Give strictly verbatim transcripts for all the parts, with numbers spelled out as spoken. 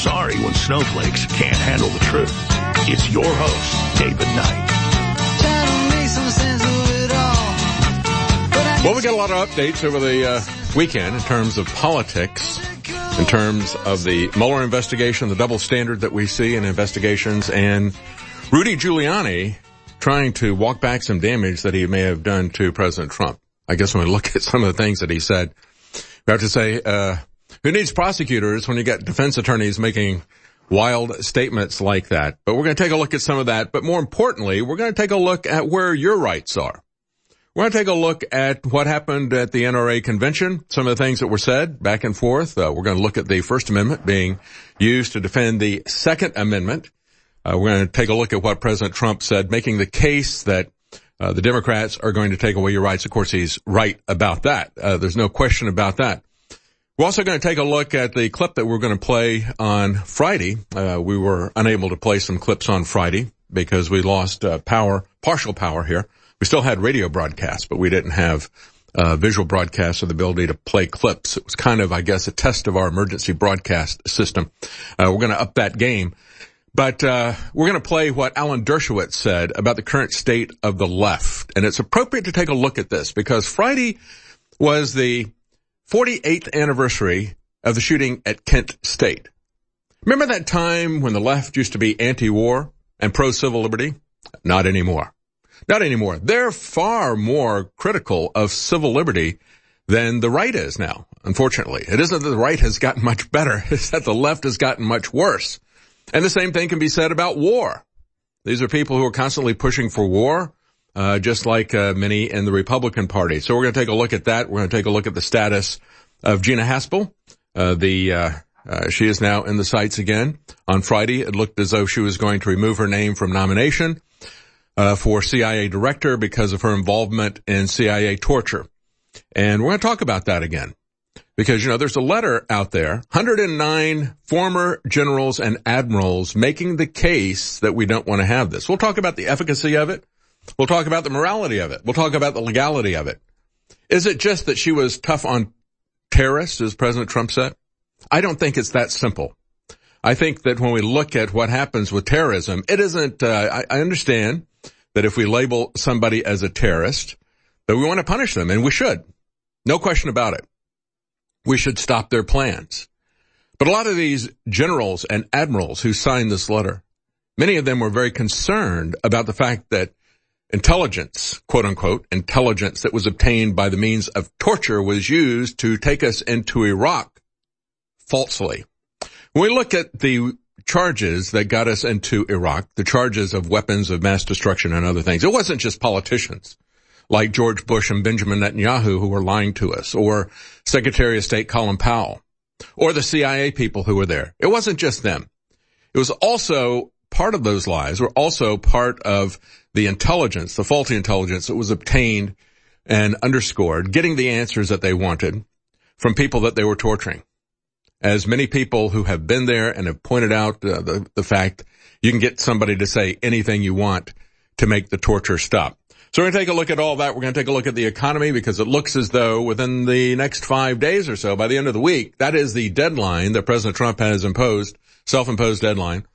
sorry when snowflakes can't handle the truth. It's your host, David Knight. Well, we got a lot of updates over the uh, weekend in terms of politics, in terms of the Mueller investigation, the double standard that we see in investigations, and Rudy Giuliani trying to walk back some damage that he may have done to President Trump. I guess when we look at some of the things that he said, we have to say, uh, who needs prosecutors when you got defense attorneys making wild statements like that? But we're going to take a look at some of that. But more importantly, we're going to take a look at where your rights are. We're going to take a look at what happened at the N R A convention, some of the things that were said back and forth. Uh, we're going to look at the First Amendment being used to defend the Second Amendment. Uh, we're going to take a look at what President Trump said, making the case that uh, the Democrats are going to take away your rights. Of course, he's right about that. Uh, there's no question about that. We're also going to take a look at the clip that we're going to play on Friday. Uh, we were unable to play some clips on Friday because we lost uh, power, partial power here. We still had radio broadcasts, but we didn't have uh, visual broadcasts or the ability to play clips. It was kind of, I guess, a test of our emergency broadcast system. Uh, we're going to up that game. But uh we're going to play what Alan Dershowitz said about the current state of the left. And it's appropriate to take a look at this because Friday was the forty-eighth anniversary of the shooting at Kent State. Remember that time when the left used to be anti-war and pro-civil liberty? Not anymore. Not anymore. They're far more critical of civil liberty than the right is now, unfortunately. It isn't that the right has gotten much better. It's that the left has gotten much worse. And the same thing can be said about war. These are people who are constantly pushing for war, uh, just like uh, many in the Republican Party. So we're going to take a look at that. We're going to take a look at the status of Gina Haspel. Uh, the uh, uh, she is now in the sights again. On Friday, it looked as though she was going to remove her name from nomination uh, for C I A director because of her involvement in C I A torture. And we're going to talk about that again. Because, you know, there's a letter out there, one hundred nine former generals and admirals making the case that we don't want to have this. We'll talk about the efficacy of it. We'll talk about the morality of it. We'll talk about the legality of it. Is it just that she was tough on terrorists, as President Trump said? I don't think it's that simple. I think that when we look at what happens with terrorism, it isn't, uh, I, I understand that if we label somebody as a terrorist, that we want to punish them, and we should. No question about it. We should stop their plans. But a lot of these generals and admirals who signed this letter, many of them were very concerned about the fact that intelligence, quote unquote, intelligence that was obtained by the means of torture was used to take us into Iraq falsely. When we look at the charges that got us into Iraq, the charges of weapons of mass destruction and other things, it wasn't just politicians like George Bush and Benjamin Netanyahu who were lying to us, or Secretary of State Colin Powell, or the C I A people who were there. It wasn't just them. It was also part of those lies were also part of the intelligence, the faulty intelligence that was obtained and underscored, getting the answers that they wanted from people that they were torturing. As many people who have been there and have pointed out uh, the, the fact you can get somebody to say anything you want to make the torture stop. So we're going to take a look at all that. We're going to take a look at the economy because it looks as though within the next five days or so, by the end of the week, that is the deadline that President Trump has imposed, self-imposed deadline,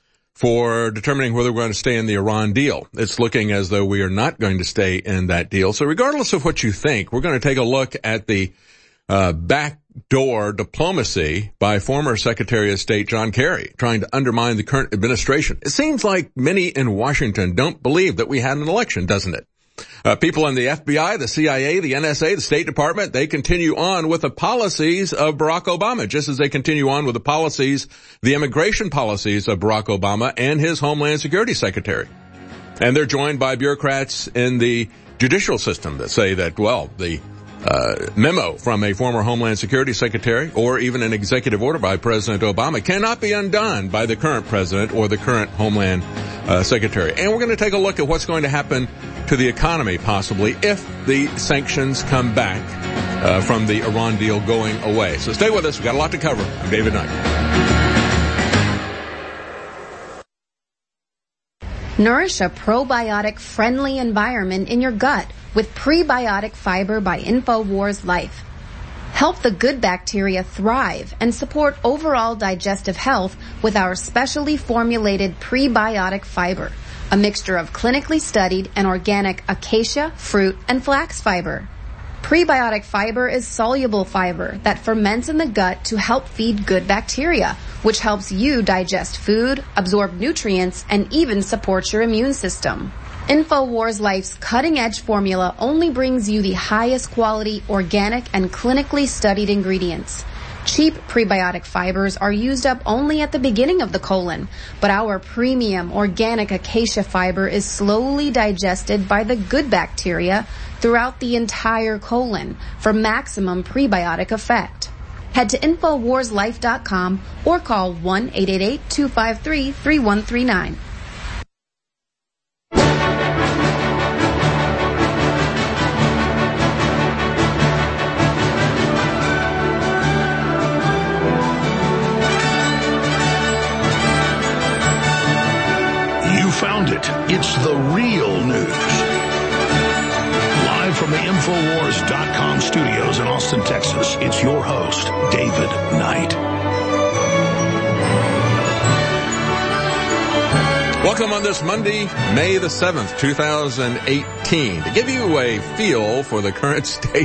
for determining whether we're going to stay in the Iran deal. It's looking as though we are not going to stay in that deal. So regardless of what you think, we're going to take a look at the uh backdoor diplomacy by former Secretary of State John Kerry, trying to undermine the current administration. It seems like many in Washington don't believe that we had an election, doesn't it? Uh, people in the F B I, the C I A, the N S A, the State Department, they continue on with the policies of Barack Obama, just as they continue on with the policies, the immigration policies of Barack Obama and his Homeland Security Secretary. And they're joined by bureaucrats in the judicial system that say that, well, the uh memo from a former Homeland Security Secretary or even an executive order by President Obama cannot be undone by the current president or the current Homeland uh, Secretary. And we're going to take a look at what's going to happen to the economy possibly if the sanctions come back uh, from the Iran deal going away. So stay with us. We've got a lot to cover. I'm David Knight. Nourish a probiotic-friendly environment in your gut with Prebiotic Fiber by InfoWars Life. Help the good bacteria thrive and support overall digestive health with our specially formulated prebiotic fiber, a mixture of clinically studied and organic acacia, fruit, and flax fiber. Prebiotic fiber is soluble fiber that ferments in the gut to help feed good bacteria, which helps you digest food, absorb nutrients, and even support your immune system. InfoWars Life's cutting-edge formula only brings you the highest quality, organic, and clinically studied ingredients. Cheap prebiotic fibers are used up only at the beginning of the colon, but our premium organic acacia fiber is slowly digested by the good bacteria throughout the entire colon for maximum prebiotic effect. Head to infowars life dot com or call one eight eight eight, two five three, three one three nine. Found it. It's the real news. Live from the Infowars dot com studios in Austin, Texas, it's your host, David Knight. Welcome on this Monday, May the seventh, two thousand eighteen. To give you a feel for the current state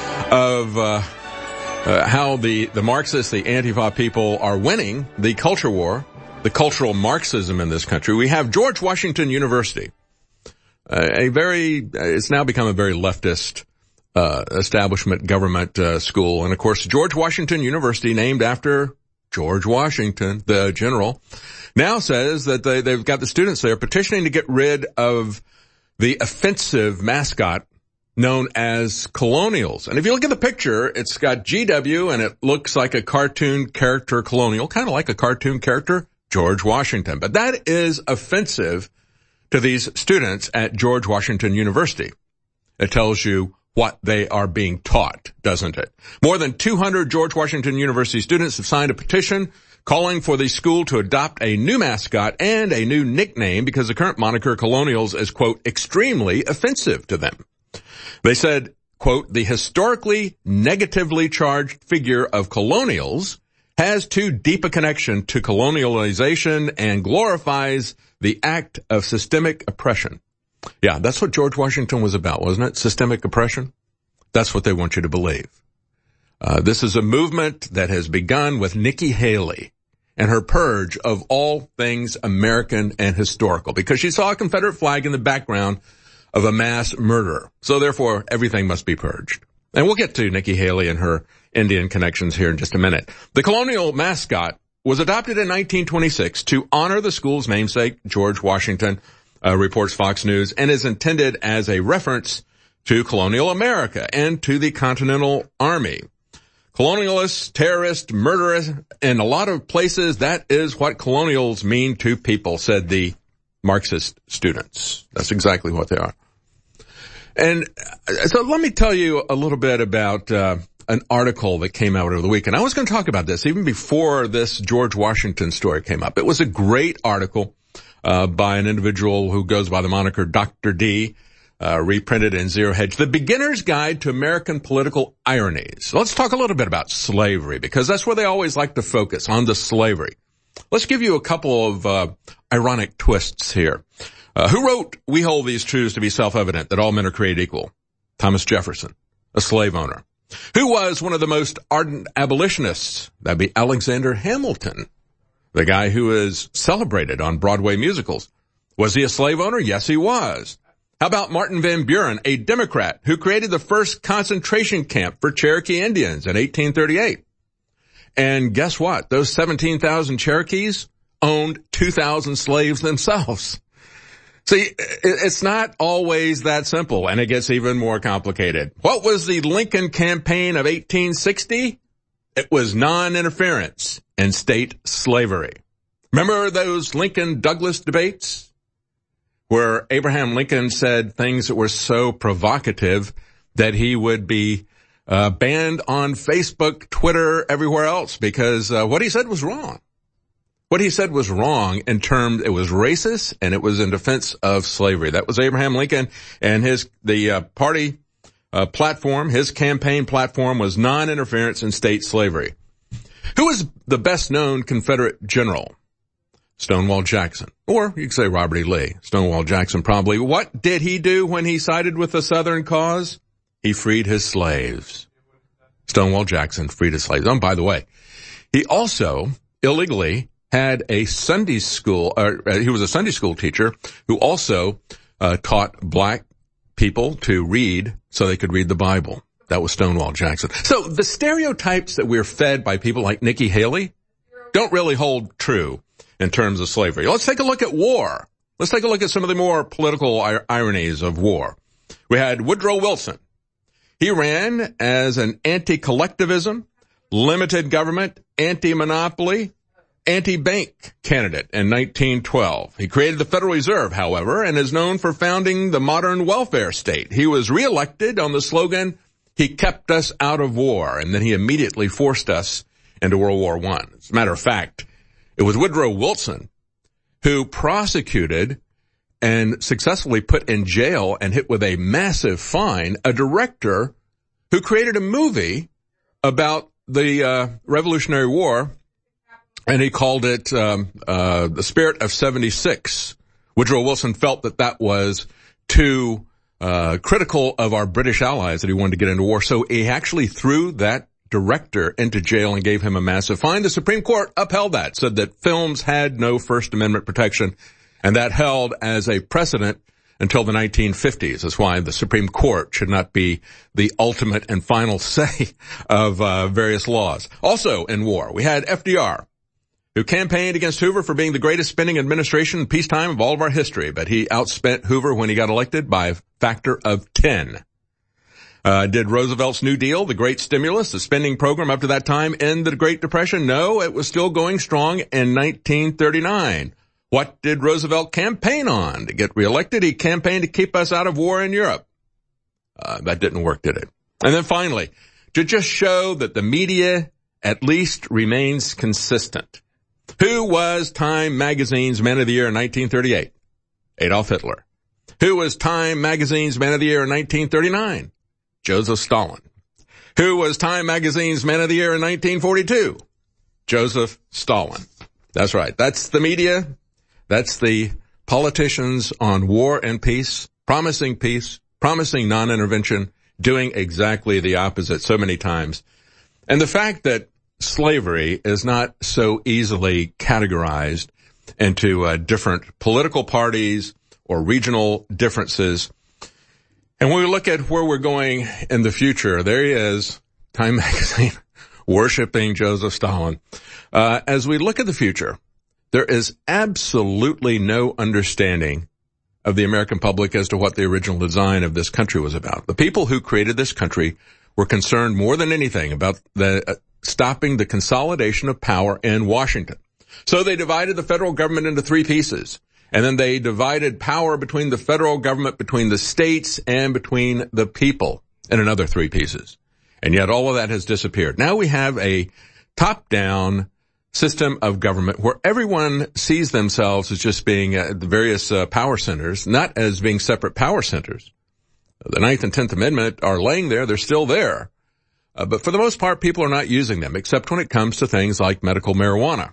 of uh, uh, how the, the Marxists, the Antifa people are winning the culture war, the cultural Marxism in this country, we have George Washington University, uh, a very, it's now become a very leftist uh, establishment government uh, school. And, of course, George Washington University, named after George Washington, the general, now says that they, they've got the students there petitioning to get rid of the offensive mascot known as Colonials. And if you look at the picture, it's got G W, and it looks like a cartoon character colonial, kind of like a cartoon character George Washington. But that is offensive to these students at George Washington University. It tells you what they are being taught, doesn't it? More than two hundred George Washington University students have signed a petition calling for the school to adopt a new mascot and a new nickname because the current moniker Colonials is, quote, extremely offensive to them. They said, quote, the historically negatively charged figure of Colonials has too deep a connection to colonialization and glorifies the act of systemic oppression. Yeah, that's what George Washington was about, wasn't it? Systemic oppression? That's what they want you to believe. Uh, this is a movement that has begun with Nikki Haley and her purge of all things American and historical, because she saw a Confederate flag in the background of a mass murder. So therefore, everything must be purged. And we'll get to Nikki Haley and her Indian connections here in just a minute. The colonial mascot was adopted in nineteen twenty-six to honor the school's namesake, George Washington, uh, reports Fox News, and is intended as a reference to colonial America and to the Continental Army. Colonialists, terrorists, murderers, in a lot of places, that is what colonials mean to people, said the Marxist students. That's exactly what they are. And so let me tell you a little bit about uh, an article that came out over the weekend. I was going to talk about this even before this George Washington story came up. It was a great article uh, by an individual who goes by the moniker Doctor D, uh, reprinted in Zero Hedge, The Beginner's Guide to American Political Ironies. Let's talk a little bit about slavery, because that's where they always like to focus, on the slavery. Let's give you a couple of uh, ironic twists here. Uh, who wrote, "We hold these truths to be self-evident, that all men are created equal"? Thomas Jefferson, a slave owner. Who was one of the most ardent abolitionists? That'd be Alexander Hamilton, the guy who is celebrated on Broadway musicals. Was he a slave owner? Yes, he was. How about Martin Van Buren, a Democrat who created the first concentration camp for Cherokee Indians in eighteen thirty-eight? And guess what? Those seventeen thousand Cherokees owned two thousand slaves themselves. See, it's not always that simple, and it gets even more complicated. What was the Lincoln campaign of eighteen sixty? It was non-interference and state slavery. Remember those Lincoln-Douglas debates where Abraham Lincoln said things that were so provocative that he would be uh, banned on Facebook, Twitter, everywhere else, because uh, what he said was wrong. What he said was wrong in terms, it was racist, and it was in defense of slavery. That was Abraham Lincoln, and his, the uh, party uh, platform, his campaign platform was non-interference in state slavery. Who is the best-known Confederate general? Stonewall Jackson. Or you could say Robert E. Lee. Stonewall Jackson probably. What did he do when he sided with the Southern cause? He freed his slaves. Stonewall Jackson freed his slaves. Oh, by the way, he also illegally had a Sunday school, uh, he was a Sunday school teacher who also uh, taught black people to read so they could read the Bible. That was Stonewall Jackson. So the stereotypes that we're fed by people like Nikki Haley don't really hold true in terms of slavery. Let's take a look at war. Let's take a look at some of the more political ir- ironies of war. We had Woodrow Wilson. He ran as an anti-collectivism, limited government, anti-monopoly, anti-bank candidate in nineteen twelve. He created the Federal Reserve, however, and is known for founding the modern welfare state. He was reelected on the slogan, "He kept us out of war," and then he immediately forced us into World War One. As a matter of fact, it was Woodrow Wilson who prosecuted and successfully put in jail and hit with a massive fine a director who created a movie about the uh, Revolutionary War, and he called it um, uh, The Spirit of seventy-six. Woodrow Wilson felt that that was too uh critical of our British allies, that he wanted to get into war, so he actually threw that director into jail and gave him a massive fine. The Supreme Court upheld that, said that films had no First Amendment protection, and that held as a precedent until the nineteen fifties. That's why the Supreme Court should not be the ultimate and final say of uh, various laws. Also in war, we had F D R, who campaigned against Hoover for being the greatest spending administration in peacetime of all of our history, but he outspent Hoover when he got elected by a factor of ten. Uh, did Roosevelt's New Deal, the great stimulus, the spending program up to that time, end the Great Depression? No, it was still going strong in nineteen thirty-nine. What did Roosevelt campaign on to get reelected? He campaigned to keep us out of war in Europe. Uh, that didn't work, did it? And then finally, to just show that the media at least remains consistent. Who was Time Magazine's Man of the Year in nineteen thirty-eight? Adolf Hitler. Who was Time Magazine's Man of the Year in nineteen thirty-nine? Joseph Stalin. Who was Time Magazine's Man of the Year in nineteen forty-two? Joseph Stalin. That's right. That's the media. That's the politicians on war and peace, promising peace, promising non-intervention, doing exactly the opposite so many times. And the fact that slavery is not so easily categorized into uh, different political parties or regional differences. And when we look at where we're going in the future, there he is, Time Magazine, worshiping Joseph Stalin. Uh, as we look at the future, there is absolutely no understanding of the American public as to what the original design of this country was about. The people who created this country were concerned more than anything about the uh, stopping the consolidation of power in Washington. So they divided the federal government into three pieces. And then they divided power between the federal government, between the states, and between the people in another three pieces. And yet all of that has disappeared. Now we have a top-down system of government where everyone sees themselves as just being uh, the various uh, power centers, not as being separate power centers. The Ninth and Tenth Amendment are laying there. They're still there. Uh, but for the most part, people are not using them, except when it comes to things like medical marijuana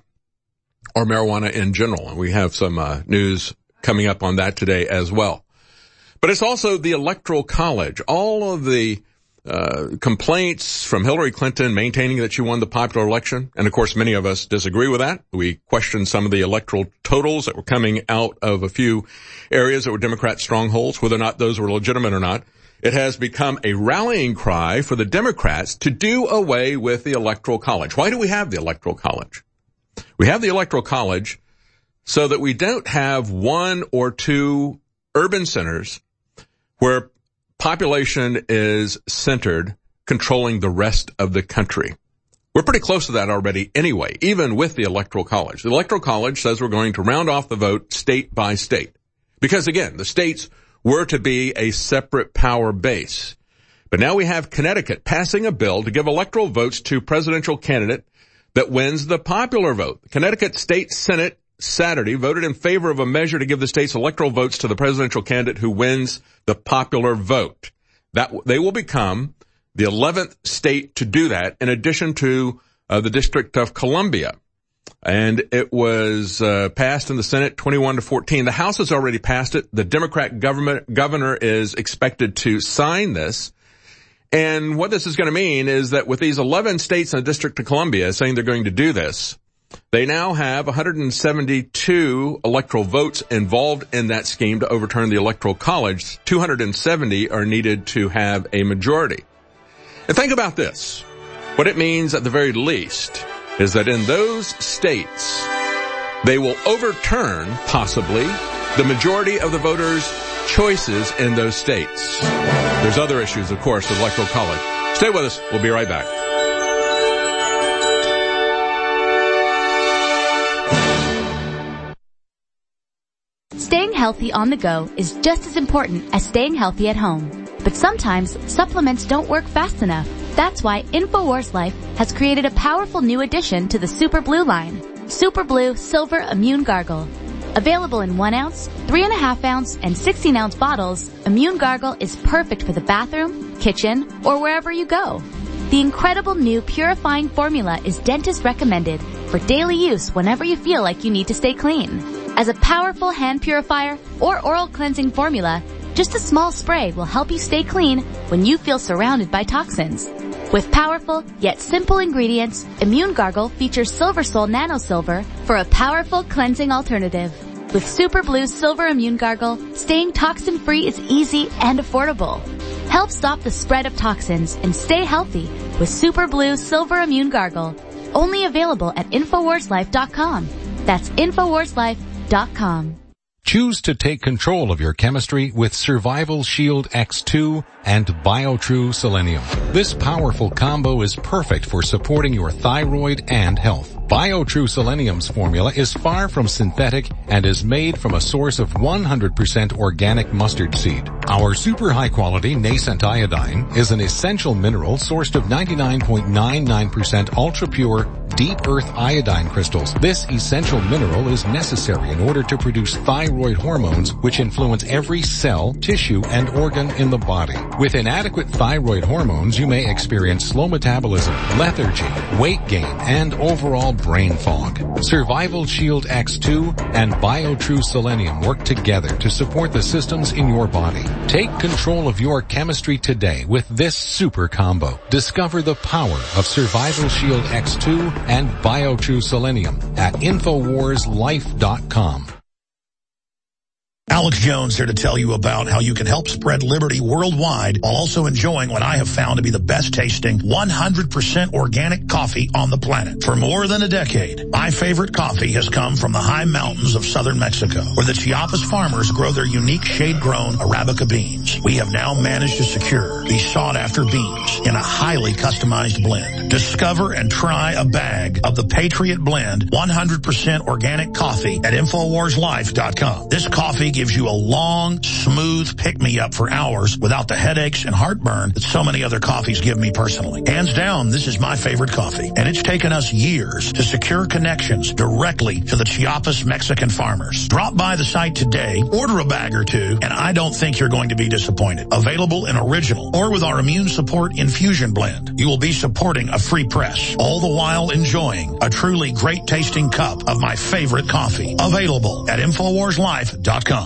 or marijuana in general. And we have some uh, news coming up on that today as well. But it's also the Electoral College. All of the uh complaints from Hillary Clinton maintaining that she won the popular election. And of course, many of us disagree with that. We question some of the electoral totals that were coming out of a few areas that were Democrat strongholds, whether or not those were legitimate or not. It has become a rallying cry for the Democrats to do away with the Electoral College. Why do we have the Electoral College? We have the Electoral College so that we don't have one or two urban centers where population is centered, controlling the rest of the country. We're pretty close to that already anyway, even with the Electoral College. The Electoral College says we're going to round off the vote state by state. Because again, the states were to be a separate power base. But now we have Connecticut passing a bill to give electoral votes to presidential candidate that wins the popular vote. The Connecticut State Senate Saturday voted in favor of a measure to give the state's electoral votes to the presidential candidate who wins the popular vote. That they will become the eleventh state to do that, in addition to uh, the District of Columbia. And it was uh, passed in the Senate twenty-one to fourteen. The House has already passed it. The Democrat government governor is expected to sign this. And what this is going to mean is that with these eleven states in the District of Columbia saying they're going to do this, they now have one hundred seventy-two electoral votes involved in that scheme to overturn the Electoral College. two hundred seventy are needed to have a majority. And think about this. What it means at the very least is that in those states, they will overturn, possibly, the majority of the voters' choices in those states. There's other issues, of course, with Electoral College. Stay with us. We'll be right back. Staying healthy on the go is just as important as staying healthy at home. But sometimes supplements don't work fast enough. That's why InfoWars Life has created a powerful new addition to the Super Blue line. Super Blue Silver Immune Gargle. Available in one ounce, three and a half ounce, and sixteen ounce bottles, Immune Gargle is perfect for the bathroom, kitchen, or wherever you go. The incredible new purifying formula is dentist recommended for daily use whenever you feel like you need to stay clean. As a powerful hand purifier or oral cleansing formula, just a small spray will help you stay clean when you feel surrounded by toxins. With powerful yet simple ingredients, Immune Gargle features Silver Sol Nano Silver for a powerful cleansing alternative. With Super Blue Silver Immune Gargle, staying toxin-free is easy and affordable. Help stop the spread of toxins and stay healthy with Super Blue Silver Immune Gargle. Only available at Infowars Life dot com. That's Infowars Life dot com. Choose to take control of your chemistry with Survival Shield X two and BioTrue Selenium. This powerful combo is perfect for supporting your thyroid and health. BioTrue Selenium's formula is far from synthetic and is made from a source of one hundred percent organic mustard seed. Our super high quality nascent iodine is an essential mineral sourced of ninety-nine point nine nine percent ultra pure deep earth iodine crystals. This essential mineral is necessary in order to produce thyroid hormones, which influence every cell, tissue, and organ in the body. With inadequate thyroid hormones, you may experience slow metabolism, lethargy, weight gain, and overall brain fog. Survival Shield X two and BioTrue Selenium work together to support the systems in your body. Take control of your chemistry today with this super combo. Discover the power of Survival Shield X two and BioTrue Selenium at Infowars Life dot com. Alex Jones here to tell you about how you can help spread liberty worldwide while also enjoying what I have found to be the best tasting one hundred percent organic coffee on the planet. For more than a decade, my favorite coffee has come from the high mountains of southern Mexico, where the Chiapas farmers grow their unique shade-grown Arabica beans. We have now managed to secure these sought-after beans in a highly customized blend. Discover and try a bag of the Patriot Blend one hundred percent organic coffee at Infowars Life dot com. This coffee gives you a long, smooth pick-me-up for hours without the headaches and heartburn that so many other coffees give me personally. Hands down, this is my favorite coffee, and it's taken us years to secure connections directly to the Chiapas Mexican farmers. Drop by the site today, order a bag or two, and I don't think you're going to be disappointed. Available in original or with our Immune Support Infusion Blend. You will be supporting a free press, all the while enjoying a truly great-tasting cup of my favorite coffee. Available at Infowars Life dot com.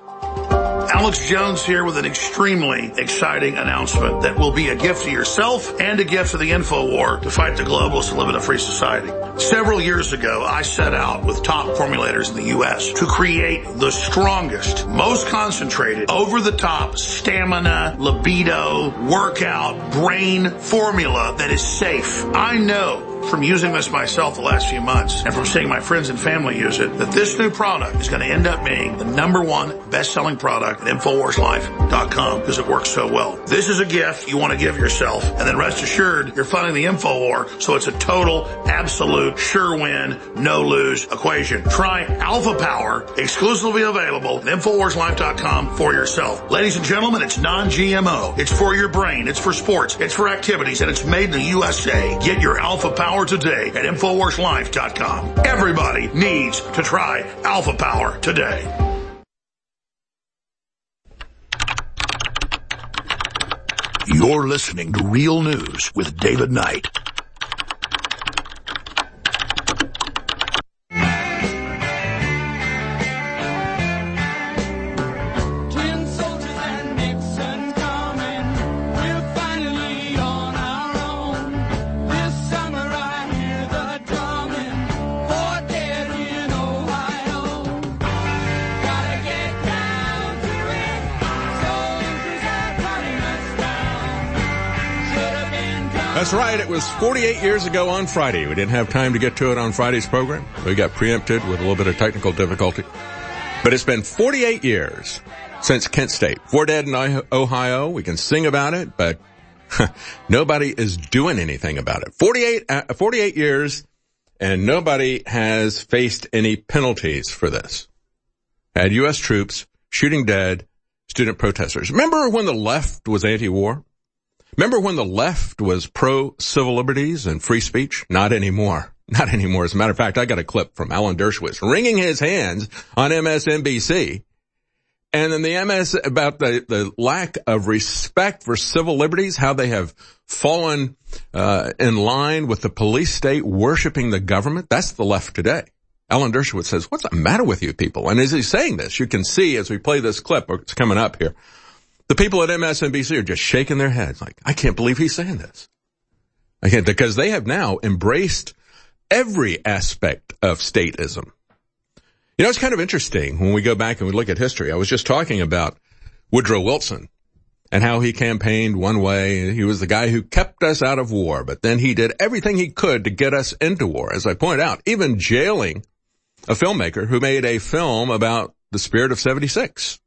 Alex Jones here with an extremely exciting announcement that will be a gift to yourself and a gift to the InfoWar to fight the globalists and live in a free society. Several years ago, I set out with top formulators in the U S to create the strongest, most concentrated, over-the-top stamina, libido, workout, brain formula that is safe. I know from using this myself the last few months and from seeing my friends and family use it, that this new product is going to end up being the number one best-selling product at Infowars Life dot com because it works so well. This is a gift you want to give yourself, and then rest assured you're funding the InfoWar, so it's a total, absolute, sure-win, no-lose equation. Try Alpha Power, exclusively available at Infowars Life dot com for yourself. Ladies and gentlemen, it's non-G M O. It's for your brain. It's for sports. It's for activities, and it's made in the U S A. Get your Alpha Power today at Infowars Life dot com. Everybody needs to try Alpha Power today. You're listening to Real News with David Knight. That's right. It was forty-eight years ago on Friday. We didn't have time to get to it on Friday's program. We got preempted with a little bit of technical difficulty. But it's been forty-eight years since Kent State. Four dead in Ohio. We can sing about it, but nobody is doing anything about it. forty-eight, uh, forty-eight years, and nobody has faced any penalties for this. Had U S troops shooting dead student protesters. Remember when the left was anti-war? Remember when the left was pro-civil liberties and free speech? Not anymore. Not anymore. As a matter of fact, I got a clip from Alan Dershowitz wringing his hands on M S N B C. And then the M S about the, the lack of respect for civil liberties, how they have fallen uh, in line with the police state worshiping the government. That's the left today. Alan Dershowitz says, what's the matter with you people? And as he's saying this, you can see as we play this clip, it's coming up here, the people at M S N B C are just shaking their heads like, I can't believe he's saying this. I can't, because they have now embraced every aspect of statism. You know, it's kind of interesting when we go back and we look at history. I was just talking about Woodrow Wilson and how he campaigned one way. He was the guy who kept us out of war, but then he did everything he could to get us into war. As I point out, even jailing a filmmaker who made a film about the spirit of seventy-six.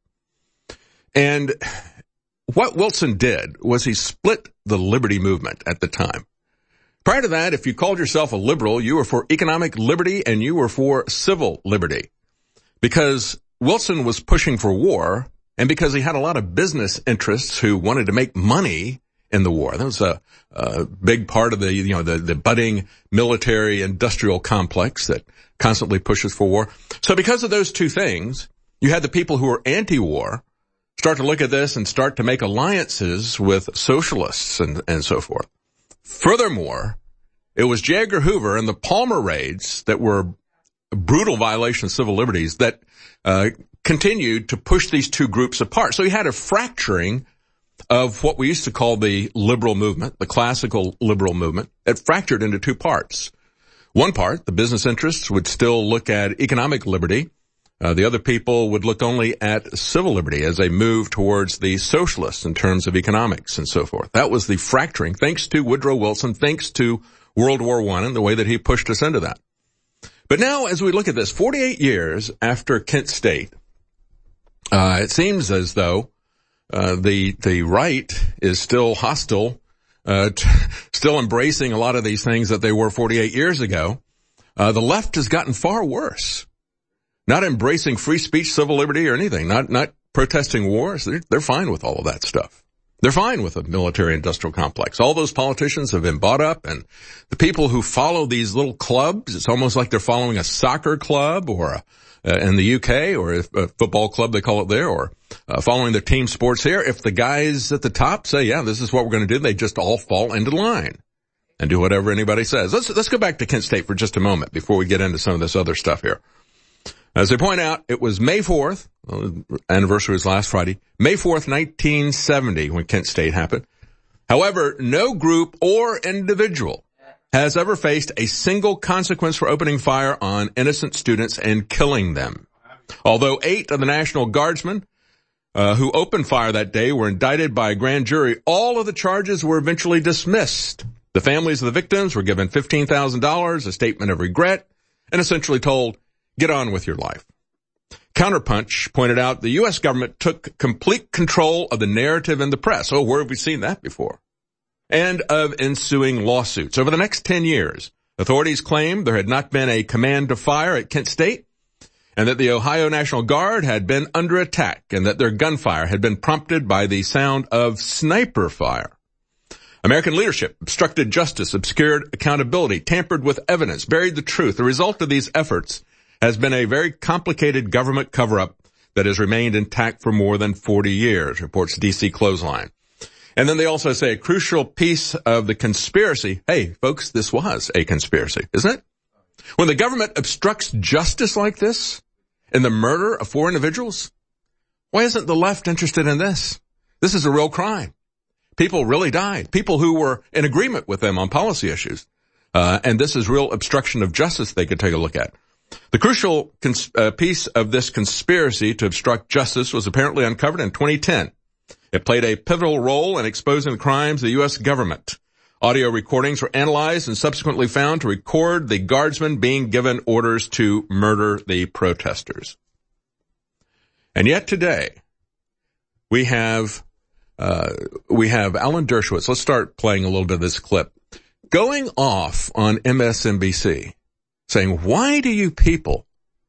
And what Wilson did was he split the liberty movement at the time. Prior to that, if you called yourself a liberal, you were for economic liberty and you were for civil liberty. Because Wilson was pushing for war and because he had a lot of business interests who wanted to make money in the war. That was a, a big part of the, you know, the, the budding military industrial complex that constantly pushes for war. So because of those two things, you had the people who were anti-war start to look at this and start to make alliances with socialists and, and so forth. Furthermore, it was J. Edgar Hoover and the Palmer raids that were brutal violations of civil liberties that uh, continued to push these two groups apart. So you had a fracturing of what we used to call the liberal movement, the classical liberal movement. It fractured into two parts. One part, the business interests, would still look at economic liberty. Uh, the other people would look only at civil liberty as they move towards the socialists in terms of economics and so forth. That was the fracturing, thanks to Woodrow Wilson, thanks to World War One and the way that he pushed us into that. But now, as we look at this, forty-eight years after Kent State, uh, it seems as though uh, the the right is still hostile, uh, t- still embracing a lot of these things that they were forty-eight years ago. Uh, the left has gotten far worse. Not embracing free speech, civil liberty, or anything. Not not protesting wars. They're, they're fine with all of that stuff. They're fine with the military-industrial complex. All those politicians have been bought up, and the people who follow these little clubs, it's almost like they're following a soccer club, or a, uh, in the U K, or a, a football club, they call it there, or uh, following their team sports here. If the guys at the top say, yeah, this is what we're going to do, they just all fall into line and do whatever anybody says. Let's let's go back to Kent State for just a moment before we get into some of this other stuff here. As I point out, it was May fourth, well, anniversary was last Friday, May fourth, nineteen seventy, when Kent State happened. However, no group or individual has ever faced a single consequence for opening fire on innocent students and killing them. Although eight of the National Guardsmen uh, who opened fire that day were indicted by a grand jury, all of the charges were eventually dismissed. The families of the victims were given fifteen thousand dollars, a statement of regret, and essentially told, get on with your life. Counterpunch pointed out the U S government took complete control of the narrative in the press. Oh, where have we seen that before? And of ensuing lawsuits. Over the next ten years, authorities claimed there had not been a command to fire at Kent State, and that the Ohio National Guard had been under attack, and that their gunfire had been prompted by the sound of sniper fire. American leadership obstructed justice, obscured accountability, tampered with evidence, buried the truth. The result of these efforts has been a very complicated government cover-up that has remained intact for more than forty years, reports D C Clothesline. And then they also say a crucial piece of the conspiracy. Hey, folks, this was a conspiracy, isn't it? When the government obstructs justice like this in the murder of four individuals, why isn't the left interested in this? This is a real crime. People really died. People who were in agreement with them on policy issues. Uh, and this is real obstruction of justice they could take a look at. The crucial cons- uh, piece of this conspiracy to obstruct justice was apparently uncovered in twenty ten. It played a pivotal role in exposing the crimes of the U S government. Audio recordings were analyzed and subsequently found to record the guardsmen being given orders to murder the protesters. And yet today, we have, uh, we have Alan Dershowitz. Let's start playing a little bit of this clip. Going off on M S N B C, saying, why do you people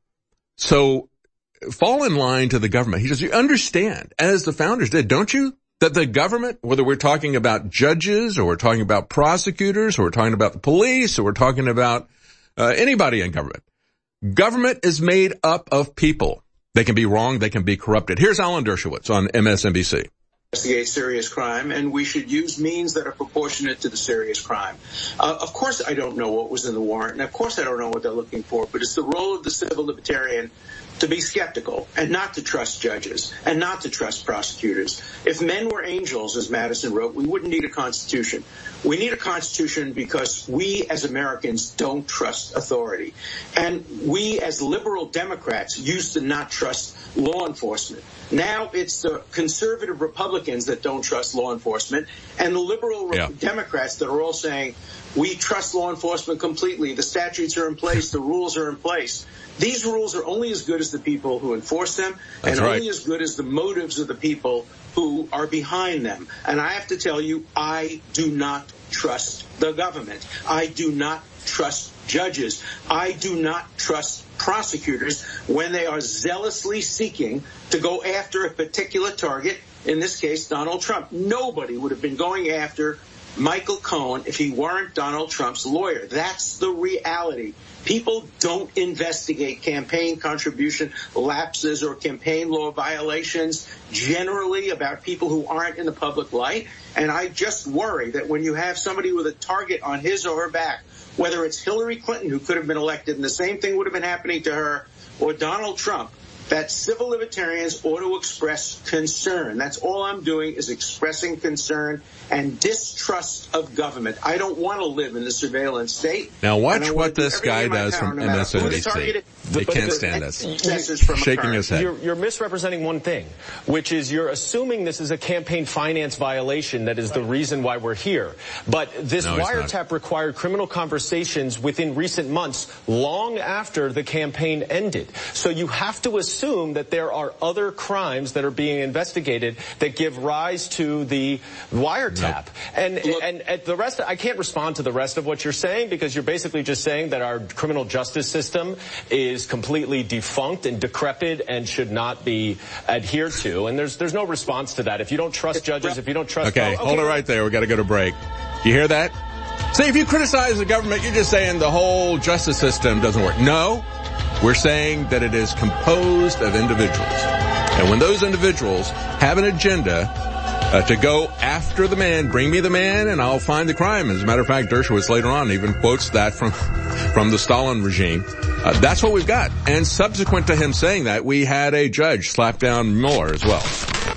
so fall in line to the government? He says, you understand, as the founders did, don't you, that the government, whether we're talking about judges or we're talking about prosecutors or we're talking about the police or we're talking about uh, anybody in government, government is made up of people. They can be wrong. They can be corrupted. Here's Alan Dershowitz on M S N B C. Investigate serious crime, and we should use means that are proportionate to the serious crime. Uh, of course, I don't know what was in the warrant, and of course I don't know what they're looking for, but it's the role of the civil libertarian to be skeptical and not to trust judges and not to trust prosecutors. If men were angels, as Madison wrote, we wouldn't need a constitution. We need a constitution because we as Americans don't trust authority. And we as liberal Democrats used to not trust law enforcement. Now it's the conservative Republicans that don't trust law enforcement and the liberal yeah. Democrats that are all saying, we trust law enforcement completely. The statutes are in place. The rules are in place. These rules are only as good as the people who enforce them That's and right. only as good as the motives of the people who are behind them. And I have to tell you, I do not trust the government. I do not trust judges. I do not trust prosecutors when they are zealously seeking to go after a particular target, in this case, Donald Trump. Nobody would have been going after Michael Cohen if he weren't Donald Trump's lawyer. That's the reality. People don't investigate campaign contribution lapses or campaign law violations generally about people who aren't in the public light. And I just worry that when you have somebody with a target on his or her back, whether it's Hillary Clinton, who could have been elected and the same thing would have been happening to her, or Donald Trump, that civil libertarians ought to express concern. That's all I'm doing is expressing concern and distrust of government. I don't want to live in the surveillance state. Now watch what this guy does from M S N B C. They can't stand this. Shaking his head. You're, you're misrepresenting one thing, which is you're assuming this is a campaign finance violation that is the reason why we're here. But this no, wiretap required criminal conversations within recent months, long after the campaign ended. So you have to assume that there are other crimes that are being investigated that give rise to the wiretap. Nope. And, and and the rest, I can't respond to the rest of what you're saying because you're basically just saying that our criminal justice system is completely defunct and decrepit and should not be adhered to. And there's there's no response to that. If you don't trust judges, if you don't trust... Okay, okay. Hold it right there. We got to go to break. You hear that? See, if you criticize the government, you're just saying the whole justice system doesn't work. No, we're saying that it is composed of individuals. And when those individuals have an agenda uh, to go after the man, bring me the man and I'll find the crime. As a matter of fact, Dershowitz later on even quotes that from, from the Stalin regime. Uh, that's what we've got. And subsequent to him saying that, we had a judge slap down Mueller as well.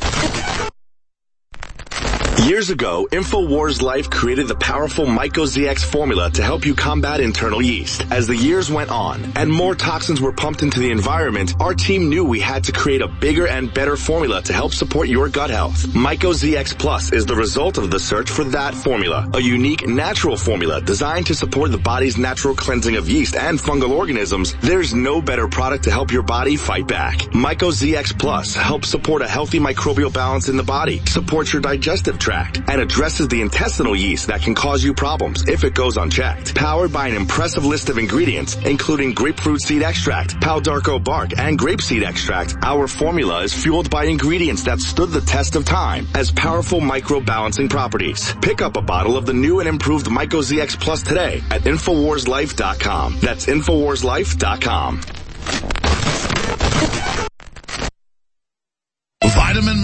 Years ago, InfoWars Life created the powerful MycoZX formula to help you combat internal yeast. As the years went on and more toxins were pumped into the environment, our team knew we had to create a bigger and better formula to help support your gut health. MycoZX Plus is the result of the search for that formula, a unique natural formula designed to support the body's natural cleansing of yeast and fungal organisms. There's no better product to help your body fight back. MycoZX Plus helps support a healthy microbial balance in the body, supports your digestive tract, and addresses the intestinal yeast that can cause you problems if it goes unchecked. Powered by an impressive list of ingredients, including grapefruit seed extract, Palo d'Arco bark, and grapeseed extract, our formula is fueled by ingredients that stood the test of time as powerful micro-balancing properties. Pick up a bottle of the new and improved MycoZX Plus today at Infowars Life dot com. That's Infowars Life dot com. Vitamin Mineral Fuel.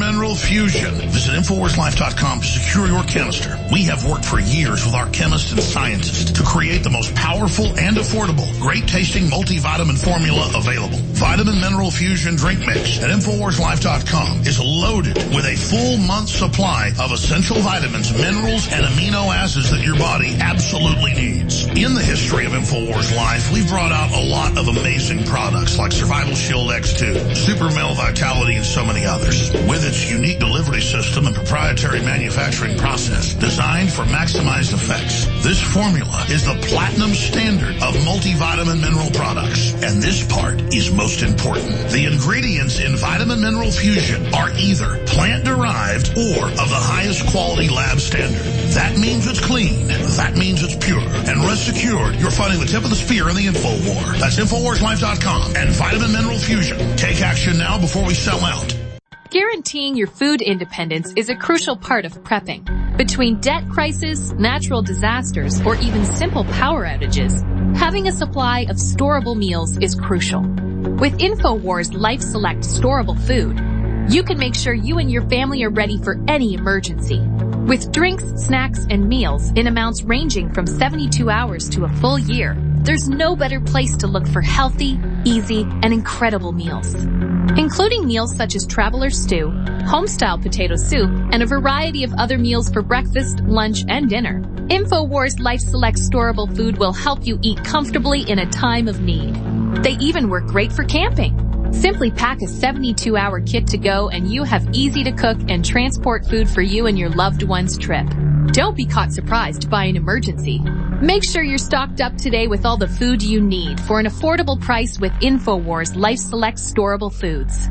Fusion. Visit Infowars Life dot com to secure your canister. We have worked for years with our chemists and scientists to create the most powerful and affordable, great-tasting multivitamin formula available. Vitamin Mineral Fusion Drink Mix at Infowars Life dot com is loaded with a full month's supply of essential vitamins, minerals, and amino acids that your body absolutely needs. In the history of Infowars Life, we've brought out a lot of amazing products like Survival Shield X two, Super Male Vitality, and so many others. With its unique delivery system and proprietary manufacturing process designed for maximized effects, this formula is the platinum standard of multivitamin mineral products. And this part is most important. The ingredients in Vitamin Mineral Fusion are either plant-derived or of the highest quality lab standard. That means it's clean. That means it's pure. And rest assured, you're fighting the tip of the spear in the info war. That's Infowars Life dot com and Vitamin Mineral Fusion. Take action now before we sell out. Guaranteeing your food independence is a crucial part of prepping. Between debt crisis, natural disasters, or even simple power outages, having a supply of storable meals is crucial. With InfoWars Life Select storable food, you can make sure you and your family are ready for any emergency. With drinks, snacks, and meals in amounts ranging from seventy-two hours to a full year, there's no better place to look for healthy, easy, and incredible meals. Including meals such as Traveler's Stew, Homestyle Potato Soup, and a variety of other meals for breakfast, lunch, and dinner. InfoWars Life Select storable food will help you eat comfortably in a time of need. They even work great for camping. Simply pack a seventy-two hour kit to go and you have easy to cook and transport food for you and your loved one's trip. Don't be caught surprised by an emergency. Make sure you're stocked up today with all the food you need for an affordable price with InfoWars Life Select storable foods.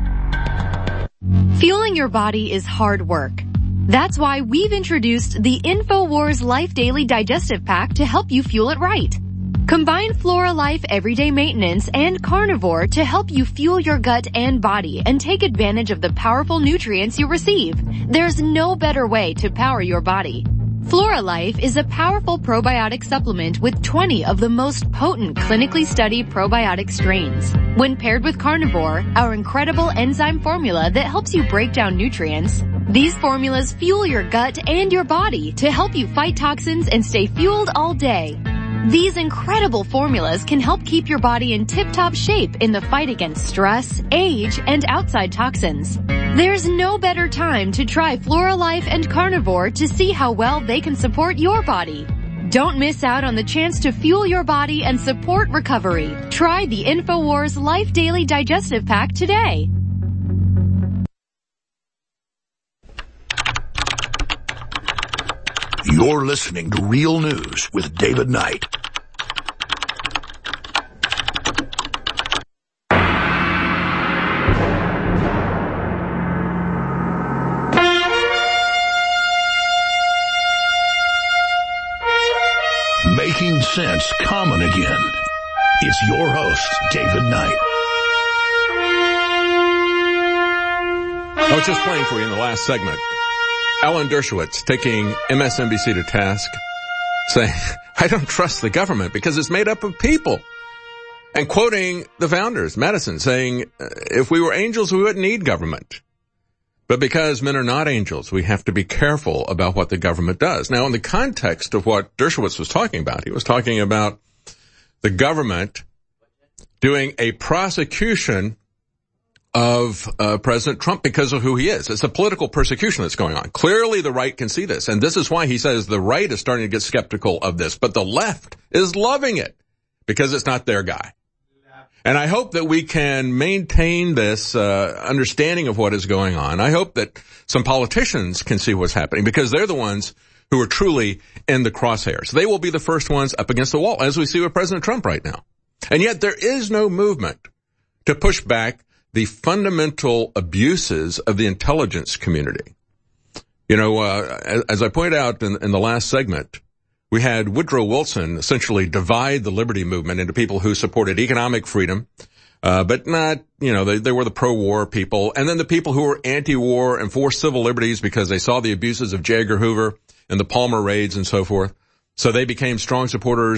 Fueling your body is hard work. That's why we've introduced the InfoWars Life Daily Digestive Pack to help you fuel it right. Combine Flora Life Everyday Maintenance and Carnivore to help you fuel your gut and body and take advantage of the powerful nutrients you receive. There's no better way to power your body. Flora Life is a powerful probiotic supplement with twenty of the most potent clinically studied probiotic strains. When paired with Carnivore, our incredible enzyme formula that helps you break down nutrients, these formulas fuel your gut and your body to help you fight toxins and stay fueled all day. These incredible formulas can help keep your body in tip-top shape in the fight against stress, age, and outside toxins. There's no better time to try Flora Life and Carnivore to see how well they can support your body. Don't miss out on the chance to fuel your body and support recovery. Try the InfoWars Life Daily Digestive Pack today. You're listening to Real News with David Knight. Making sense common again. It's your host, David Knight. I was just playing for you in the last segment. Alan Dershowitz taking M S N B C to task, saying, I don't trust the government because it's made up of people. And quoting the founders, Madison, saying, if we were angels, we wouldn't need government. But because men are not angels, we have to be careful about what the government does. Now, in the context of what Dershowitz was talking about, he was talking about the government doing a prosecution of uh, President Trump because of who he is. It's a political persecution that's going on. Clearly the right can see this. And this is why he says the right is starting to get skeptical of this. But the left is loving it because it's not their guy. And I hope that we can maintain this uh, understanding of what is going on. I hope that some politicians can see what's happening because they're the ones who are truly in the crosshairs. They will be the first ones up against the wall, as we see with President Trump right now. And yet there is no movement to push back the fundamental abuses of the intelligence community. You know, uh, as, as I pointed out in, in the last segment, we had Woodrow Wilson essentially divide the liberty movement into people who supported economic freedom, uh, but not, you know, they, they were the pro-war people, and then the people who were anti-war and for civil liberties because they saw the abuses of J. Edgar Hoover and the Palmer raids and so forth. So they became strong supporters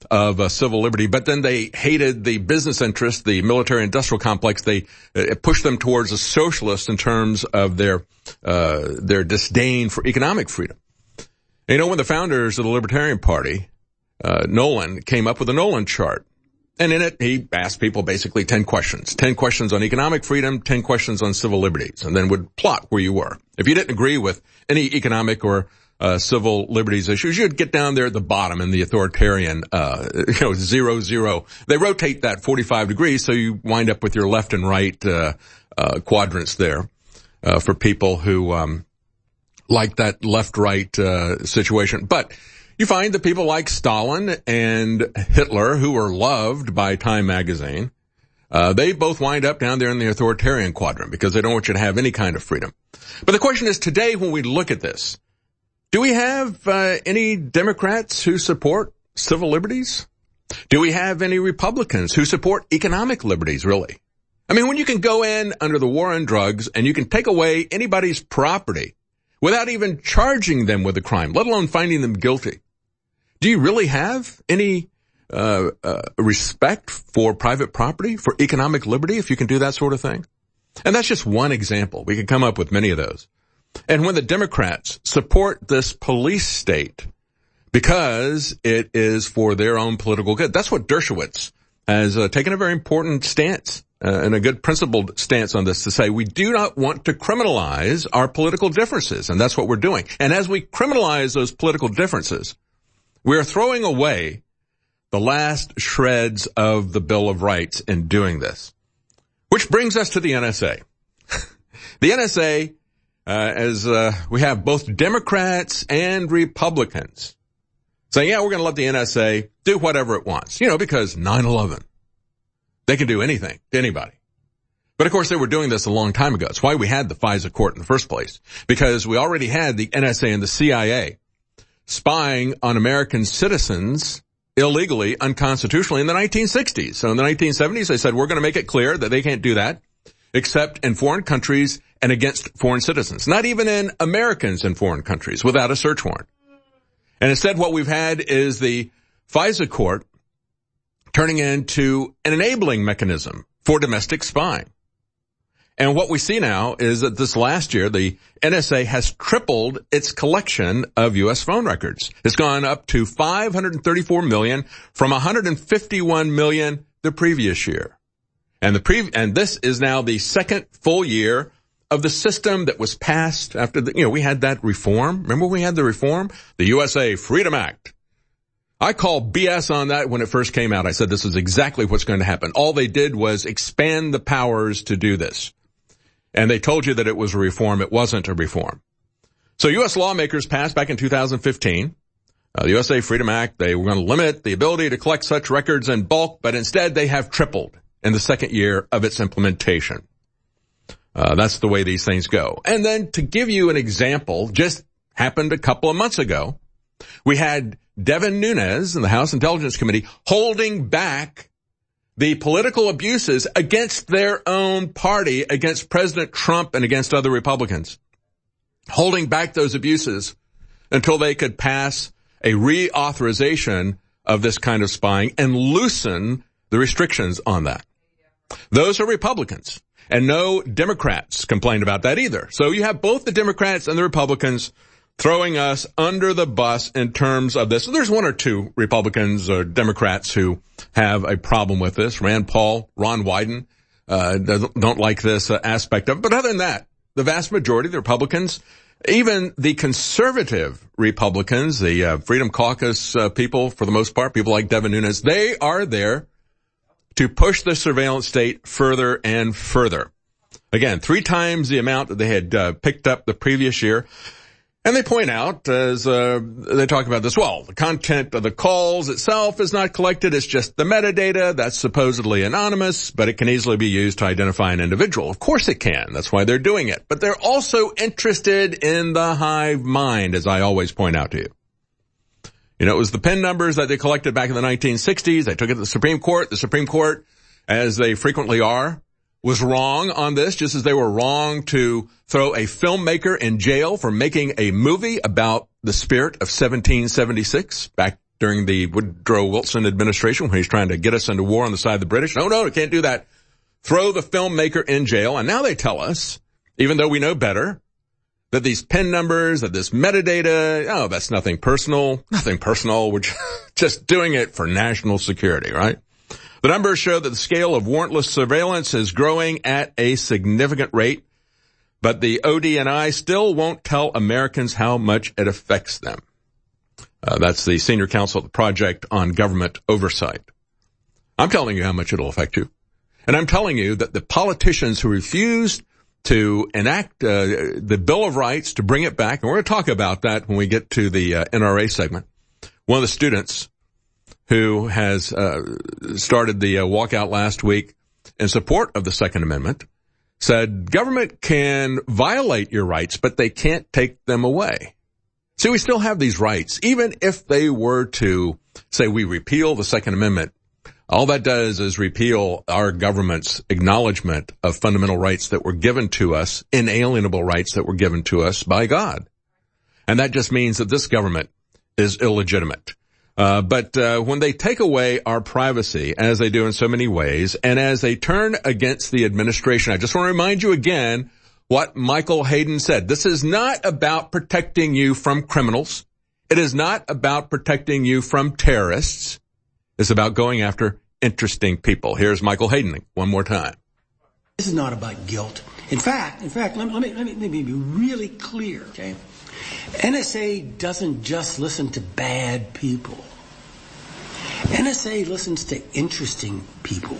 of uh, civil liberty, but then they hated the business interests, the military industrial complex. They uh, pushed them towards a socialist in terms of their uh, their disdain for economic freedom. And you know, when the founders of the Libertarian Party, uh, Nolan, came up with a Nolan chart, and in it he asked people basically ten questions. ten questions on economic freedom, ten questions on civil liberties, and then would plot where you were. If you didn't agree with any economic or Uh, civil liberties issues, you'd get down there at the bottom in the authoritarian, uh, you know, zero, zero. They rotate that forty-five degrees, so you wind up with your left and right, uh, uh, quadrants there, uh, for people who, um, like that left-right, uh, situation. But you find that people like Stalin and Hitler, who were loved by Time magazine, uh, they both wind up down there in the authoritarian quadrant because they don't want you to have any kind of freedom. But the question is, today when we look at this, do we have uh, any Democrats who support civil liberties? Do we have any Republicans who support economic liberties, really? I mean, when you can go in under the war on drugs and you can take away anybody's property without even charging them with a crime, let alone finding them guilty, do you really have any uh, uh respect for private property, for economic liberty, if you can do that sort of thing? And that's just one example. We could come up with many of those. And when the Democrats support this police state because it is for their own political good, that's what Dershowitz has uh, taken a very important stance uh, and a good principled stance on this, to say we do not want to criminalize our political differences, and that's what we're doing. And as we criminalize those political differences, we are throwing away the last shreds of the Bill of Rights in doing this. Which brings us to the N S A. The N S A, Uh, as, uh, we have both Democrats and Republicans saying, yeah, we're going to let the N S A do whatever it wants, you know, because nine eleven, they can do anything to anybody. But of course, they were doing this a long time ago. It's why we had the FISA court in the first place, because we already had the N S A and the C I A spying on American citizens illegally, unconstitutionally in the nineteen sixties. So in the nineteen seventies, they said, we're going to make it clear that they can't do that except in foreign countries and against foreign citizens, not even in Americans in foreign countries without a search warrant. And instead what we've had is the FISA court turning into an enabling mechanism for domestic spying. And what we see now is that this last year, the N S A has tripled its collection of U S phone records. It's gone up to five hundred thirty-four million from one hundred fifty-one million the previous year. And the pre- and this is now the second full year of the system that was passed after the, you know, we had that reform. Remember we had the reform? The U S A Freedom Act. I called B S on that when it first came out. I said this is exactly what's going to happen. All they did was expand the powers to do this. And they told you that it was a reform. It wasn't a reform. So U S lawmakers passed back in two thousand fifteen, uh, the U S A Freedom Act. They were going to limit the ability to collect such records in bulk, but instead they have tripled in the second year of its implementation. Uh, that's the way these things go. And then to give you an example, just happened a couple of months ago, we had Devin Nunes in the House Intelligence Committee holding back the political abuses against their own party, against President Trump and against other Republicans, holding back those abuses until they could pass a reauthorization of this kind of spying and loosen the restrictions on that. Those are Republicans. And no Democrats complained about that either. So you have both the Democrats and the Republicans throwing us under the bus in terms of this. So there's one or two Republicans or Democrats who have a problem with this. Rand Paul, Ron Wyden, uh, don't like this uh, aspect of it. But other than that, the vast majority of the Republicans, even the conservative Republicans, the uh, Freedom Caucus uh, people, for the most part, people like Devin Nunes, they are there to push the surveillance state further and further. Again, three times the amount that they had uh, picked up the previous year. And they point out, as uh, they talk about this, well, the content of the calls itself is not collected. It's just the metadata that's supposedly anonymous, but it can easily be used to identify an individual. Of course it can. That's why they're doing it. But they're also interested in the hive mind, as I always point out to you. You know, it was the PIN numbers that they collected back in the nineteen sixties. They took it to the Supreme Court. The Supreme Court, as they frequently are, was wrong on this, just as they were wrong to throw a filmmaker in jail for making a movie about the spirit of seventeen seventy-six back during the Woodrow Wilson administration when he's trying to get us into war on the side of the British. No, no, can't do that. Throw the filmmaker in jail. And now they tell us, even though we know better, that these PIN numbers, that this metadata, oh, that's nothing personal, nothing personal. We're just doing it for national security, right? The numbers show that the scale of warrantless surveillance is growing at a significant rate, but the O D N I still won't tell Americans how much it affects them. Uh, that's the senior counsel at the Project on Government Oversight. I'm telling you how much it'll affect you. And I'm telling you that the politicians who refused to enact uh, the Bill of Rights, to bring it back, and we're going to talk about that when we get to the uh, N R A segment. One of the students who has uh, started the uh, walkout last week in support of the Second Amendment said government can violate your rights, but they can't take them away. See, we still have these rights. Even if they were to say we repeal the Second Amendment, all that does is repeal our government's acknowledgement of fundamental rights that were given to us, inalienable rights that were given to us by God. And that just means that this government is illegitimate. Uh, but uh, when they take away our privacy, as they do in so many ways, and as they turn against the administration, I just want to remind you again what Michael Hayden said. This is not about protecting you from criminals. It is not about protecting you from terrorists. It's about going after interesting people. Here's Michael Hayden one more time. This is not about guilt. In fact, in fact, let me, let me, let me, let me be really clear, okay? N S A doesn't just listen to bad people. N S A listens to interesting people.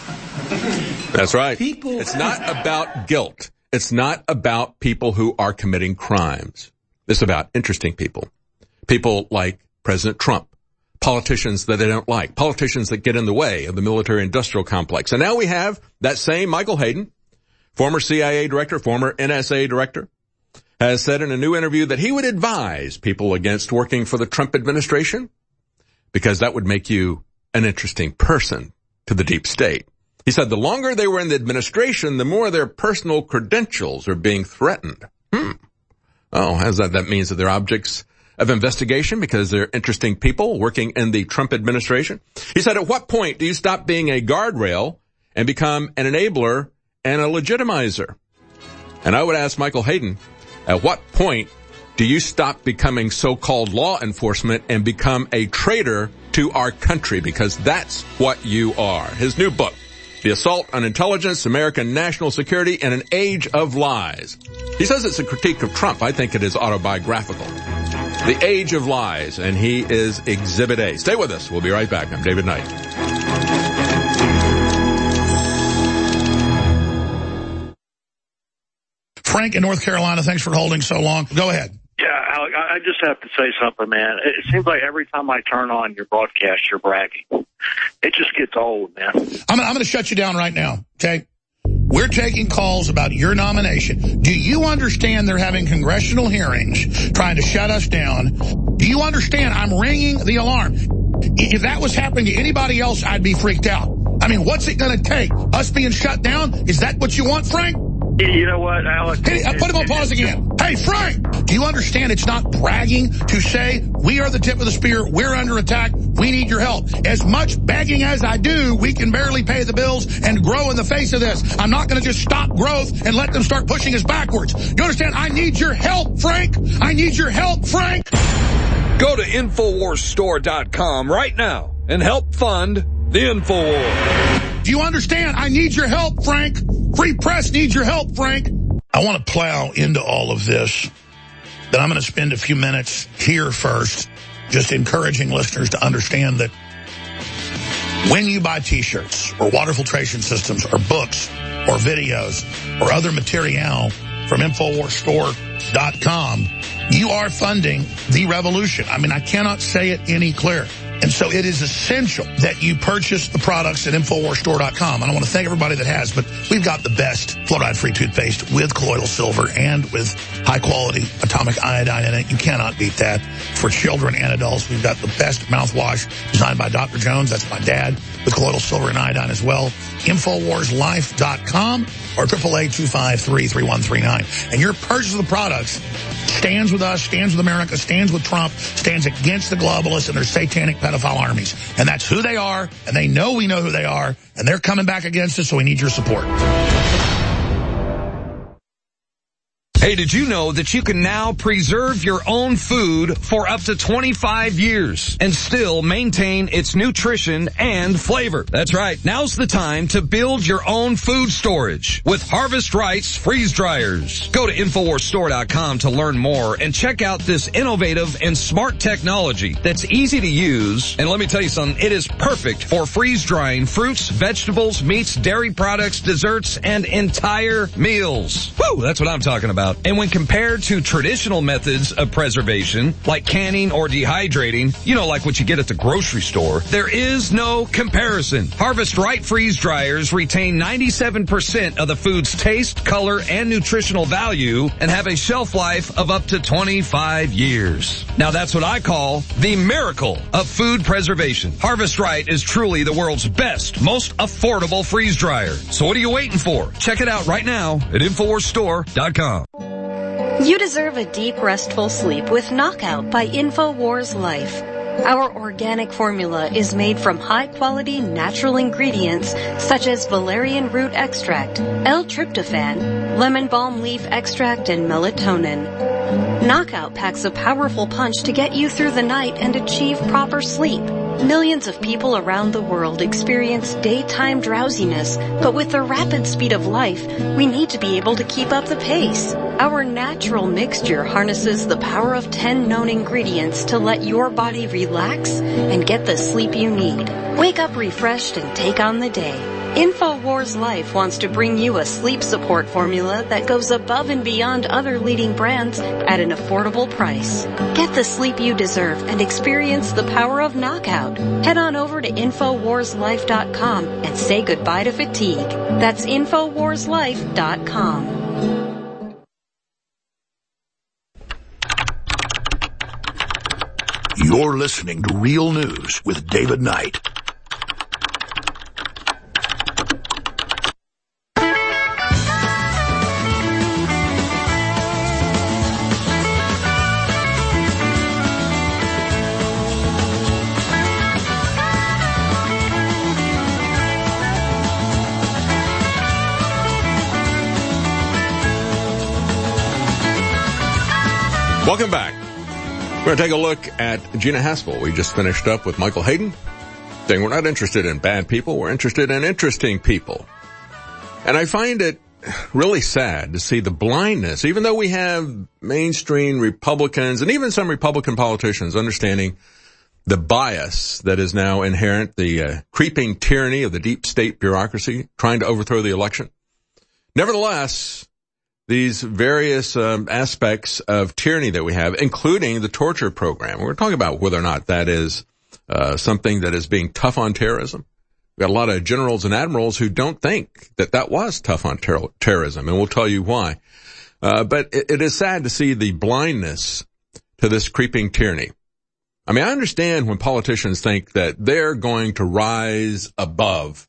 That's right. People. It's not about guilt. It's not about people who are committing crimes. It's about interesting people. People like President Trump. Politicians that they don't like. Politicians that get in the way of the military-industrial complex. And now we have that same Michael Hayden, former C I A director, former N S A director, has said in a new interview that he would advise people against working for the Trump administration because that would make you an interesting person to the deep state. He said the longer they were in the administration, the more their personal credentials are being threatened. Hmm. Oh, how's that? That means that they're objects of investigation because they're interesting people working in the Trump administration. He said, at what point do you stop being a guardrail and become an enabler and a legitimizer? And I would ask Michael Hayden, at what point do you stop becoming so-called law enforcement and become a traitor to our country? Because that's what you are. His new book, The Assault on Intelligence, American National Security in an Age of Lies. He says it's a critique of Trump. I think it is autobiographical. The Age of Lies, and he is Exhibit A. Stay with us. We'll be right back. I'm David Knight. Frank in North Carolina, thanks for holding so long. Go ahead. Yeah, Alec, I just have to say something, man. It seems like every time I turn on your broadcast, you're bragging. It just gets old, man. I'm, I'm going to shut you down right now, okay? We're taking calls about your nomination. Do you understand they're having congressional hearings trying to shut us down? Do you understand I'm ringing the alarm? If that was happening to anybody else, I'd be freaked out. I mean, what's it going to take? Us being shut down? Is that what you want, Frank? You know what, Alex? Hey, put him on pause again. Hey, Frank, do you understand it's not bragging to say we are the tip of the spear, we're under attack, we need your help? As much begging as I do, we can barely pay the bills and grow in the face of this. I'm not going to just stop growth and let them start pushing us backwards. You understand? I need your help, Frank. I need your help, Frank. Go to Infowars Store dot com right now and help fund the InfoWars. Do you understand? I need your help, Frank. Free press needs your help, Frank. I want to plow into all of this, but I'm going to spend a few minutes here first just encouraging listeners to understand that when you buy T-shirts or water filtration systems or books or videos or other material from Infowars Store dot com, you are funding the revolution. I mean, I cannot say it any clearer. And so it is essential that you purchase the products at Infowars Store dot com. And I want to thank everybody that has, but we've got the best fluoride-free toothpaste with colloidal silver and with high-quality atomic iodine in it. You cannot beat that. For children and adults, we've got the best mouthwash designed by Doctor Jones. That's my dad, with colloidal silver and iodine as well. Infowars Life dot com or triple A two five three, three one three nine. And your purchase of the products stands with us, stands with America, stands with Trump, stands against the globalists and their satanic pedophile armies. And that's who they are, and they know we know who they are, and they're coming back against us, so we need your support. Hey, did you know that you can now preserve your own food for up to twenty-five years and still maintain its nutrition and flavor? That's right. Now's the time to build your own food storage with Harvest Right's freeze dryers. Go to Infowars Store dot com to learn more and check out this innovative and smart technology that's easy to use. And let me tell you something, it is perfect for freeze drying fruits, vegetables, meats, dairy products, desserts, and entire meals. Woo, that's what I'm talking about. And when compared to traditional methods of preservation, like canning or dehydrating, you know, like what you get at the grocery store, there is no comparison. Harvest Right freeze dryers retain ninety-seven percent of the food's taste, color, and nutritional value and have a shelf life of up to twenty-five years. Now that's what I call the miracle of food preservation. Harvest Right is truly the world's best, most affordable freeze dryer. So what are you waiting for? Check it out right now at Infowars Store dot com. You deserve a deep, restful sleep with Knockout by InfoWars Life. Our organic formula is made from high-quality natural ingredients such as valerian root extract, L-tryptophan, lemon balm leaf extract, and melatonin. Knockout packs a powerful punch to get you through the night and achieve proper sleep. Millions of people around the world experience daytime drowsiness, but with the rapid speed of life, we need to be able to keep up the pace. Our natural mixture harnesses the power of ten known ingredients to let your body relax and get the sleep you need. Wake up refreshed and take on the day. InfoWars Life wants to bring you a sleep support formula that goes above and beyond other leading brands at an affordable price. Get the sleep you deserve and experience the power of Knockout. Head on over to Infowars Life dot com and say goodbye to fatigue. That's Infowars Life dot com. You're listening to Real News with David Knight. Welcome back. We're going to take a look at Gina Haspel. We just finished up with Michael Hayden, saying we're not interested in bad people, we're interested in interesting people. And I find it really sad to see the blindness, even though we have mainstream Republicans and even some Republican politicians understanding the bias that is now inherent, the uh, creeping tyranny of the deep state bureaucracy trying to overthrow the election. Nevertheless, these various um, aspects of tyranny that we have, including the torture program. We're talking about whether or not that is uh, something that is being tough on terrorism. We've got a lot of generals and admirals who don't think that that was tough on ter- terrorism, and we'll tell you why. Uh, but it, it is sad to see the blindness to this creeping tyranny. I mean, I understand when politicians think that they're going to rise above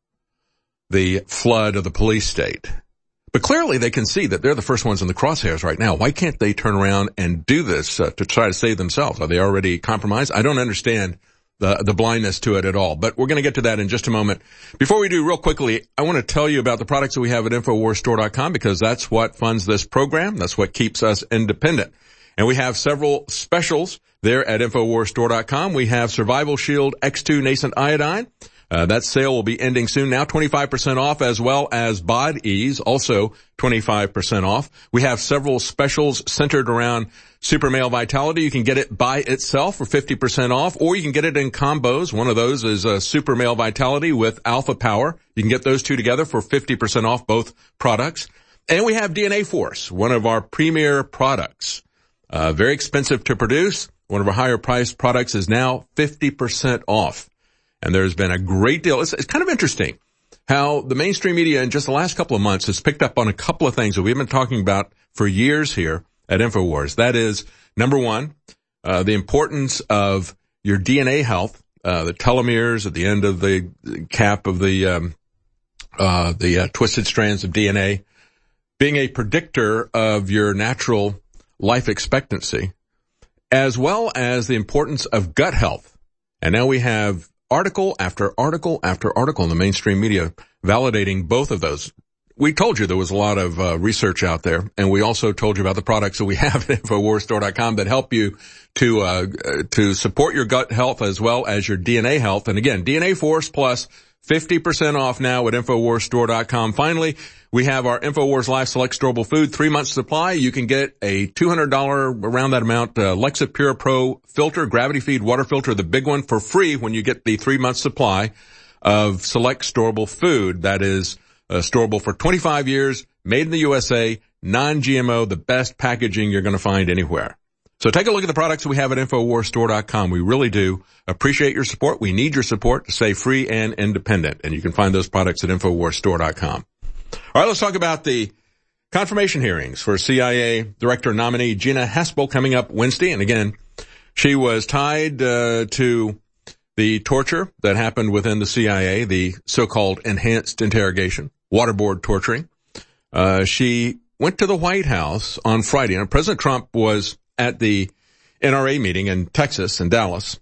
the flood of the police state. But clearly they can see that they're the first ones in the crosshairs right now. Why can't they turn around and do this uh, to try to save themselves? Are they already compromised? I don't understand the the blindness to it at all. But we're going to get to that in just a moment. Before we do, real quickly, I want to tell you about the products that we have at Infowars Store dot com because that's what funds this program. That's what keeps us independent. And we have several specials there at Infowars Store dot com. We have Survival Shield X two Nascent Iodine. Uh, that sale will be ending soon now, twenty-five percent off, as well as Bod Ease, also twenty-five percent off. We have several specials centered around Super Male Vitality. You can get it by itself for fifty percent off, or you can get it in combos. One of those is uh, Super Male Vitality with Alpha Power. You can get those two together for fifty percent off both products. And we have D N A Force, one of our premier products. Uh, very expensive to produce. One of our higher priced products is now fifty percent off. And there's been a great deal. It's, it's kind of interesting how the mainstream media in just the last couple of months has picked up on a couple of things that we've been talking about for years here at InfoWars. That is, number one, uh, the importance of your D N A health, uh, the telomeres at the end of the cap of the, um, uh, the uh, twisted strands of D N A, being a predictor of your natural life expectancy, as well as the importance of gut health. And now we have article after article after article in the mainstream media validating both of those. We told you there was a lot of uh, research out there, and we also told you about the products that we have at infowars store dot com that help you to uh to support your gut health as well as your D N A health. And again, D N A Force Plus, fifty percent off now at infowars store dot com. Finally, we have our InfoWars Life Select Storable Food three-month supply. You can get a two hundred dollars, around that amount, uh, Lexapure Pro filter, gravity feed water filter, the big one, for free when you get the three-month supply of Select Storable Food. That is uh, storable for twenty-five years, made in the U S A, non-G M O, the best packaging you're going to find anywhere. So take a look at the products we have at infowars store dot com. We really do appreciate your support. We need your support to stay free and independent. And you can find those products at infowars store dot com. All right, let's talk about the confirmation hearings for C I A Director nominee Gina Haspel coming up Wednesday. And again, she was tied uh, to the torture that happened within the C I A, the so-called enhanced interrogation, waterboard torturing. Uh, she went to the White House on Friday, and President Trump was at the N R A meeting in Texas, in Dallas.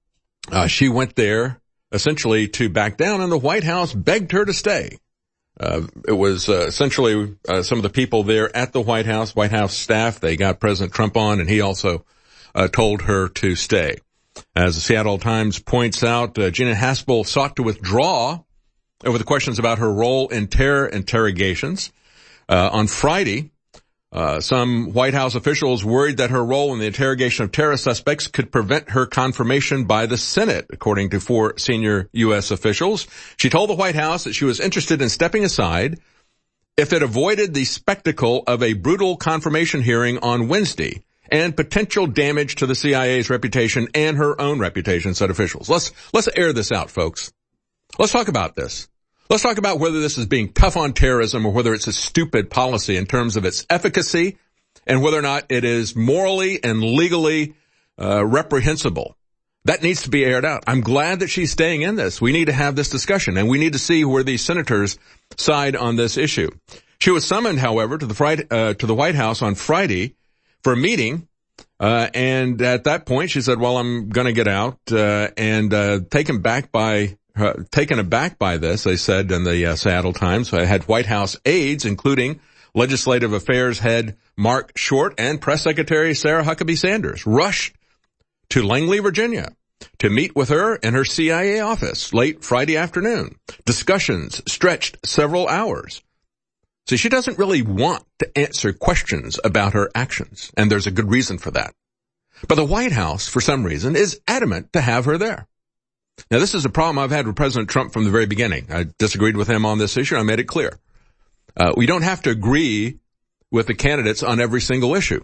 Uh, she went there essentially to back down, and the White House begged her to stay. Uh, it was uh, essentially uh, some of the people there at the White House, White House staff, they got President Trump on, and he also uh, told her to stay. As the Seattle Times points out, uh, Gina Haspel sought to withdraw over the questions about her role in terror interrogations. Uh, on Friday, Uh, some White House officials worried that her role in the interrogation of terrorist suspects could prevent her confirmation by the Senate, according to four senior U S officials. She told the White House that she was interested in stepping aside if it avoided the spectacle of a brutal confirmation hearing on Wednesday and potential damage to the C I A's reputation and her own reputation, said officials. Let's, let's air this out, folks. Let's talk about this. Let's talk about whether this is being tough on terrorism or whether it's a stupid policy in terms of its efficacy and whether or not it is morally and legally uh, reprehensible. That needs to be aired out. I'm glad that she's staying in this. We need to have this discussion, and we need to see where these senators side on this issue. She was summoned, however, to the Friday, uh, to the White House on Friday for a meeting, uh, and at that point she said, well, I'm going to get out, uh, and uh, taken back by Uh, taken aback by this, they said in the uh, Seattle Times. I had White House aides, including Legislative Affairs head Mark Short and Press Secretary Sarah Huckabee Sanders, rushed to Langley, Virginia, to meet with her in her C I A office late Friday afternoon. Discussions stretched several hours. See, she doesn't really want to answer questions about her actions, and there's a good reason for that. But the White House, for some reason, is adamant to have her there. Now, this is a problem I've had with President Trump from the very beginning. I disagreed with him on this issue. I made it clear. Uh, we don't have to agree with the candidates on every single issue.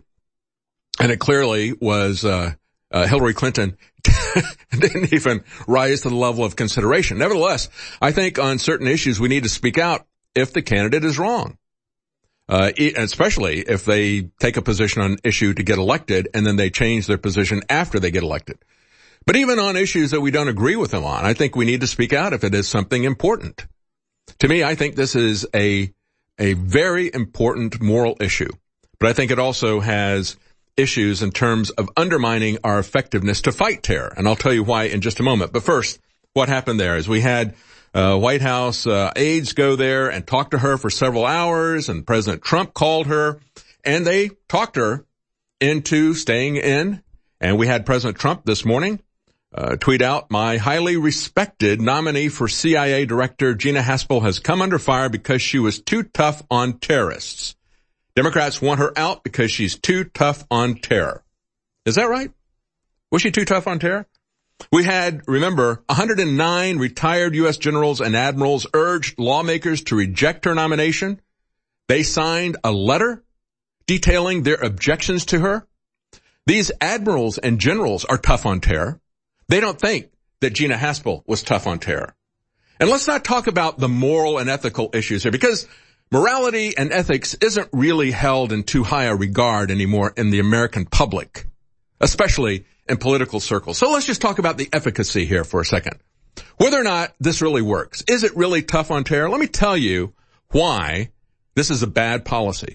And it clearly was uh, uh Hillary Clinton didn't even rise to the level of consideration. Nevertheless, I think on certain issues we need to speak out if the candidate is wrong. Uh, especially if they take a position on an issue to get elected and then they change their position after they get elected. But even on issues that we don't agree with them on, I think we need to speak out if it is something important. To me, I think this is a, a very important moral issue. But I think it also has issues in terms of undermining our effectiveness to fight terror. And I'll tell you why in just a moment. But first, what happened there is we had uh, White House uh, aides go there and talk to her for several hours, and President Trump called her, and they talked her into staying in. And we had President Trump this morning Uh, tweet out, my highly respected nominee for C I A Director Gina Haspel has come under fire because she was too tough on terrorists. Democrats want her out because she's too tough on terror. Is that right? Was she too tough on terror? We had, remember, one hundred nine retired U S generals and admirals urged lawmakers to reject her nomination. They signed a letter detailing their objections to her. These admirals and generals are tough on terror. They don't think that Gina Haspel was tough on terror. And let's not talk about the moral and ethical issues here, because morality and ethics isn't really held in too high a regard anymore in the American public, especially in political circles. So let's just talk about the efficacy here for a second. Whether or not this really works. Is it really tough on terror? Let me tell you why this is a bad policy.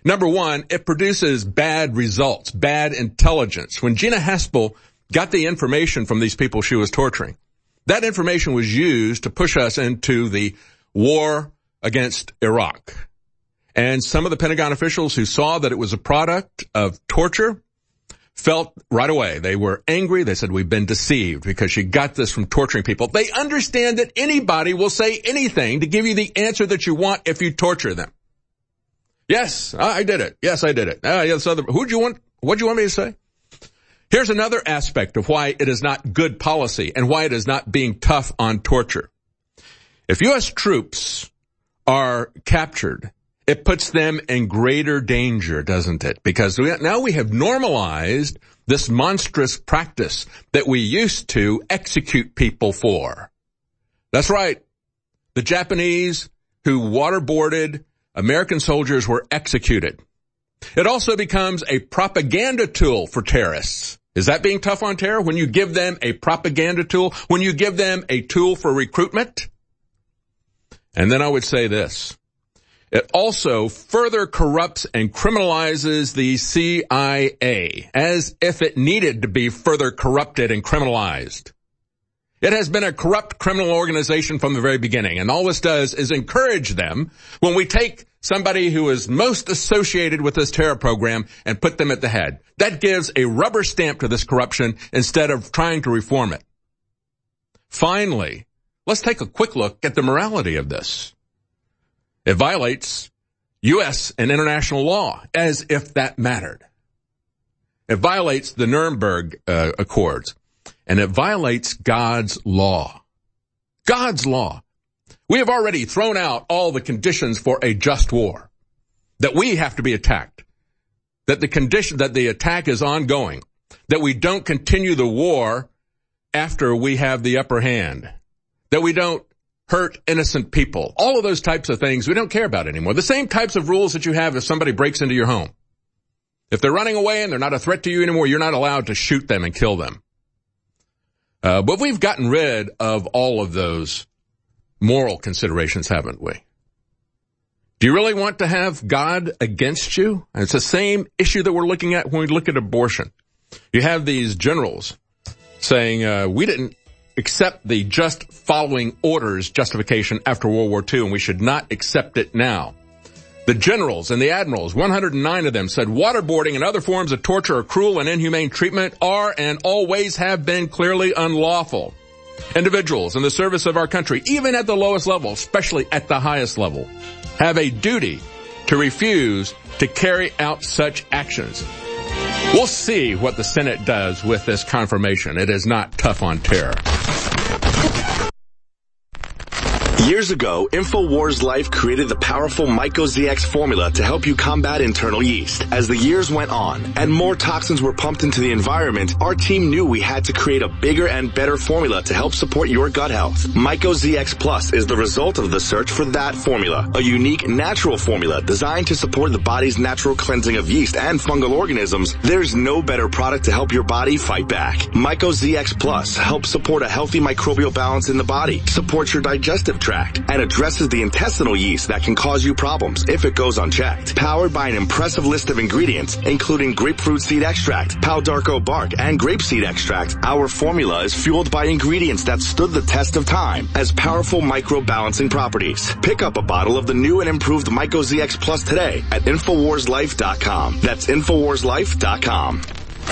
Number one, it produces bad results, bad intelligence. When Gina Haspel got the information from these people she was torturing, that information was used to push us into the war against Iraq. And some of the Pentagon officials who saw that it was a product of torture felt right away. They were angry. They said, we've been deceived because she got this from torturing people. They understand that anybody will say anything to give you the answer that you want if you torture them. Yes, I did it. Yes, I did it. Uh, yes, other, who'd you want, what'd you want me to say? Here's another aspect of why it is not good policy and why it is not being tough on torture. If U S troops are captured, it puts them in greater danger, doesn't it? Because we, now we have normalized this monstrous practice that we used to execute people for. That's right. The Japanese who waterboarded American soldiers were executed. It also becomes a propaganda tool for terrorists. Is that being tough on terror? When you give them a propaganda tool, when you give them a tool for recruitment? And then I would say this. It also further corrupts and criminalizes the C I A, as if it needed to be further corrupted and criminalized. It has been a corrupt criminal organization from the very beginning, and all this does is encourage them when we take somebody who is most associated with this terror program and put them at the head. That gives a rubber stamp to this corruption instead of trying to reform it. Finally, let's take a quick look at the morality of this. It violates U S and international law, as if that mattered. It violates the Nuremberg uh, Accords. And it violates God's law. God's law. We have already thrown out all the conditions for a just war. That we have to be attacked. That the condition, that the attack is ongoing. That we don't continue the war after we have the upper hand. That we don't hurt innocent people. All of those types of things we don't care about anymore. The same types of rules that you have if somebody breaks into your home. If they're running away and they're not a threat to you anymore, you're not allowed to shoot them and kill them. Uh, but we've gotten rid of all of those moral considerations, haven't we? Do you really want to have God against you? And it's the same issue that we're looking at when we look at abortion. You have these generals saying, uh, we didn't accept the just following orders justification after World War Two, and we should not accept it now. The generals and the admirals, one hundred nine of them, said waterboarding and other forms of torture or cruel and inhumane treatment are and always have been clearly unlawful. Individuals in the service of our country, even at the lowest level, especially at the highest level, have a duty to refuse to carry out such actions. We'll see what the Senate does with this confirmation. It is not tough on terror. Years ago, InfoWars Life created the powerful MycoZX formula to help you combat internal yeast. As the years went on and more toxins were pumped into the environment, our team knew we had to create a bigger and better formula to help support your gut health. MycoZX Plus is the result of the search for that formula, a unique natural formula designed to support the body's natural cleansing of yeast and fungal organisms. There's no better product to help your body fight back. MycoZX Plus helps support a healthy microbial balance in the body, supports your digestive tract, and addresses the intestinal yeast that can cause you problems if it goes unchecked. Powered by an impressive list of ingredients, including grapefruit seed extract, Palo d'Arco bark, and grapeseed extract, our formula is fueled by ingredients that stood the test of time as powerful microbalancing properties. Pick up a bottle of the new and improved MycoZX Plus today at Infowars Life dot com. That's Infowars Life dot com.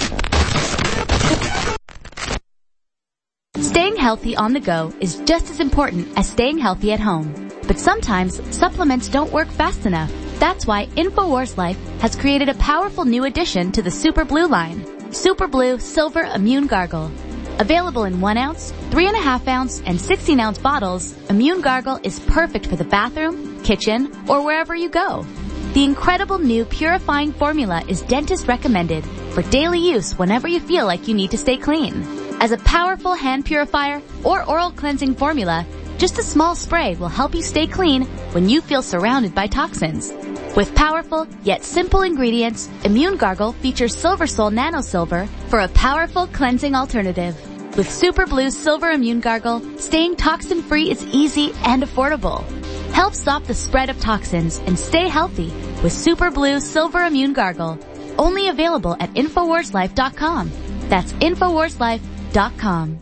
Staying healthy on the go is just as important as staying healthy at home. But sometimes supplements don't work fast enough. That's why InfoWars Life has created a powerful new addition to the Super Blue line. Super Blue Silver Immune Gargle. Available in one ounce, three and a half ounce, and sixteen ounce bottles, Immune Gargle is perfect for the bathroom, kitchen, or wherever you go. The incredible new purifying formula is dentist recommended for daily use whenever you feel like you need to stay clean. As a powerful hand purifier or oral cleansing formula, just a small spray will help you stay clean when you feel surrounded by toxins. With powerful yet simple ingredients, Immune Gargle features Silver Sol Nano Silver for a powerful cleansing alternative. With Super Blue Silver Immune Gargle, staying toxin-free is easy and affordable. Help stop the spread of toxins and stay healthy with Super Blue Silver Immune Gargle. Only available at Infowars Life dot com. That's Infowars Life dot com.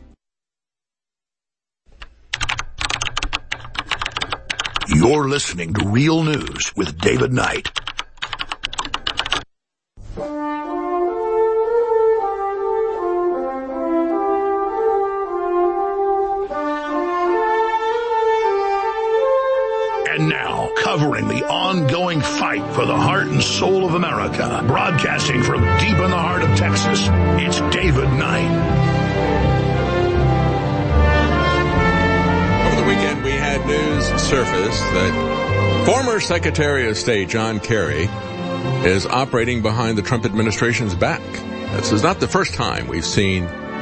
You're listening to Real News with David Knight. And now, covering the ongoing fight for the heart and soul of America, broadcasting from deep in the heart of Texas, it's David Knight. Weekend we had news surface that former Secretary of State John Kerry is operating behind the Trump administration's back. This is not the first time we've seen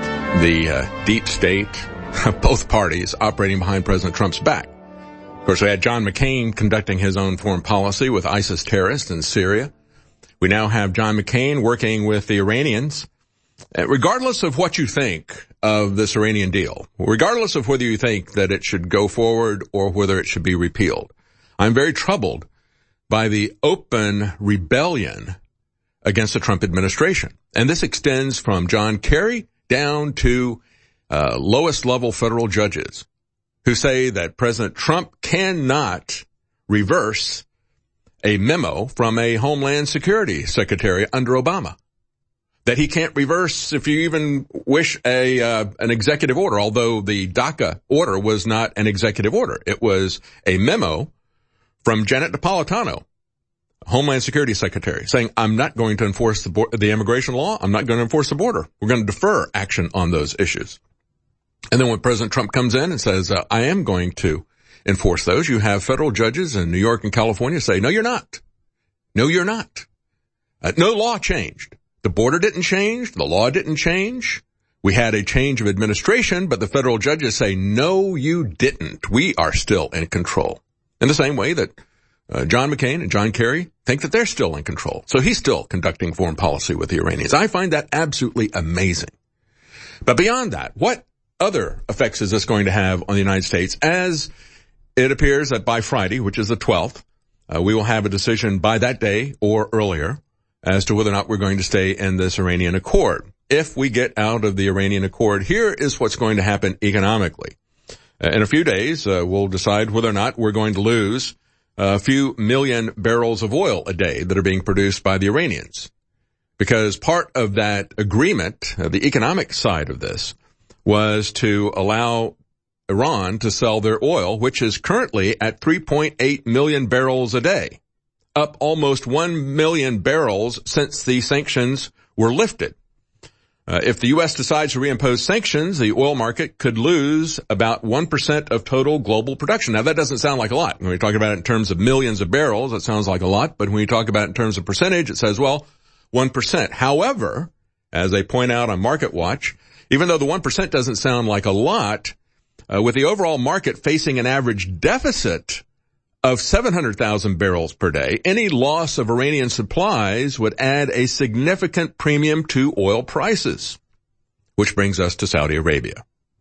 the uh, deep state, both parties, operating behind President Trump's back. Of course, we had John McCain conducting his own foreign policy with ISIS terrorists in Syria. We now have John McCain working with the Iranians. Uh, regardless of what you think of this Iranian deal, regardless of whether you think that it should go forward or whether it should be repealed, I'm very troubled by the open rebellion against the Trump administration. And this extends from John Kerry down to uh, lowest level federal judges who say that President Trump cannot reverse a memo from a Homeland Security Secretary under Obama. That he can't reverse, if you even wish, a uh, an executive order, although the DACA order was not an executive order. It was a memo from Janet Napolitano, Homeland Security Secretary, saying, I'm not going to enforce the, bo- the immigration law. I'm not going to enforce the border. We're going to defer action on those issues. And then when President Trump comes in and says, uh, I am going to enforce those, you have federal judges in New York and California say, no, you're not. No, you're not. Uh, no law changed. The border didn't change. The law didn't change. We had a change of administration, but the federal judges say, no, you didn't. We are still in control. In the same way that uh, John McCain and John Kerry think that they're still in control. So he's still conducting foreign policy with the Iranians. I find that absolutely amazing. But beyond that, what other effects is this going to have on the United States? As it appears that by Friday, which is the twelfth, uh, we will have a decision by that day or earlier as to whether or not we're going to stay in this Iranian accord. If we get out of the Iranian accord, here is what's going to happen economically. Uh, in a few days, uh, we'll decide whether or not we're going to lose a few million barrels of oil a day that are being produced by the Iranians. Because part of that agreement, uh, the economic side of this, was to allow Iran to sell their oil, which is currently at three point eight million barrels a day. Up almost one million barrels since the sanctions were lifted. Uh, if the U S decides to reimpose sanctions, the oil market could lose about one percent of total global production. Now, that doesn't sound like a lot. When we talk about it in terms of millions of barrels, it sounds like a lot. But when you talk about it in terms of percentage, it says, well, one percent. However, as they point out on Market Watch, even though the one percent doesn't sound like a lot, uh, with the overall market facing an average deficit of seven hundred thousand barrels per day, any loss of Iranian supplies would add a significant premium to oil prices, which brings us to Saudi Arabia.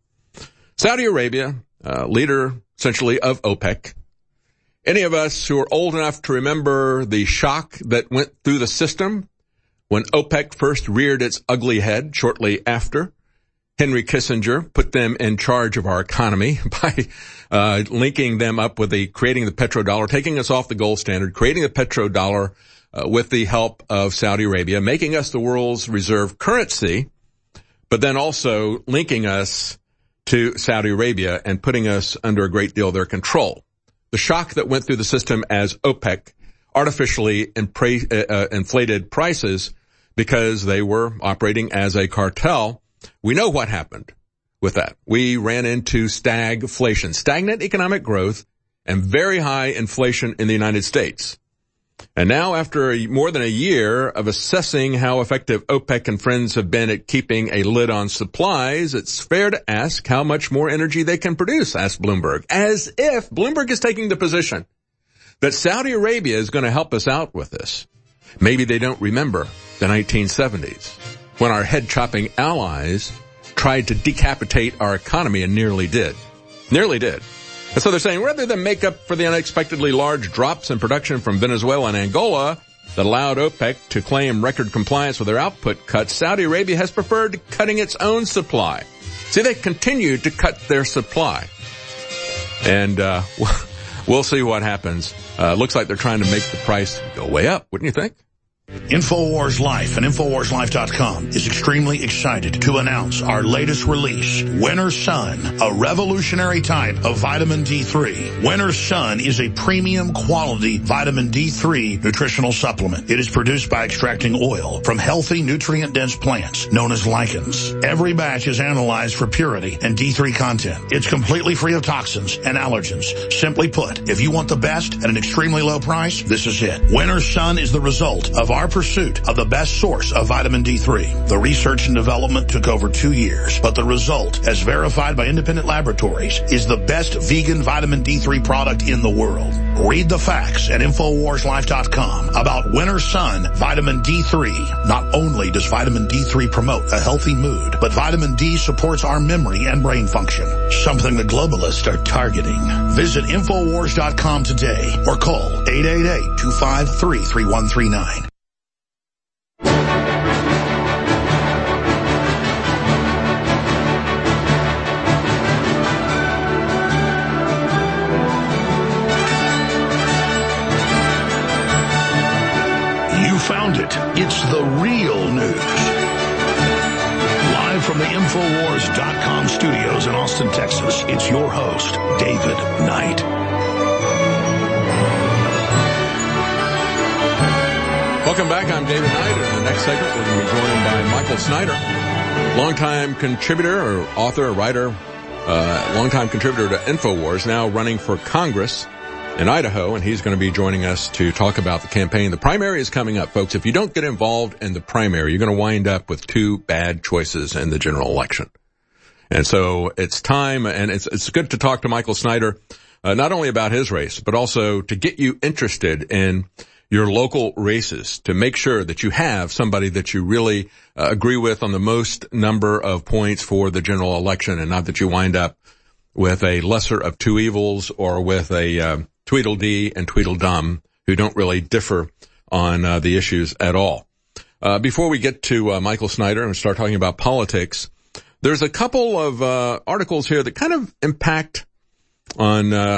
Saudi Arabia, uh, leader essentially of OPEC. Any of us who are old enough to remember the shock that went through the system when OPEC first reared its ugly head shortly after Henry Kissinger put them in charge of our economy by uh linking them up with the creating the petrodollar, taking us off the gold standard, creating the petrodollar uh, with the help of Saudi Arabia, making us the world's reserve currency, but then also linking us to Saudi Arabia and putting us under a great deal of their control. The shock that went through the system as OPEC artificially impra- uh, inflated prices because they were operating as a cartel. We know what happened with that. We ran into stagflation, stagnant economic growth, and very high inflation in the United States. And now, after a, more than a year of assessing how effective OPEC and friends have been at keeping a lid on supplies, it's fair to ask how much more energy they can produce, asked Bloomberg, as if Bloomberg is taking the position that Saudi Arabia is going to help us out with this. Maybe they don't remember the nineteen seventies. When our head-chopping allies tried to decapitate our economy and nearly did. Nearly did. And so they're saying rather than make up for the unexpectedly large drops in production from Venezuela and Angola that allowed OPEC to claim record compliance with their output cuts, Saudi Arabia has preferred cutting its own supply. See, they continued to cut their supply. And uh we'll see what happens. Uh looks like they're trying to make the price go way up, wouldn't you think? InfoWars Life and InfoWars Life dot com is extremely excited to announce our latest release, Winter Sun, a revolutionary type of vitamin D three. Winter Sun is a premium quality vitamin D three nutritional supplement. It is produced by extracting oil from healthy, nutrient-dense plants known as lichens. Every batch is analyzed for purity and D three content. It's completely free of toxins and allergens. Simply put, if you want the best at an extremely low price, this is it. Winter Sun is the result of our pursuit of the best source of vitamin D three. The research and development took over two years, but the result, as verified by independent laboratories, is the best vegan vitamin D three product in the world. Read the facts at InfoWars Life dot com about Winter Sun Vitamin D three. Not only does vitamin D three promote a healthy mood, but vitamin D supports our memory and brain function, something the globalists are targeting. Visit InfoWars dot com today or call eight eight eight, two five three, three one three nine. Found it. It's the real news. Live from the InfoWars dot com studios in Austin, Texas, it's your host, David Knight. Welcome back. I'm David Knight. In the next segment, we're going to be joined by Michael Snyder, longtime contributor or author, writer, uh, longtime contributor to InfoWars, now running for Congress in Idaho, and he's going to be joining us to talk about the campaign. The primary is coming up, folks. If you don't get involved in the primary, you're going to wind up with two bad choices in the general election. And so it's time, and it's it's good to talk to Michael Snyder, uh, not only about his race, but also to get you interested in your local races, to make sure that you have somebody that you really uh, agree with on the most number of points for the general election, and not that you wind up with a lesser of two evils or with a uh, Tweedledee and Tweedledum who don't really differ on uh, the issues at all. Uh, before we get to uh, Michael Snyder and start talking about politics, there's a couple of uh, articles here that kind of impact on uh,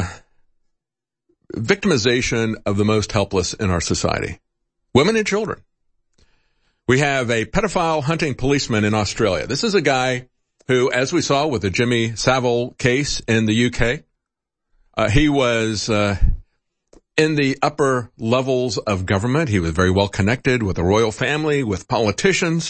victimization of the most helpless in our society, women and children. We have a pedophile hunting policeman in Australia. This is a guy who, as we saw with the Jimmy Savile case in the U K, Uh, he was uh, in the upper levels of government. He was very well connected with the royal family, with politicians.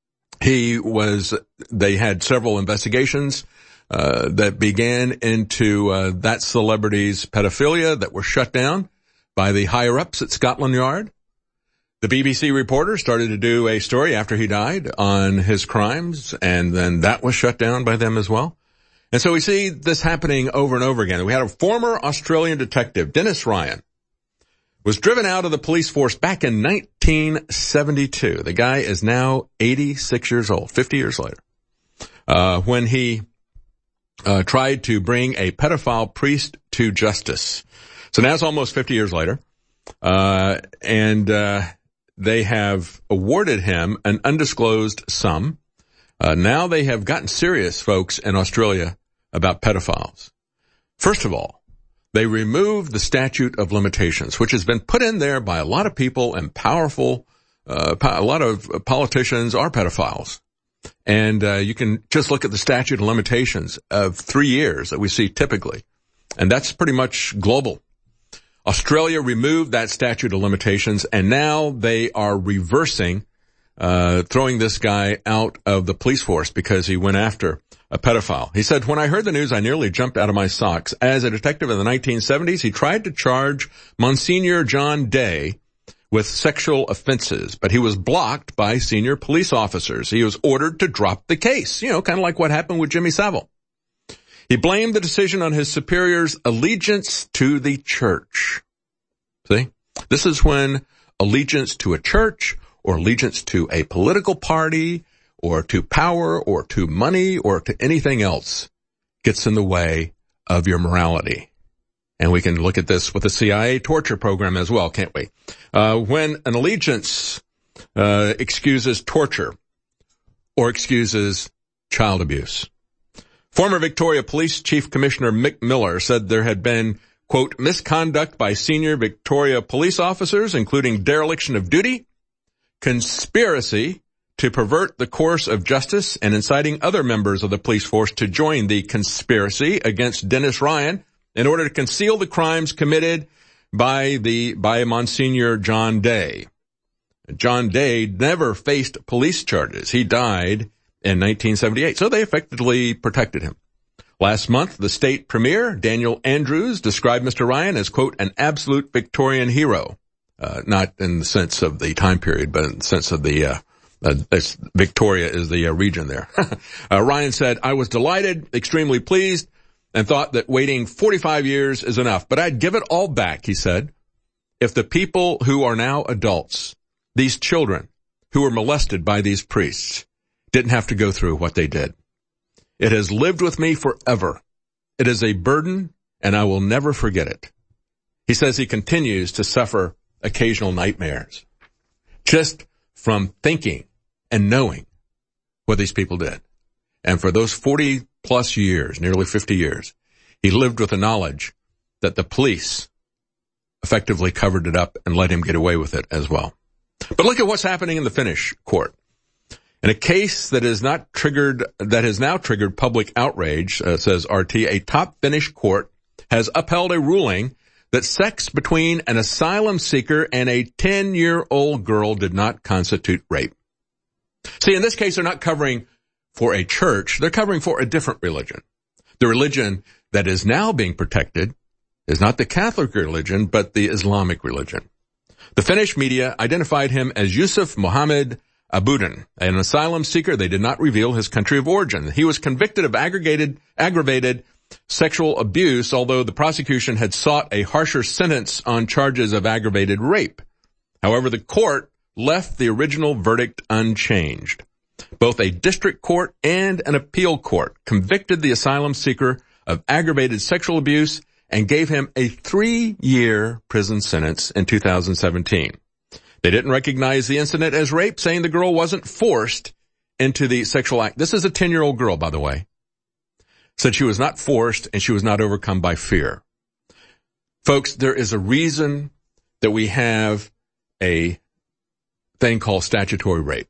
He was, they had several investigations uh, that began into uh, that celebrity's pedophilia that were shut down by the higher-ups at Scotland Yard. The B B C reporter started to do a story after he died on his crimes, and then that was shut down by them as well. And so we see this happening over and over again. We had a former Australian detective, Dennis Ryan, was driven out of the police force back in nineteen seventy-two. The guy is now eighty-six years old, fifty years later, uh, when he uh, tried to bring a pedophile priest to justice. So now it's almost fifty years later, uh, and uh, they have awarded him an undisclosed sum. Uh, now they have gotten serious, folks, in Australia about pedophiles. First of all, they removed the statute of limitations, which has been put in there by a lot of people and powerful, uh, a lot of politicians are pedophiles. And, uh, you can just look at the statute of limitations of three years that we see typically. And that's pretty much global. Australia removed that statute of limitations, and now they are reversing Uh, throwing this guy out of the police force because he went after a pedophile. He said, when I heard the news, I nearly jumped out of my socks. As a detective in the nineteen seventies, he tried to charge Monsignor John Day with sexual offenses, but he was blocked by senior police officers. He was ordered to drop the case, you know, kind of like what happened with Jimmy Savile. He blamed the decision on his superior's allegiance to the church. See, this is when allegiance to a church or allegiance to a political party, or to power, or to money, or to anything else gets in the way of your morality. And we can look at this with the C I A torture program as well, can't we? Uh, when an allegiance uh, excuses torture or excuses child abuse. Former Victoria Police Chief Commissioner Mick Miller said there had been, quote, misconduct by senior Victoria police officers, including dereliction of duty, conspiracy to pervert the course of justice, and inciting other members of the police force to join the conspiracy against Dennis Ryan in order to conceal the crimes committed by the by Monsignor John Day. John Day never faced police charges. He died in nineteen seventy-eight, so they effectively protected him. Last month, the state premier, Daniel Andrews, described Mister Ryan as, quote, an absolute Victorian hero. Uh, not in the sense of the time period, but in the sense of the, uh, uh Victoria is the uh, region there. uh, Ryan said, I was delighted, extremely pleased, and thought that waiting forty-five years is enough. But I'd give it all back, he said, if the people who are now adults, these children who were molested by these priests, didn't have to go through what they did. It has lived with me forever. It is a burden, and I will never forget it. He says he continues to suffer occasional nightmares just from thinking and knowing what these people did. And for those forty plus years, nearly fifty years, he lived with the knowledge that the police effectively covered it up and let him get away with it as well. But look at what's happening in the Finnish court. In a case that is not triggered, that has now triggered public outrage, uh, says R T, a top Finnish court has upheld a ruling that sex between an asylum seeker and a ten-year-old girl did not constitute rape. See, in this case, they're not covering for a church. They're covering for a different religion. The religion that is now being protected is not the Catholic religion, but the Islamic religion. The Finnish media identified him as Yusuf Mohammed Abudin, an asylum seeker. They did not reveal his country of origin. He was convicted of aggregated, aggravated sexual abuse, although the prosecution had sought a harsher sentence on charges of aggravated rape. However, the court left the original verdict unchanged. Both a district court and an appeal court convicted the asylum seeker of aggravated sexual abuse and gave him a three-year prison sentence in two thousand seventeen. They didn't recognize the incident as rape, saying the girl wasn't forced into the sexual act. This is a ten-year-old girl, by the way. Said she was not forced and she was not overcome by fear. Folks, there is a reason that we have a thing called statutory rape.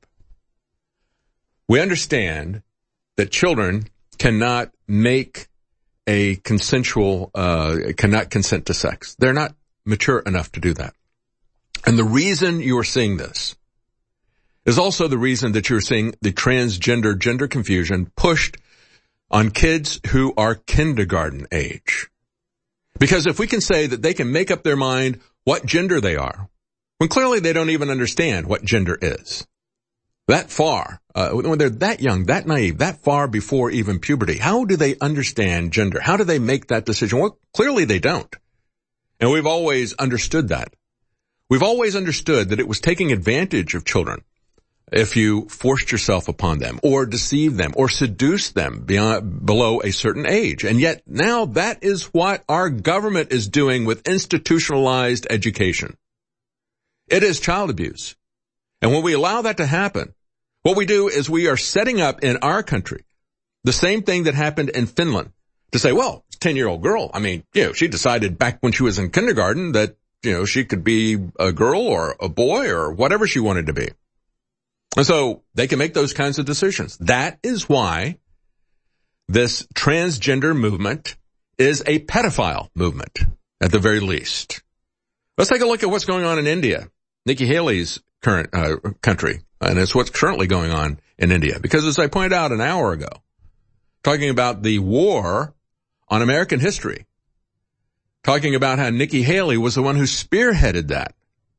We understand that children cannot make a consensual, uh, cannot consent to sex. They're not mature enough to do that. And the reason you are seeing this is also the reason that you're seeing the transgender gender confusion pushed on kids who are kindergarten age. Because if we can say that they can make up their mind what gender they are, when clearly they don't even understand what gender is, that far, uh, when they're that young, that naive, that far before even puberty, how do they understand gender? How do they make that decision? Well, clearly they don't. And we've always understood that. We've always understood that it was taking advantage of children if you forced yourself upon them or deceived them or seduced them beyond, below a certain age. And yet now that is what our government is doing with institutionalized education. It is child abuse. And when we allow that to happen, what we do is we are setting up in our country the same thing that happened in Finland to say, well, it's a ten-year-old girl. I mean, you know, she decided back when she was in kindergarten that, you know, she could be a girl or a boy or whatever she wanted to be. And so they can make those kinds of decisions. That is why this transgender movement is a pedophile movement, at the very least. Let's take a look at what's going on in India, Nikki Haley's current uh, country, and it's what's currently going on in India. Because as I pointed out an hour ago, talking about the war on American history, talking about how Nikki Haley was the one who spearheaded that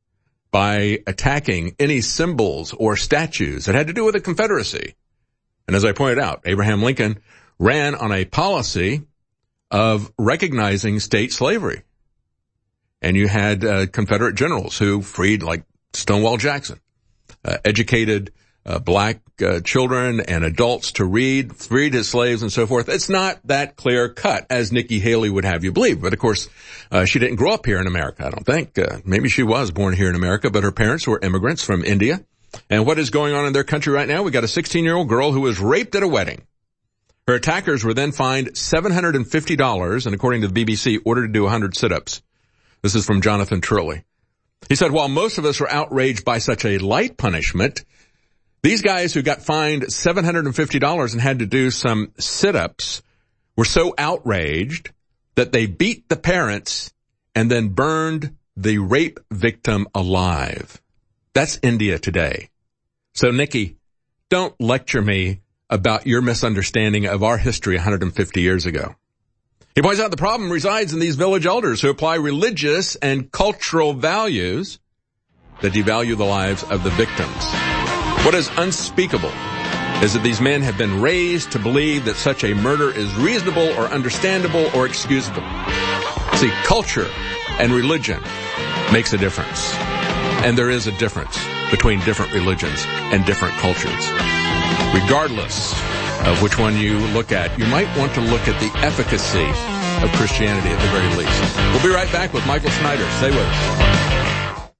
by attacking any symbols or statues that had to do with the Confederacy. And as I pointed out, Abraham Lincoln ran on a policy of recognizing state slavery. And you had uh, Confederate generals who freed, like Stonewall Jackson, uh, educated uh, black uh, children and adults to read, freed his slaves and so forth. It's not that clear cut as Nikki Haley would have you believe. But of course, uh, she didn't grow up here in America, I don't think. Uh, maybe she was born here in America, but her parents were immigrants from India. And what is going on in their country right now? We got a sixteen-year-old girl who was raped at a wedding. Her attackers were then fined seven hundred fifty dollars and according to the B B C, ordered to do one hundred sit-ups. This is from Jonathan Turley. He said, while most of us were outraged by such a light punishment, these guys who got fined seven hundred fifty dollars and had to do some sit-ups were so outraged that they beat the parents and then burned the rape victim alive. That's India today. So, Nikki, don't lecture me about your misunderstanding of our history one hundred fifty years ago. He points out the problem resides in these village elders who apply religious and cultural values that devalue the lives of the victims. What is unspeakable is that these men have been raised to believe that such a murder is reasonable or understandable or excusable. See, culture and religion makes a difference. And there is a difference between different religions and different cultures. Regardless of which one you look at, you might want to look at the efficacy of Christianity at the very least. We'll be right back with Michael Snyder. Stay with us.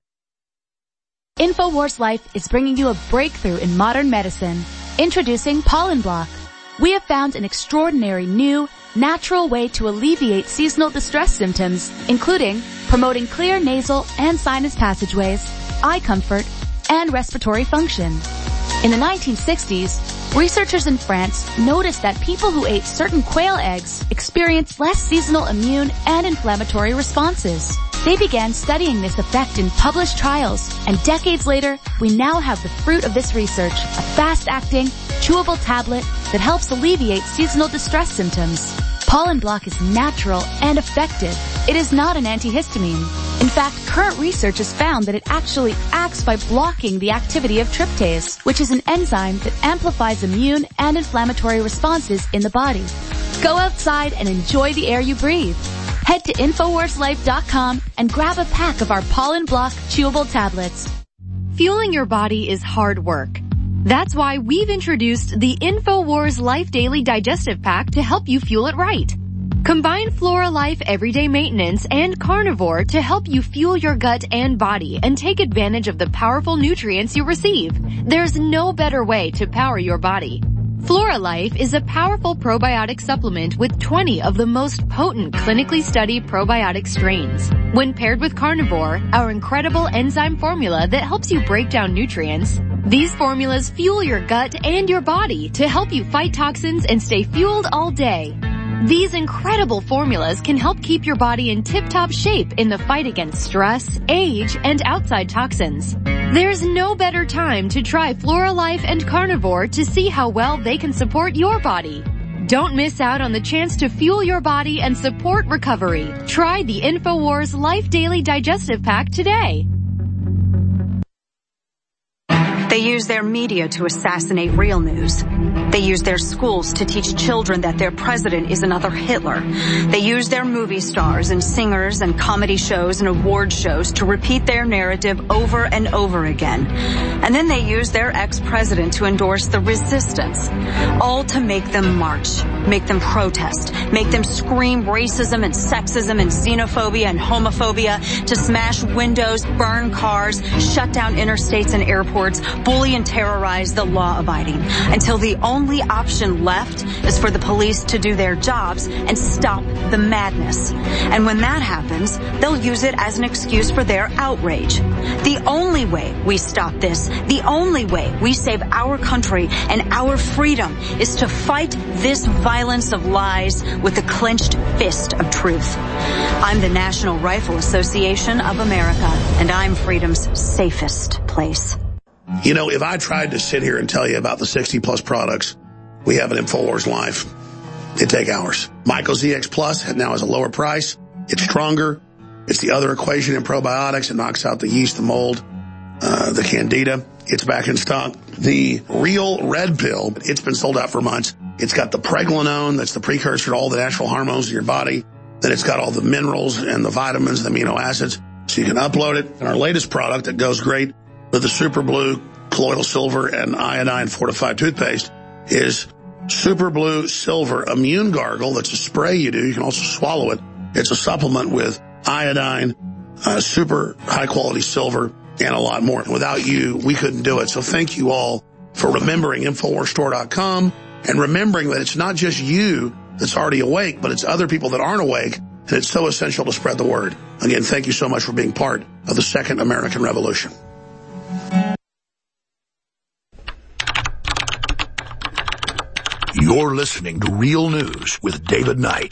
InfoWars Life is bringing you a breakthrough in modern medicine. Introducing Pollen Block. We have found an extraordinary new, natural way to alleviate seasonal distress symptoms, including promoting clear nasal and sinus passageways, eye comfort, and respiratory function. In the nineteen sixties, researchers in France noticed that people who ate certain quail eggs experienced less seasonal immune and inflammatory responses. They began studying this effect in published trials, and decades later, we now have the fruit of this research, a fast-acting, chewable tablet that helps alleviate seasonal distress symptoms. Pollen Block is natural and effective. It is not an antihistamine. In fact, current research has found that it actually acts by blocking the activity of tryptase, which is an enzyme that amplifies immune and inflammatory responses in the body. Go outside and enjoy the air you breathe. Head to Infowars Life dot com and grab a pack of our Pollen Block chewable tablets. Fueling your body is hard work. That's why we've introduced the InfoWars Life Daily Digestive Pack to help you fuel it right. Combine Flora Life Everyday Maintenance and Carnivore to help you fuel your gut and body and take advantage of the powerful nutrients you receive. There's no better way to power your body. Flora Life is a powerful probiotic supplement with twenty of the most potent clinically studied probiotic strains. When paired with Carnivore, our incredible enzyme formula that helps you break down nutrients, these formulas fuel your gut and your body to help you fight toxins and stay fueled all day. These incredible formulas can help keep your body in tip-top shape in the fight against stress, age, and outside toxins. There's no better time to try Flora Life and Carnivore to see how well they can support your body. Don't miss out on the chance to fuel your body and support recovery. Try the InfoWars Life Daily Digestive Pack today. They use their media to assassinate real news. They use their schools to teach children that their president is another Hitler. They use their movie stars and singers and comedy shows and award shows to repeat their narrative over and over again. And then they use their ex-president to endorse the resistance, all to make them march, make them protest, make them scream racism and sexism and xenophobia and homophobia, to smash windows, burn cars, shut down interstates and airports, bully and terrorize the law-abiding, until the only option left is for the police to do their jobs and stop the madness. And when that happens, they'll use it as an excuse for their outrage. The only way we stop this, the only way we save our country and our freedom, is to fight this violence of lies with the clenched fist of truth. I'm the National Rifle Association of America, and I'm freedom's safest place. You know, if I tried to sit here and tell you about the sixty plus products we have at InfoWars Life, it'd take hours. Myco Z X Plus now has a lower price. It's stronger. It's the other equation in probiotics. It knocks out the yeast, the mold, uh, the candida. It's back in stock. The Real Red Pill, it's been sold out for months. It's got the pregnenolone, that's the precursor to all the natural hormones in your body. Then it's got all the minerals and the vitamins, the amino acids, so you can upload it. And our latest product that goes great with the Super Blue colloidal silver and iodine fortified toothpaste is Super Blue Silver Immune Gargle. That's a spray you do. You can also swallow it. It's a supplement with iodine, uh, super high-quality silver, and a lot more. Without you, we couldn't do it. So thank you all for remembering Infowars Store dot com and remembering that it's not just you that's already awake, but it's other people that aren't awake, and it's so essential to spread the word. Again, thank you so much for being part of the Second American Revolution. You're listening to Real News with David Knight.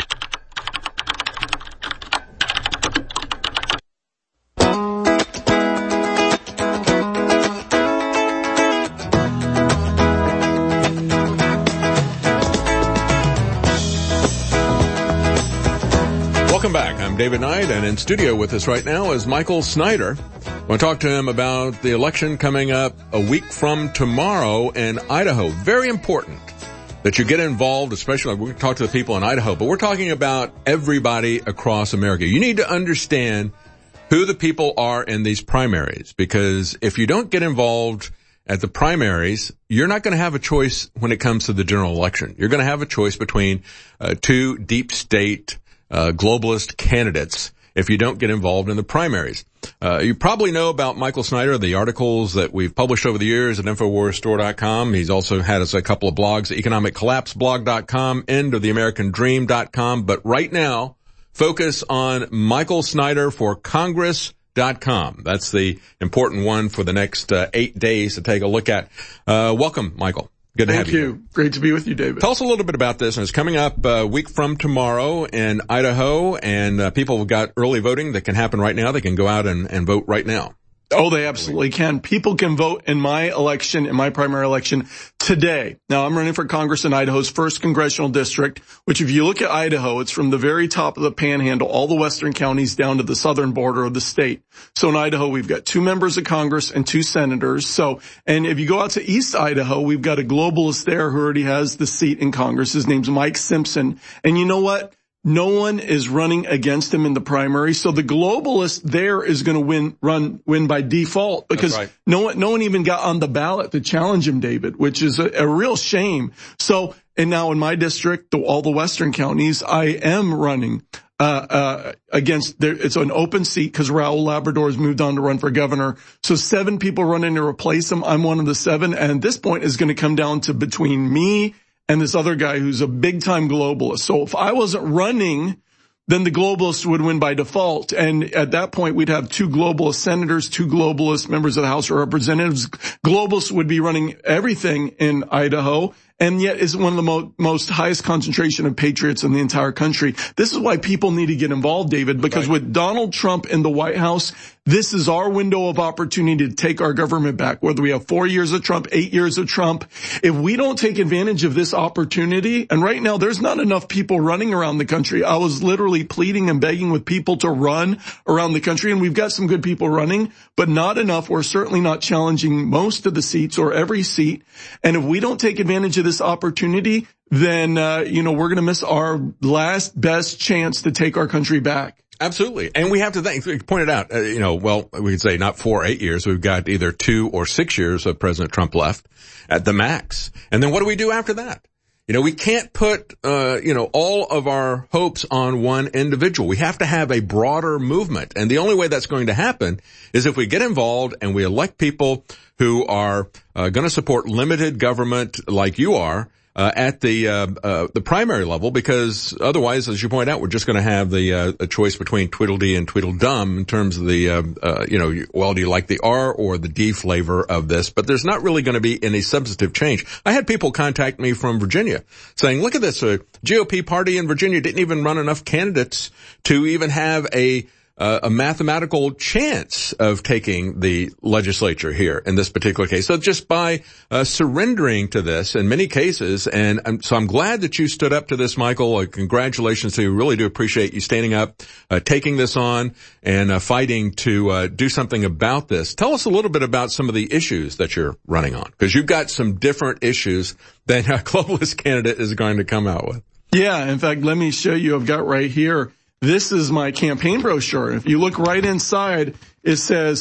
Welcome back. I'm David Knight, and in studio with us right now is Michael Snyder. I want to talk to him about the election coming up a week from tomorrow in Idaho. Very important that you get involved, especially we're going to talk to the people in Idaho, but we're talking about everybody across America. You need to understand who the people are in these primaries, because if you don't get involved at the primaries, you're not going to have a choice when it comes to the general election. You're going to have a choice between uh, two deep state uh, globalist candidates if you don't get involved in the primaries. Uh, you probably know about Michael Snyder, the articles that we've published over the years at Infowars Store dot com. He's also had us a couple of blogs, economic collapse blog dot com, end of the american dream dot com. But right now, focus on Michael Snyder for Congress dot com. That's the important one for the next uh, eight days to take a look at. Uh, welcome, Michael. Good to Thank have you. you. Here. Great to be with you, David. Tell us a little bit about this. And it's coming up a week from tomorrow in Idaho, and uh, people have got early voting that can happen right now. They can go out and, and vote right now. Oh, they absolutely can. People can vote in my election, in my primary election today. Now, I'm running for Congress in Idaho's first congressional district, which if you look at Idaho, it's from the very top of the panhandle, all the western counties down to the southern border of the state. So in Idaho, we've got two members of Congress and two senators. So, and if you go out to East Idaho, we've got a globalist there who already has the seat in Congress. His name's Mike Simpson. And you know what? No one is running against him in the primary, so the globalist there is going to win, run, win by default because right. no one, no one even got on the ballot to challenge him, David, which is a, a real shame. So, and now in my district, the, all the western counties, I am running uh, uh against. There, it's an open seat because Raul Labrador has moved on to run for governor. So seven people running to replace him. I'm one of the seven, and at this point, is going to come down to between me and this other guy who's a big-time globalist. So if I wasn't running, then the globalists would win by default. And at that point, we'd have two globalist senators, two globalist members of the House of Representatives. Globalists would be running everything in Idaho, and yet is one of the mo- most highest concentration of patriots in the entire country. This is why people need to get involved, David, because right. with Donald Trump in the White House, this is our window of opportunity to take our government back, whether we have four years of Trump, eight years of Trump. If we don't take advantage of this opportunity, and right now there's not enough people running around the country. I was literally pleading and begging with people to run around the country, and we've got some good people running, but not enough. We're certainly not challenging most of the seats or every seat. And if we don't take advantage of this opportunity, then, uh, you know, we're going to miss our last best chance to take our country back. Absolutely. And we have to think, we pointed out, uh, you know, well, we could say not four or eight years. We've got either two or six years of President Trump left at the max. And then what do we do after that? You know, we can't put, uh, you know, all of our hopes on one individual. We have to have a broader movement. And the only way that's going to happen is if we get involved and we elect people who are uh, going to support limited government like you are, Uh, at the, uh, uh, the primary level, because otherwise, as you point out, we're just going to have the, uh, a choice between Tweedledee and Tweedledum in terms of the, uh, uh, you know, well, do you like the R or the D flavor of this? But there's not really going to be any substantive change. I had people contact me from Virginia saying, look at this, a G O P party in Virginia didn't even run enough candidates to even have a, Uh, a mathematical chance of taking the legislature here in this particular case. So just by uh, surrendering to this in many cases, and I'm, so I'm glad that you stood up to this, Michael. Uh, congratulations to you. Really do appreciate you standing up, uh, taking this on, and uh, fighting to uh, do something about this. Tell us a little bit about some of the issues that you're running on, because you've got some different issues than a globalist candidate is going to come out with. Yeah, in fact, let me show you. I've got right here. This is my campaign brochure. If you look right inside, it says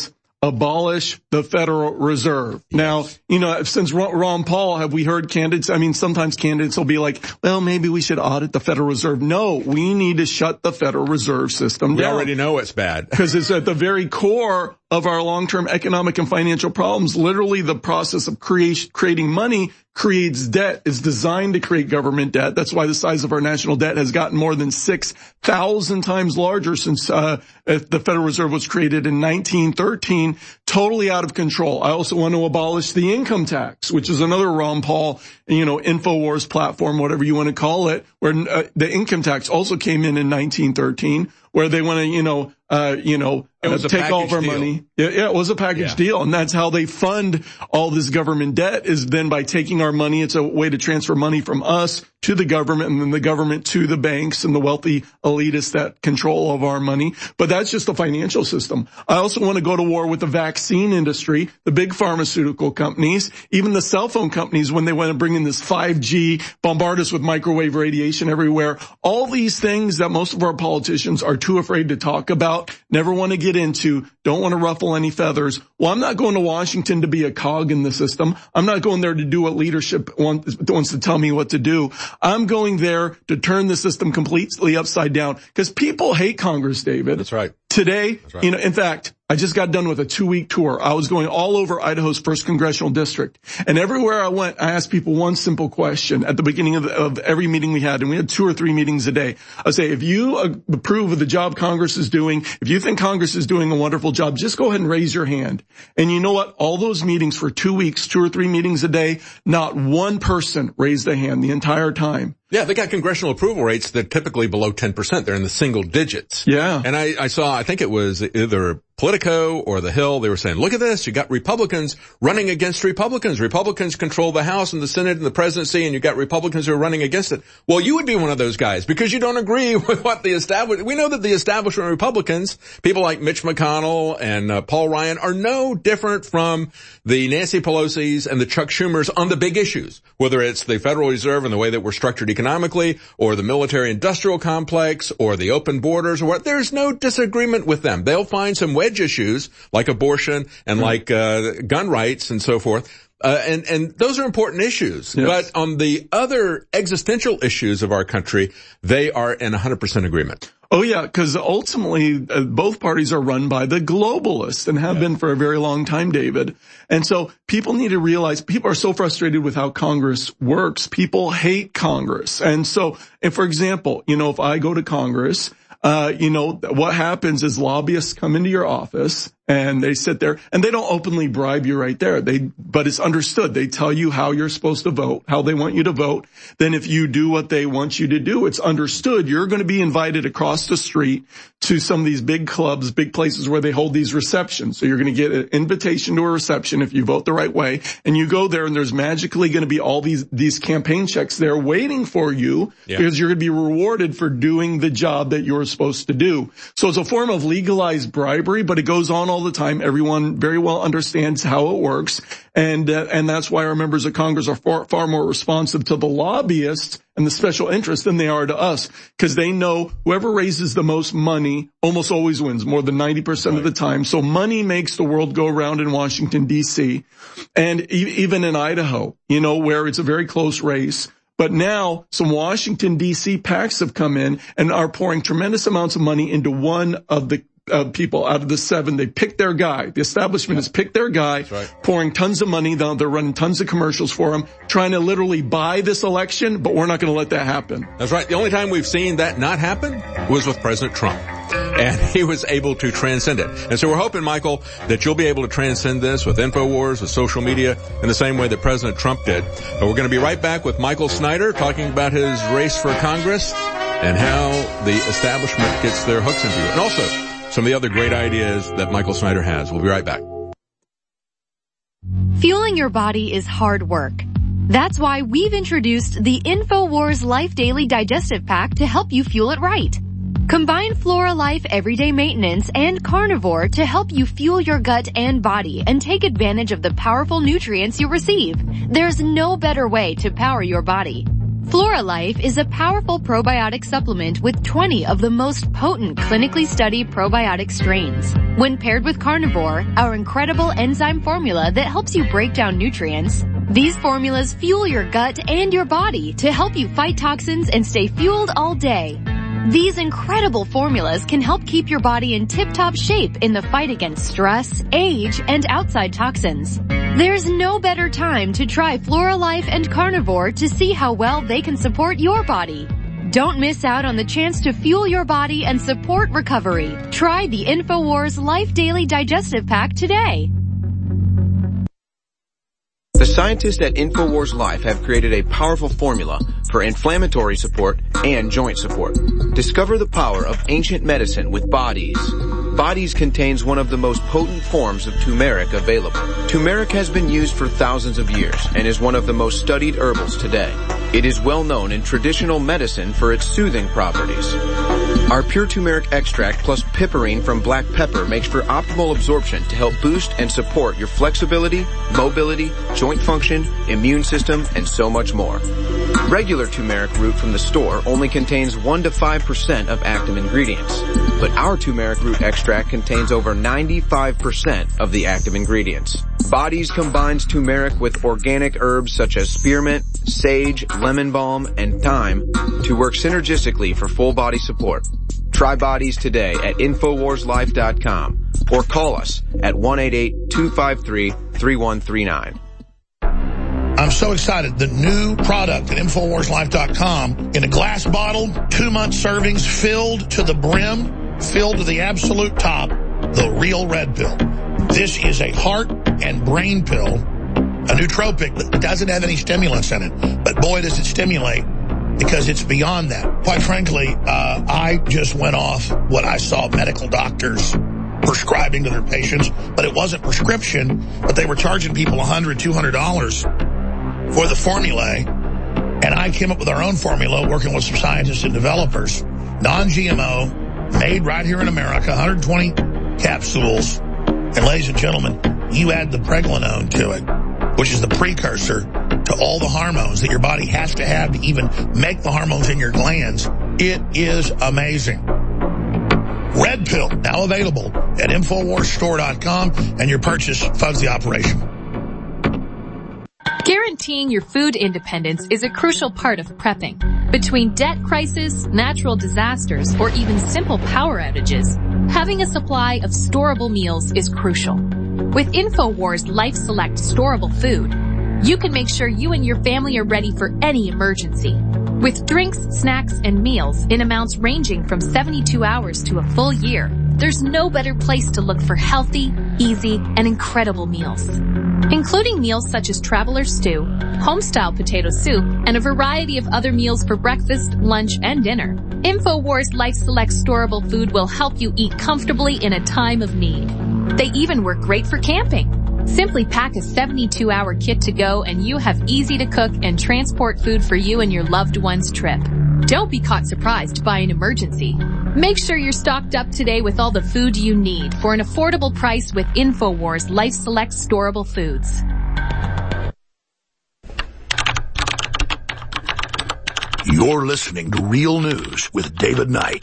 abolish the Federal Reserve. Now, you know, since Ron Paul, have we heard candidates, I mean, sometimes candidates will be like, well, maybe we should audit the Federal Reserve. No, we need to shut the Federal Reserve System we down. We already know it's bad. Because it's at the very core of our long-term economic and financial problems. Literally, the process of creation, creating money creates debt. It's designed to create government debt. That's why the size of our national debt has gotten more than six thousand times larger since uh the Federal Reserve was created in nineteen thirteen. Totally out of control. I also want to abolish the income tax, which is another Ron Paul, you know, InfoWars platform, whatever you want to call it, where uh, the income tax also came in in nineteen thirteen, where they want to, you know, uh, you know, uh, take all of our deal. money. Yeah, yeah, it was a package yeah. deal. And that's how they fund all this government debt, is then by taking our money. It's a way to transfer money from us to the government, and then the government to the banks and the wealthy elitists that control of our money. But that's just the financial system. I also want to go to war with the vaccine industry, the big pharmaceutical companies, even the cell phone companies when they want to bring in this five G, bombard us with microwave radiation everywhere. All these things that most of our politicians are too afraid to talk about, never want to get into, don't want to ruffle any feathers. Well, I'm not going to Washington to be a cog in the system. I'm not going there to do what leadership wants, wants to tell me what to do. I'm going there to turn the system completely upside down, because people hate Congress, David. That's right. Today, That's right. you know, in fact, I just got done with a two-week tour. I was going all over Idaho's first congressional district. And everywhere I went, I asked people one simple question at the beginning of, the, of every meeting we had. And we had two or three meetings a day. I say, if you approve of the job Congress is doing, if you think Congress is doing a wonderful job, just go ahead and raise your hand. And you know what? All those meetings for two weeks, two or three meetings a day, not one person raised a hand the entire time. Yeah, they got congressional approval rates that are typically below ten percent. They're in the single digits. Yeah. And I, I saw, I think it was either Politico or The Hill, they were saying, look at this, you got Republicans running against Republicans. Republicans control the House and the Senate and the presidency, and you got Republicans who are running against it. Well, you would be one of those guys because you don't agree with what the establishment, we know that the establishment Republicans, people like Mitch McConnell and uh, Paul Ryan, are no different from the Nancy Pelosi's and the Chuck Schumers on the big issues, whether it's the Federal Reserve and the way that we're structured economically, or the military industrial complex, or the open borders, or what. There's no disagreement with them. They'll find some wedge issues like abortion and like uh gun rights and so forth. Uh, and, and those are important issues. Yes. But on the other existential issues of our country, they are in one hundred percent agreement. Oh, yeah, because ultimately uh, both parties are run by the globalists and have yeah. been for a very long time, David. And so people need to realize, people are so frustrated with how Congress works. People hate Congress. And so, and for example, you know, if I go to Congress, uh, you know, what happens is lobbyists come into your office and they sit there and they don't openly bribe you right there. They, but it's understood. They tell you how you're supposed to vote, how they want you to vote. Then if you do what they want you to do, it's understood. You're going to be invited across the street to some of these big clubs, big places where they hold these receptions. So you're going to get an invitation to a reception if you vote the right way. And you go there and there's magically going to be all these, these campaign checks there waiting for you yeah. because you're going to be rewarded for doing the job that you're supposed to do. So it's a form of legalized bribery, but it goes on all the time. Everyone very well understands how it works. And, uh, and that's why our members of Congress are far, far more responsive to the lobbyists and the special interests than they are to us, because they know whoever raises the most money almost always wins, more than ninety percent right. of the time. So money makes the world go around in Washington, D C, and e- even in Idaho, you know, where it's a very close race. But now some Washington, D C PACs have come in and are pouring tremendous amounts of money into one of the Uh, people out of the seven. They pick their guy. The establishment has picked their guy, right. pouring tons of money. They're, they're running tons of commercials for him, trying to literally buy this election, but we're not going to let that happen. That's right. The only time we've seen that not happen was with President Trump. And he was able to transcend it. And so we're hoping, Michael, that you'll be able to transcend this with InfoWars, with social media, in the same way that President Trump did. But we're going to be right back with Michael Snyder talking about his race for Congress and how the establishment gets their hooks into it. And also some of the other great ideas that Michael Snyder has. We'll be right back. Fueling your body is hard work. That's why we've introduced the InfoWars Life Daily Digestive Pack to help you fuel it right. Combine Flora Life Everyday Maintenance and Carnivore to help you fuel your gut and body and take advantage of the powerful nutrients you receive. There's no better way to power your body. FloraLife is a powerful probiotic supplement with twenty of the most potent clinically studied probiotic strains. When paired with Carnivore, our incredible enzyme formula that helps you break down nutrients, these formulas fuel your gut and your body to help you fight toxins and stay fueled all day. These incredible formulas can help keep your body in tip-top shape in the fight against stress, age, and outside toxins. There's no better time to try FloraLife and Carnivore to see how well they can support your body. Don't miss out on the chance to fuel your body and support recovery. Try the InfoWars Life Daily Digestive Pack today. The scientists at InfoWars Life have created a powerful formula for inflammatory support and joint support. Discover the power of ancient medicine with Bodies. Bodies contains one of the most potent forms of turmeric available. Turmeric has been used for thousands of years and is one of the most studied herbals today. It is well known in traditional medicine for its soothing properties. Our pure turmeric extract plus piperine from black pepper makes for optimal absorption to help boost and support your flexibility, mobility, joint function, immune system, and so much more. Regular turmeric root from the store only contains one to five percent of active ingredients, but our turmeric root extract contains over ninety-five percent of the active ingredients. Bodies combines turmeric with organic herbs such as spearmint, sage, lemon balm, and thyme to work synergistically for full body support. Try Bodies today at Infowars Life dot com or call us at one eight eight, two five three, three one three nine. I'm so excited. The new product at Infowars Life dot com in a glass bottle, two-month servings, filled to the brim, filled to the absolute top, the Real Red Pill. This is a heart and brain pill, a nootropic that doesn't have any stimulants in it. But boy, does it stimulate, because it's beyond that. Quite frankly, uh, I just went off what I saw medical doctors prescribing to their patients, but it wasn't prescription, but they were charging people one hundred dollars, two hundred dollars for the formulae. And I came up with our own formula working with some scientists and developers. Non-G M O, made right here in America, one hundred twenty capsules. And ladies and gentlemen, you add the pregnenolone to it, which is the precursor to all the hormones that your body has to have to even make the hormones in your glands. It is amazing. Red Pill, now available at Infowars Store dot com, and your purchase funds the operation. Guaranteeing your food independence is a crucial part of prepping. Between debt crisis, natural disasters, or even simple power outages, having a supply of storable meals is crucial. With InfoWars Life Select storable food, you can make sure you and your family are ready for any emergency. With drinks, snacks, and meals in amounts ranging from seventy-two hours to a full year, there's no better place to look for healthy, easy, and incredible meals. Including meals such as Traveler Stew, Homestyle Potato Soup, and a variety of other meals for breakfast, lunch, and dinner. InfoWars Life Select storable food will help you eat comfortably in a time of need. They even work great for camping. Simply pack a seventy-two hour kit to go and you have easy to cook and transport food for you and your loved one's trip. Don't be caught surprised by an emergency. Make sure you're stocked up today with all the food you need for an affordable price with InfoWars Life Select storable foods. You're listening to Real News with David Knight.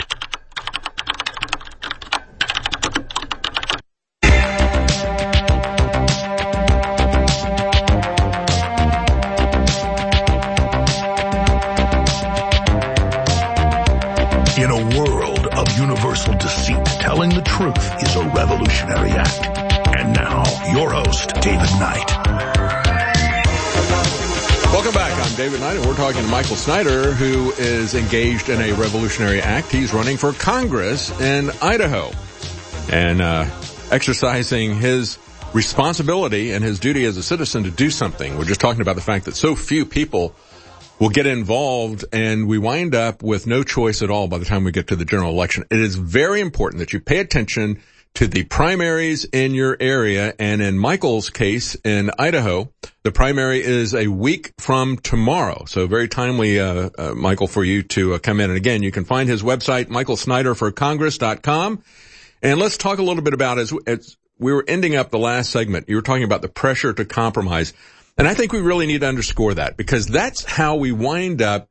In a world of universal deceit, telling the truth is a revolutionary act. And now, your host, David Knight. Welcome back. I'm David Knight, and we're talking to Michael Snyder, who is engaged in a revolutionary act. He's running for Congress in Idaho and uh, exercising his responsibility and his duty as a citizen to do something. We're just talking about the fact that so few people will get involved, and we wind up with no choice at all by the time we get to the general election. It is very important that you pay attention to the primaries in your area, and in Michael's case in Idaho, the primary is a week from tomorrow. So very timely, uh, uh Michael, for you to uh, come in. And again, you can find his website, Michael Snyder for Congress dot com. And let's talk a little bit about, as, as we were ending up the last segment, you were talking about the pressure to compromise. And I think we really need to underscore that, because that's how we wind up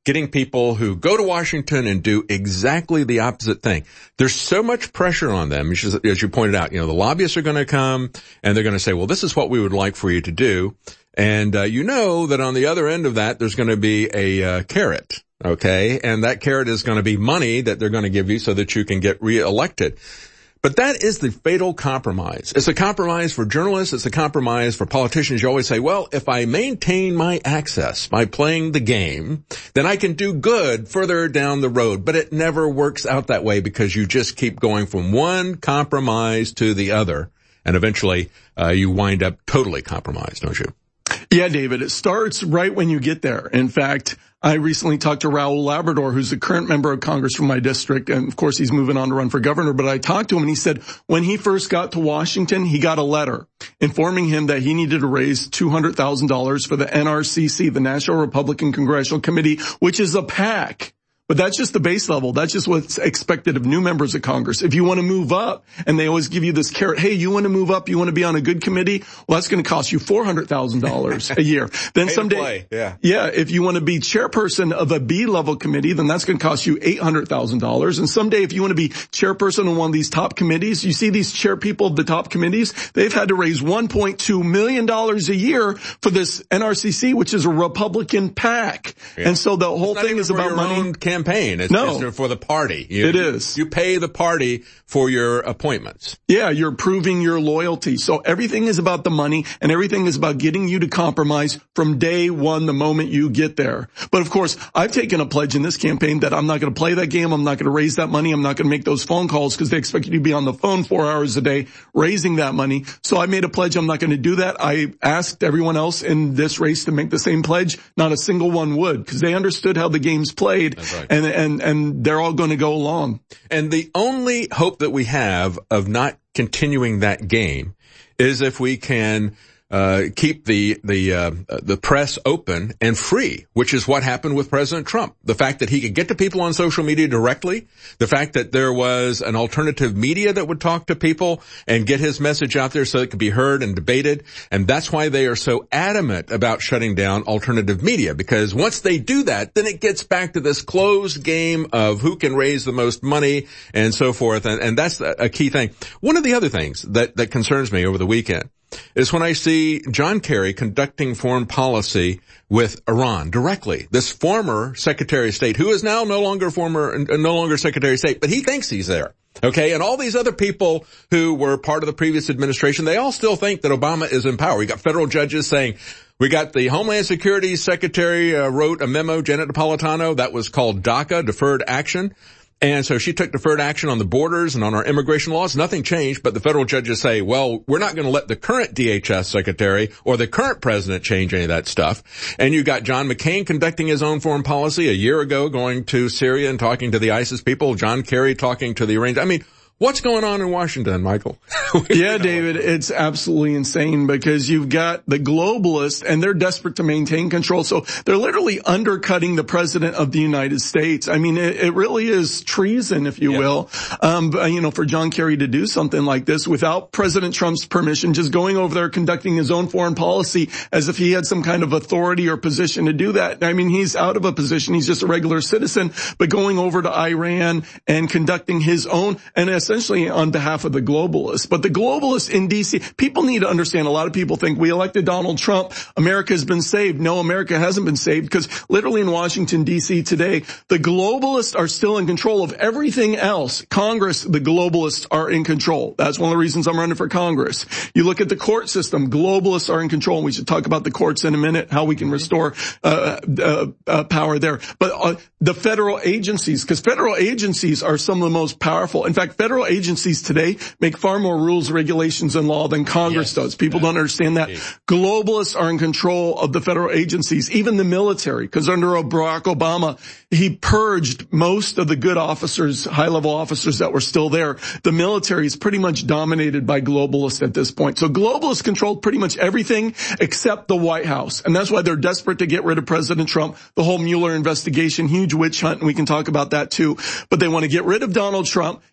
getting people who go to Washington and do exactly the opposite thing. There's so much pressure on them, as you pointed out. You know, the lobbyists are going to come and they're going to say, well, this is what we would like for you to do. And uh, you know that on the other end of that, there's going to be a uh, carrot, okay? And that carrot is going to be money that they're going to give you so that you can get reelected. But that is the fatal compromise. It's a compromise for journalists. It's a compromise for politicians. You always say, well, if I maintain my access by playing the game, then I can do good further down the road. But it never works out that way because you just keep going from one compromise to the other. And eventually, uh, you wind up totally compromised, don't you? Yeah, David, it starts right when you get there. In fact, I recently talked to Raul Labrador, who's the current member of Congress from my district, and of course he's moving on to run for governor, but I talked to him and he said when he first got to Washington, he got a letter informing him that he needed to raise two hundred thousand dollars for the N R C C, the National Republican Congressional Committee, which is a PAC. But that's just the base level. That's just what's expected of new members of Congress. If you want to move up, and they always give you this carrot, hey, you want to move up, you want to be on a good committee, well, that's going to cost you four hundred thousand dollars a year. Then Pay someday, yeah. yeah, if you want to be chairperson of a B-level committee, then that's going to cost you eight hundred thousand dollars. And someday, if you want to be chairperson of one of these top committees, you see these chair people of the top committees, they've had to raise one point two million dollars a year for this N R C C, which is a Republican PAC. Yeah. And so the whole thing is about money. Campaign. It's, no. it's for the party. You, it is. You pay the party for your appointments. Yeah, you're proving your loyalty. So everything is about the money and everything is about getting you to compromise from day one, the moment you get there. But of course, I've taken a pledge in this campaign that I'm not going to play that game. I'm not going to raise that money. I'm not going to make those phone calls because they expect you to be on the phone four hours a day raising that money. So I made a pledge. I'm not going to do that. I asked everyone else in this race to make the same pledge. Not a single one would because they understood how the game's played. That's right. and, and, and they're all going to go along. And the only hope that we have of not continuing that game is if we can uh keep the the uh the press open and free, which is what happened with President Trump. The fact that he could get to people on social media directly, the fact that there was an alternative media that would talk to people and get his message out there so it could be heard and debated. And that's why they are so adamant about shutting down alternative media, because once they do that, then it gets back to this closed game of who can raise the most money and so forth. And, and that's a key thing. One of the other things that, that concerns me over the weekend is when I see John Kerry conducting foreign policy with Iran directly. This former Secretary of State, who is now no longer former, no longer Secretary of State, but he thinks he's there. Okay, and all these other people who were part of the previous administration, they all still think that Obama is in power. We got federal judges saying, we got the Homeland Security Secretary uh, wrote a memo, Janet Napolitano, that was called DACA, Deferred Action. And so she took deferred action on the borders and on our immigration laws. Nothing changed, but the federal judges say, well, we're not going to let the current D H S secretary or the current president change any of that stuff. And you got John McCain conducting his own foreign policy a year ago, going to Syria and talking to the ISIS people. John Kerry talking to the Iranians. I mean, what's going on in Washington, Michael? Yeah, David, it's absolutely insane because you've got the globalists and they're desperate to maintain control. So they're literally undercutting the president of the United States. I mean, it, it really is treason, if you yeah. will, um, you know, for John Kerry to do something like this without President Trump's permission, just going over there conducting his own foreign policy as if he had some kind of authority or position to do that. I mean, he's out of a position. He's just a regular citizen, but going over to Iran and conducting his own, and essentially on behalf of the globalists. But the globalists in D C, people need to understand, a lot of people think we elected Donald Trump, America has been saved. No, America hasn't been saved because literally in Washington, D C today, the globalists are still in control of everything else. Congress, the globalists are in control. That's one of the reasons I'm running for Congress. You look at the court system, globalists are in control. And we should talk about the courts in a minute, how we can restore uh, uh, uh power there. But uh, the federal agencies, because federal agencies are some of the most powerful. In fact, federal agencies today make far more rules, regulations, and law than Congress yes. does. People don't understand that. Globalists are in control of the federal agencies, even the military, because under Barack Obama, he purged most of the good officers, high-level officers that were still there. The military is pretty much dominated by globalists at this point. So globalists control pretty much everything except the White House. And that's why they're desperate to get rid of President Trump. The whole Mueller investigation, huge witch hunt, and we can talk about that too. But they want to get rid of Donald Trump,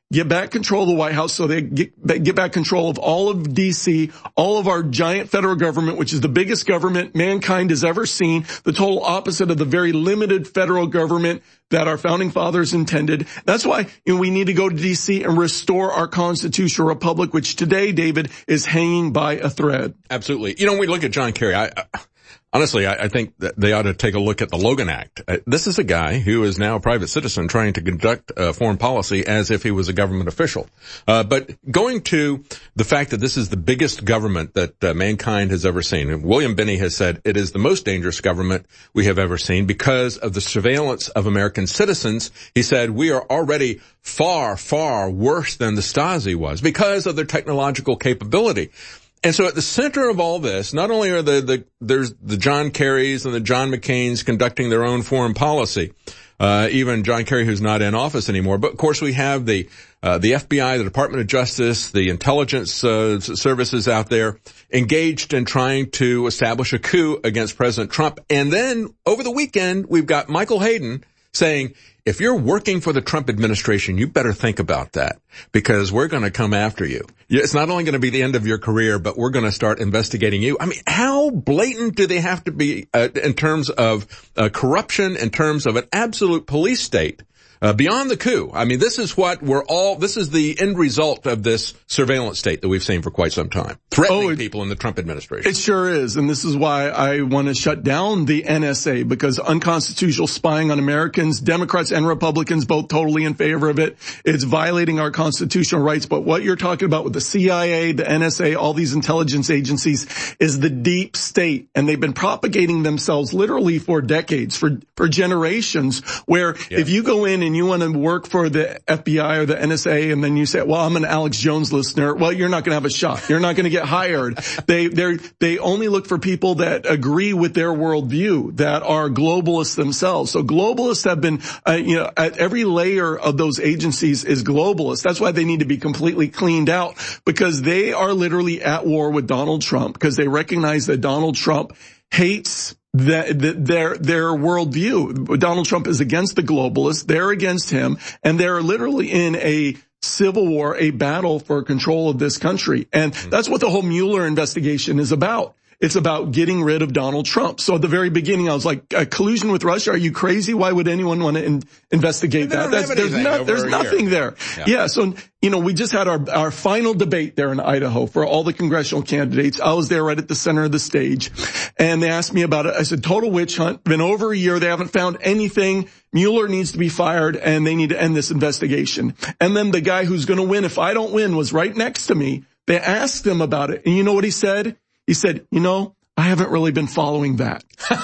get back control of the White House so they get, get back control of all of D C, all of our giant federal government, which is the biggest government mankind has ever seen, the total opposite of the very limited federal government that our founding fathers intended. That's why, you know, we need to go to D C and restore our constitutional republic, which today, David, is hanging by a thread. Absolutely. You know, when we look at John Kerry, I, I honestly, I, I think that they ought to take a look at the Logan Act. Uh, this is a guy who is now a private citizen trying to conduct uh, foreign policy as if he was a government official. Uh, but going to the fact that this is the biggest government that uh, mankind has ever seen, and William Binney has said it is the most dangerous government we have ever seen because of the surveillance of American citizens. He said we are already far, far worse than the Stasi was because of their technological capability. And so at the center of all this, not only are the, the, there's the John Kerrys and the John McCains conducting their own foreign policy, uh, even John Kerry who's not in office anymore, but of course we have the, uh, the F B I, the Department of Justice, the intelligence, uh, services out there engaged in trying to establish a coup against President Trump. And then over the weekend, we've got Michael Hayden saying, if you're working for the Trump administration, you better think about that because we're going to come after you. It's not only going to be the end of your career, but we're going to start investigating you. I mean, how blatant do they have to be uh, in terms of uh, corruption, in terms of an absolute police state? Uh, beyond the coup. I mean, this is what we're all, this is the end result of this surveillance state that we've seen for quite some time. Threatening oh, it, people in the Trump administration. It sure is. And this is why I want to shut down the N S A because unconstitutional spying on Americans, Democrats and Republicans both totally in favor of it. It's violating our constitutional rights. But what you're talking about with the C I A, the N S A, all these intelligence agencies is the deep state. And they've been propagating themselves literally for decades, for, for generations where yeah. if you go in and you want to work for the F B I or the N S A and then you say, well, I'm an Alex Jones listener. Well, you're not going to have a shot. You're not going to get hired. They, they, they only look for people that agree with their worldview, that are globalists themselves. So globalists have been, uh, you know, at every layer of those agencies is globalists. That's why they need to be completely cleaned out because they are literally at war with Donald Trump because they recognize that Donald Trump hates The, the, their, their worldview. Donald Trump is against the globalists. They're against him. And they're literally in a civil war, a battle for control of this country. And that's what the whole Mueller investigation is about. It's about getting rid of Donald Trump. So at the very beginning, I was like, a collusion with Russia? Are you crazy? Why would anyone want to in, investigate that? That's, there's not, there's nothing there. Yeah. yeah. So, you know, we just had our, our final debate there in Idaho for all the congressional candidates. I was there right at the center of the stage and they asked me about it. I said, total witch hunt. Been over a year. They haven't found anything. Mueller needs to be fired and they need to end this investigation. And then the guy who's going to win, if I don't win, was right next to me. They asked him about it. And you know what he said? He said, you know, I haven't really been following that.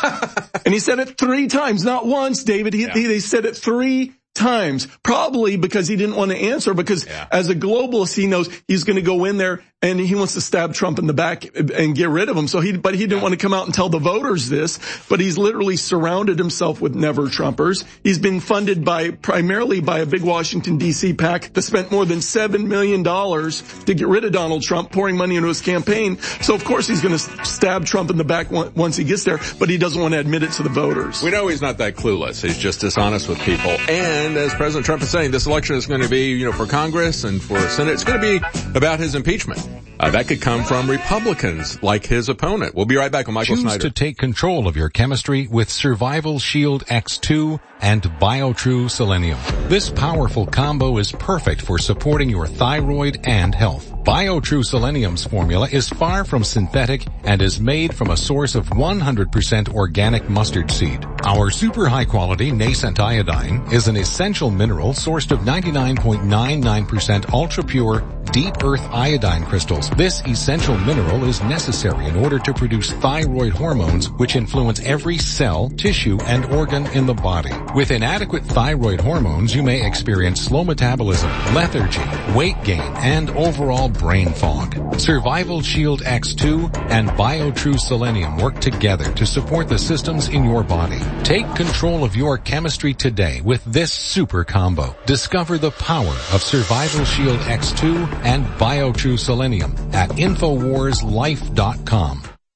And he said it three times, not once, David. He, yeah. he they said it three times, probably because he didn't want to answer because yeah. as a globalist, he knows he's going to go in there and he wants to stab Trump in the back and get rid of him. So he, but he didn't yeah. want to come out and tell the voters this, but he's literally surrounded himself with never Trumpers. He's been funded by, primarily by a big Washington D C PAC that spent more than seven million dollars to get rid of Donald Trump, pouring money into his campaign. So of course he's going to stab Trump in the back once he gets there, but he doesn't want to admit it to the voters. We know he's not that clueless. He's just dishonest with people. And as President Trump is saying, this election is going to be, you know, for Congress and for Senate. It's going to be about his impeachment. Uh, that could come from Republicans like his opponent. We'll be right back with Michael Choose Snyder. Choose to take control of your chemistry with Survival Shield X two and BioTrue Selenium. This powerful combo is perfect for supporting your thyroid and health. BioTrue Selenium's formula is far from synthetic and is made from a source of one hundred percent organic mustard seed. Our super high quality nascent iodine is an essential mineral sourced of ninety-nine point nine nine percent ultra pure deep earth iodine crystals. This essential mineral is necessary in order to produce thyroid hormones which influence every cell, tissue, and organ in the body. With inadequate thyroid hormones, you may experience slow metabolism, lethargy, weight gain, and overall brain fog. Survival Shield X two and BioTrue Selenium work together to support the systems in your body. Take control of your chemistry today with this super combo. Discover the power of Survival Shield X two and BioTrue Selenium at Infowars Life dot com.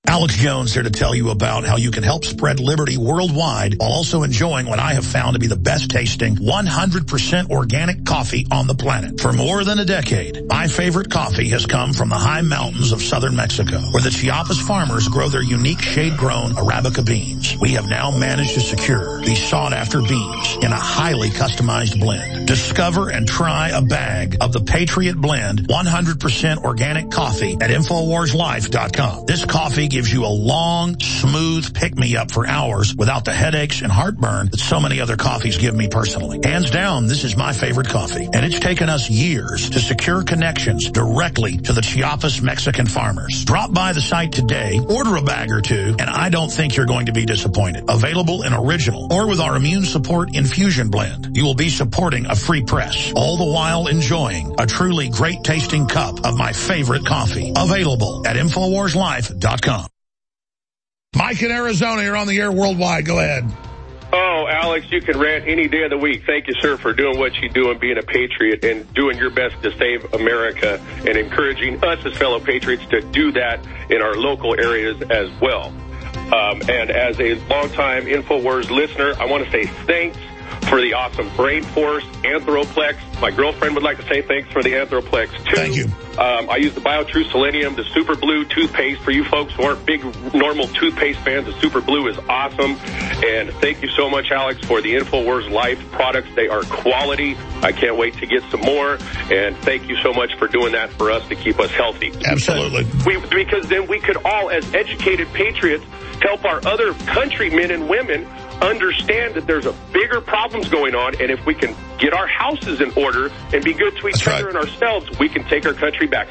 Alex Jones here to tell you about how you can help spread liberty worldwide while also enjoying what I have found to be the best tasting one hundred percent organic coffee on the planet. For more than a decade, my favorite coffee has come from the high mountains of southern Mexico, where the Chiapas farmers grow their unique shade-grown Arabica beans. We have now managed to secure these sought-after beans in a highly customized blend. Discover and try a bag of the Patriot Blend one hundred percent organic coffee at Infowars Life dot com. This coffee gives you a long, smooth pick-me-up for hours without the headaches and heartburn that so many other coffees give me personally. Hands down, this is my favorite coffee, and it's taken us years to secure connections directly to the Chiapas Mexican farmers. Drop by the site today, order a bag or two, and I don't think you're going to be disappointed. Available in original or with our Immune Support Infusion Blend. You will be supporting a free press, all the while enjoying a truly great-tasting cup of my favorite coffee. Available at Infowars Life dot com. Mike in Arizona, you're on the air worldwide. Go ahead. Oh, Alex, you can rant any day of the week. Thank you, sir, for doing what you do and being a patriot and doing your best to save America and encouraging us as fellow patriots to do that in our local areas as well. Um, and as a longtime InfoWars listener, I want to say thanks for the awesome Brain Force, Anthroplex. My girlfriend would like to say thanks for the Anthroplex, too. Thank you. Um, I use the BioTrue Selenium, the Super Blue toothpaste. For you folks who aren't big normal toothpaste fans, the Super Blue is awesome. And thank you so much, Alex, for the InfoWars Life products. They are quality. I can't wait to get some more. And thank you so much for doing that for us to keep us healthy. Absolutely. We, because then we could all, as educated patriots, help our other countrymen and women understand that there's a bigger problems going on, and if we can get our houses in order and be good to each That's other right. and ourselves, we can take our country back.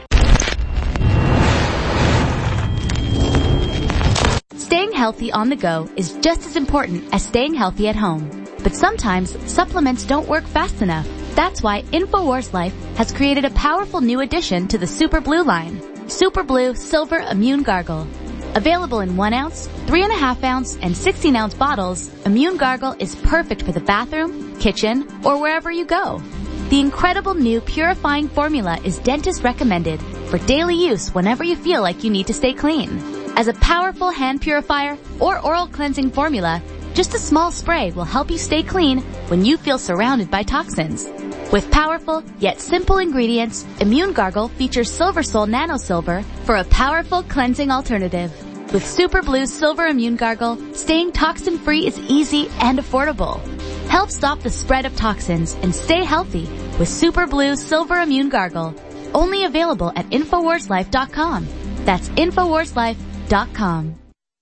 Staying healthy on the go is just as important as staying healthy at home. But sometimes supplements don't work fast enough. That's why InfoWars Life has created a powerful new addition to the Super Blue line. Super Blue Silver Immune Gargle. Available in one ounce, three and a half ounce, and sixteen ounce bottles, Immune Gargle is perfect for the bathroom, kitchen, or wherever you go. The incredible new purifying formula is dentist recommended for daily use whenever you feel like you need to stay clean. As a powerful hand purifier or oral cleansing formula, just a small spray will help you stay clean when you feel surrounded by toxins. With powerful yet simple ingredients, Immune Gargle features Silver Sol Nano Silver for a powerful cleansing alternative. With Super Blue Silver Immune Gargle, staying toxin-free is easy and affordable. Help stop the spread of toxins and stay healthy with Super Blue Silver Immune Gargle. Only available at Infowars Life dot com. That's Infowars Life dot com.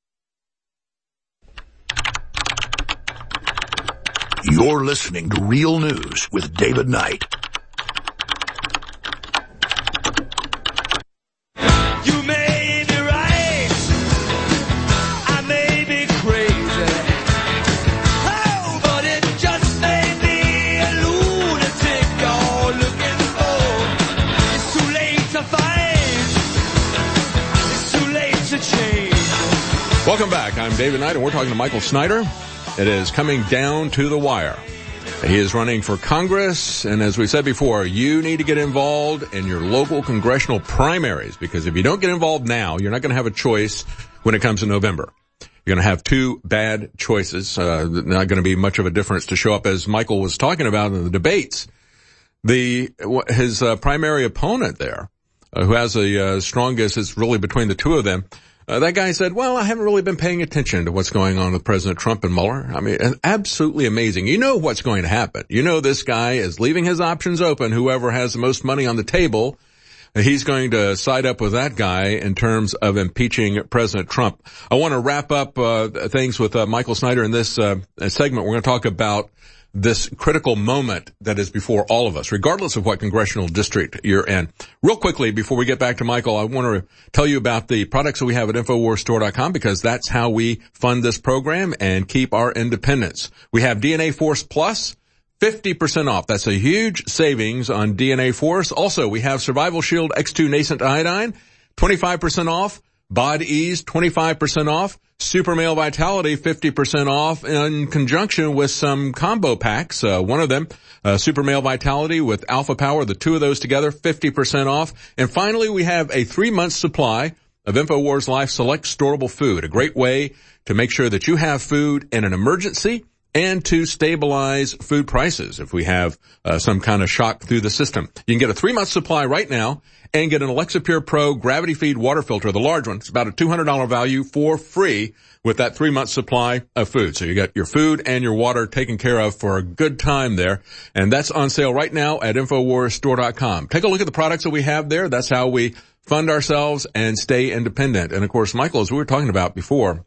You're listening to Real News with David Knight. You may be right, I may be crazy, oh, but it just may be a lunatic you're looking for. It's too late to fight, it's too late to change. Welcome back. I'm David Knight, and we're talking to Michael Snyder. It is coming down to the wire. He is running for Congress, and as we said before, you need to get involved in your local congressional primaries, because if you don't get involved now, you're not going to have a choice when it comes to November. You're going to have two bad choices. Uh, not going to be much of a difference to show up, as Michael was talking about in the debates. The his uh, primary opponent there, uh, who has the uh, strongest, it's really between the two of them. Uh, that guy said, well, I haven't really been paying attention to what's going on with President Trump and Mueller. I mean, absolutely amazing. You know what's going to happen. You know this guy is leaving his options open. Whoever has the most money on the table, he's going to side up with that guy in terms of impeaching President Trump. I want to wrap up uh, things with uh, Michael Snyder in this uh, segment. We're going to talk about this critical moment that is before all of us, regardless of what congressional district you're in. Real quickly, before we get back to Michael, I want to tell you about the products that we have at Infowars Store dot com, because that's how we fund this program and keep our independence. We have D N A Force Plus, fifty percent off. That's a huge savings on D N A Force. Also, we have Survival Shield X two Nascent Iodine, twenty-five percent off. Bod Ease, twenty-five percent off. Super Male Vitality, fifty percent off in conjunction with some combo packs. Uh, one of them, uh, Super Male Vitality with Alpha Power, the two of those together, fifty percent off. And finally, we have a three-month supply of InfoWars Life Select Storable Food, a great way to make sure that you have food in an emergency and to stabilize food prices if we have uh, some kind of shock through the system. You can get a three-month supply right now and get an Alexa Pure Pro Gravity Feed water filter, the large one. It's about a two hundred dollars value for free with that three-month supply of food. So you got your food and your water taken care of for a good time there. And that's on sale right now at InfoWars Store dot com. Take a look at the products that we have there. That's how we fund ourselves and stay independent. And, of course, Michael, as we were talking about before,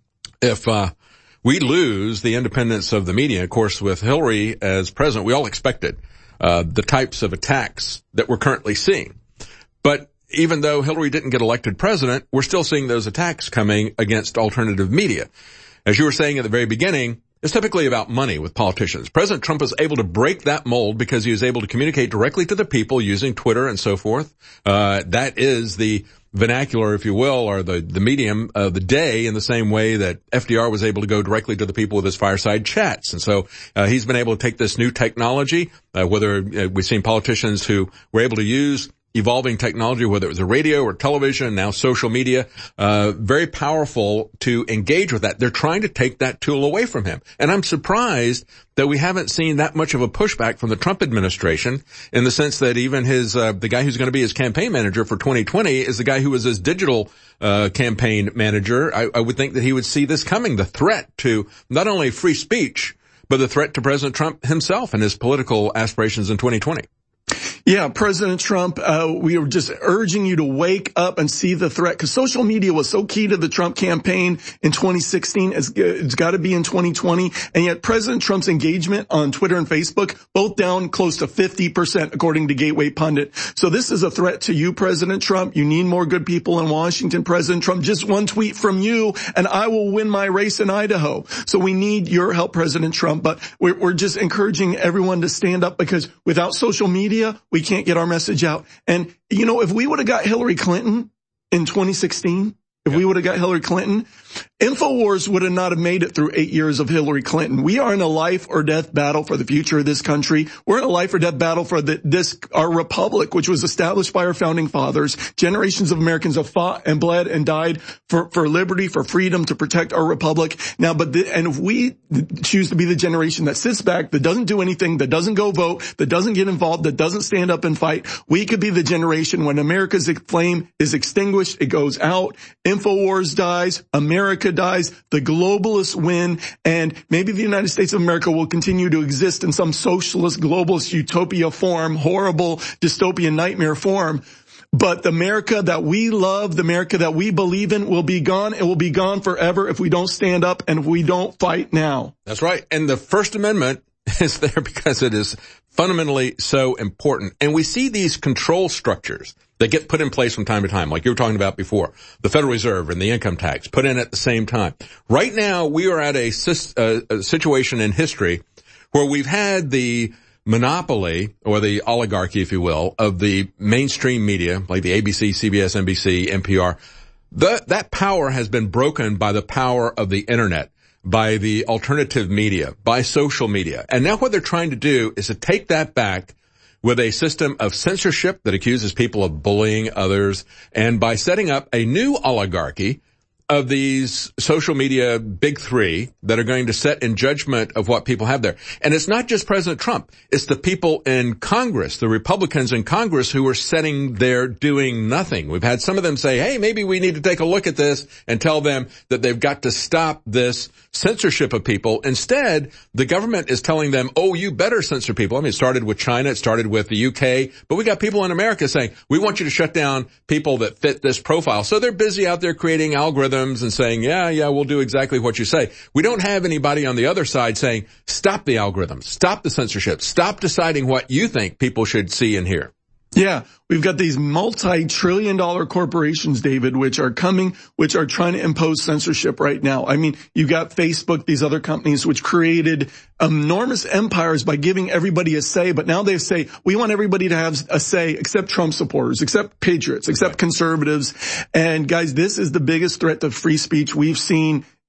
if uh we lose the independence of the media, of course, with Hillary as president, we all expected uh the types of attacks that we're currently seeing. But even though Hillary didn't get elected president, we're still seeing those attacks coming against alternative media. As you were saying at the very beginning, it's typically about money with politicians. President Trump was able to break that mold because he was able to communicate directly to the people using Twitter and so forth. Uh that is the vernacular, if you will, or the, the medium of the day, in the same way that F D R was able to go directly to the people with his fireside chats. And so uh, he's been able to take this new technology, uh, whether uh, we've seen politicians who were able to use evolving technology, whether it was a radio or television, now social media, uh, very powerful to engage with that. They're trying to take that tool away from him. And I'm surprised that we haven't seen that much of a pushback from the Trump administration, in the sense that even his, uh, the guy who's going to be his campaign manager for twenty twenty is the guy who was his digital, uh, campaign manager. I, I would think that he would see this coming, the threat to not only free speech, but the threat to President Trump himself and his political aspirations in twenty twenty. Yeah, President Trump, uh, we are just urging you to wake up and see the threat, because social media was so key to the Trump campaign in twenty sixteen. It's, it's got to be in twenty twenty. And yet President Trump's engagement on Twitter and Facebook, both down close to fifty percent, according to Gateway Pundit. So this is a threat to you, President Trump. You need more good people in Washington, President Trump. Just one tweet from you and I will win my race in Idaho. So we need your help, President Trump. But we're, we're just encouraging everyone to stand up, because without social media, we can't get our message out. And, you know, if we would have got Hillary Clinton in twenty sixteen, if we would have got Hillary Clinton, InfoWars would have not have made it through eight years of Hillary Clinton. We are in a life or death battle for the future of this country. We're in a life or death battle for the, this, our republic, which was established by our founding fathers. Generations of Americans have fought and bled and died for, for liberty, for freedom, to protect our republic. Now, but the, and if we choose to be the generation that sits back, that doesn't do anything, that doesn't go vote, that doesn't get involved, that doesn't stand up and fight, we could be the generation when America's flame is extinguished, it goes out, InfoWars dies, America dies, the globalists win, and maybe the United States of America will continue to exist in some socialist, globalist utopia form, horrible dystopian nightmare form. But the America that we love, the America that we believe in, will be gone. It will be gone forever if we don't stand up and if we don't fight now. That's right. And the First Amendment is there because it is fundamentally so important. And we see these control structures that get put in place from time to time, like you were talking about before, the Federal Reserve and the income tax put in at the same time. Right now, we are at a, uh, a situation in history where we've had the monopoly, or the oligarchy, if you will, of the mainstream media, like the A B C, C B S, N B C, N P R. The, that power has been broken by the power of the internet, by the alternative media, by social media. And now what they're trying to do is to take that back with a system of censorship that accuses people of bullying others, and by setting up a new oligarchy of these social media big three that are going to set in judgment of what people have there. And it's not just President Trump. It's the people in Congress, the Republicans in Congress, who are sitting there doing nothing. We've had some of them say, hey, maybe we need to take a look at this, and tell them that they've got to stop this censorship of people. Instead, the government is telling them, oh, you better censor people. I mean, it started with China, it started with the U K, but we got people in America saying, we want you to shut down people that fit this profile. So they're busy out there creating algorithms and saying, yeah, yeah, we'll do exactly what you say. We don't have anybody on the other side saying, stop the algorithms, stop the censorship, stop deciding what you think people should see and hear. Yeah, we've got these multi-trillion dollar corporations, David, which are coming, which are trying to impose censorship right now. I mean, you got Facebook, these other companies which created enormous empires by giving everybody a say, but now they say, we want everybody to have a say except Trump supporters, except patriots, except conservatives. And guys, this is the biggest threat to free speech we've seen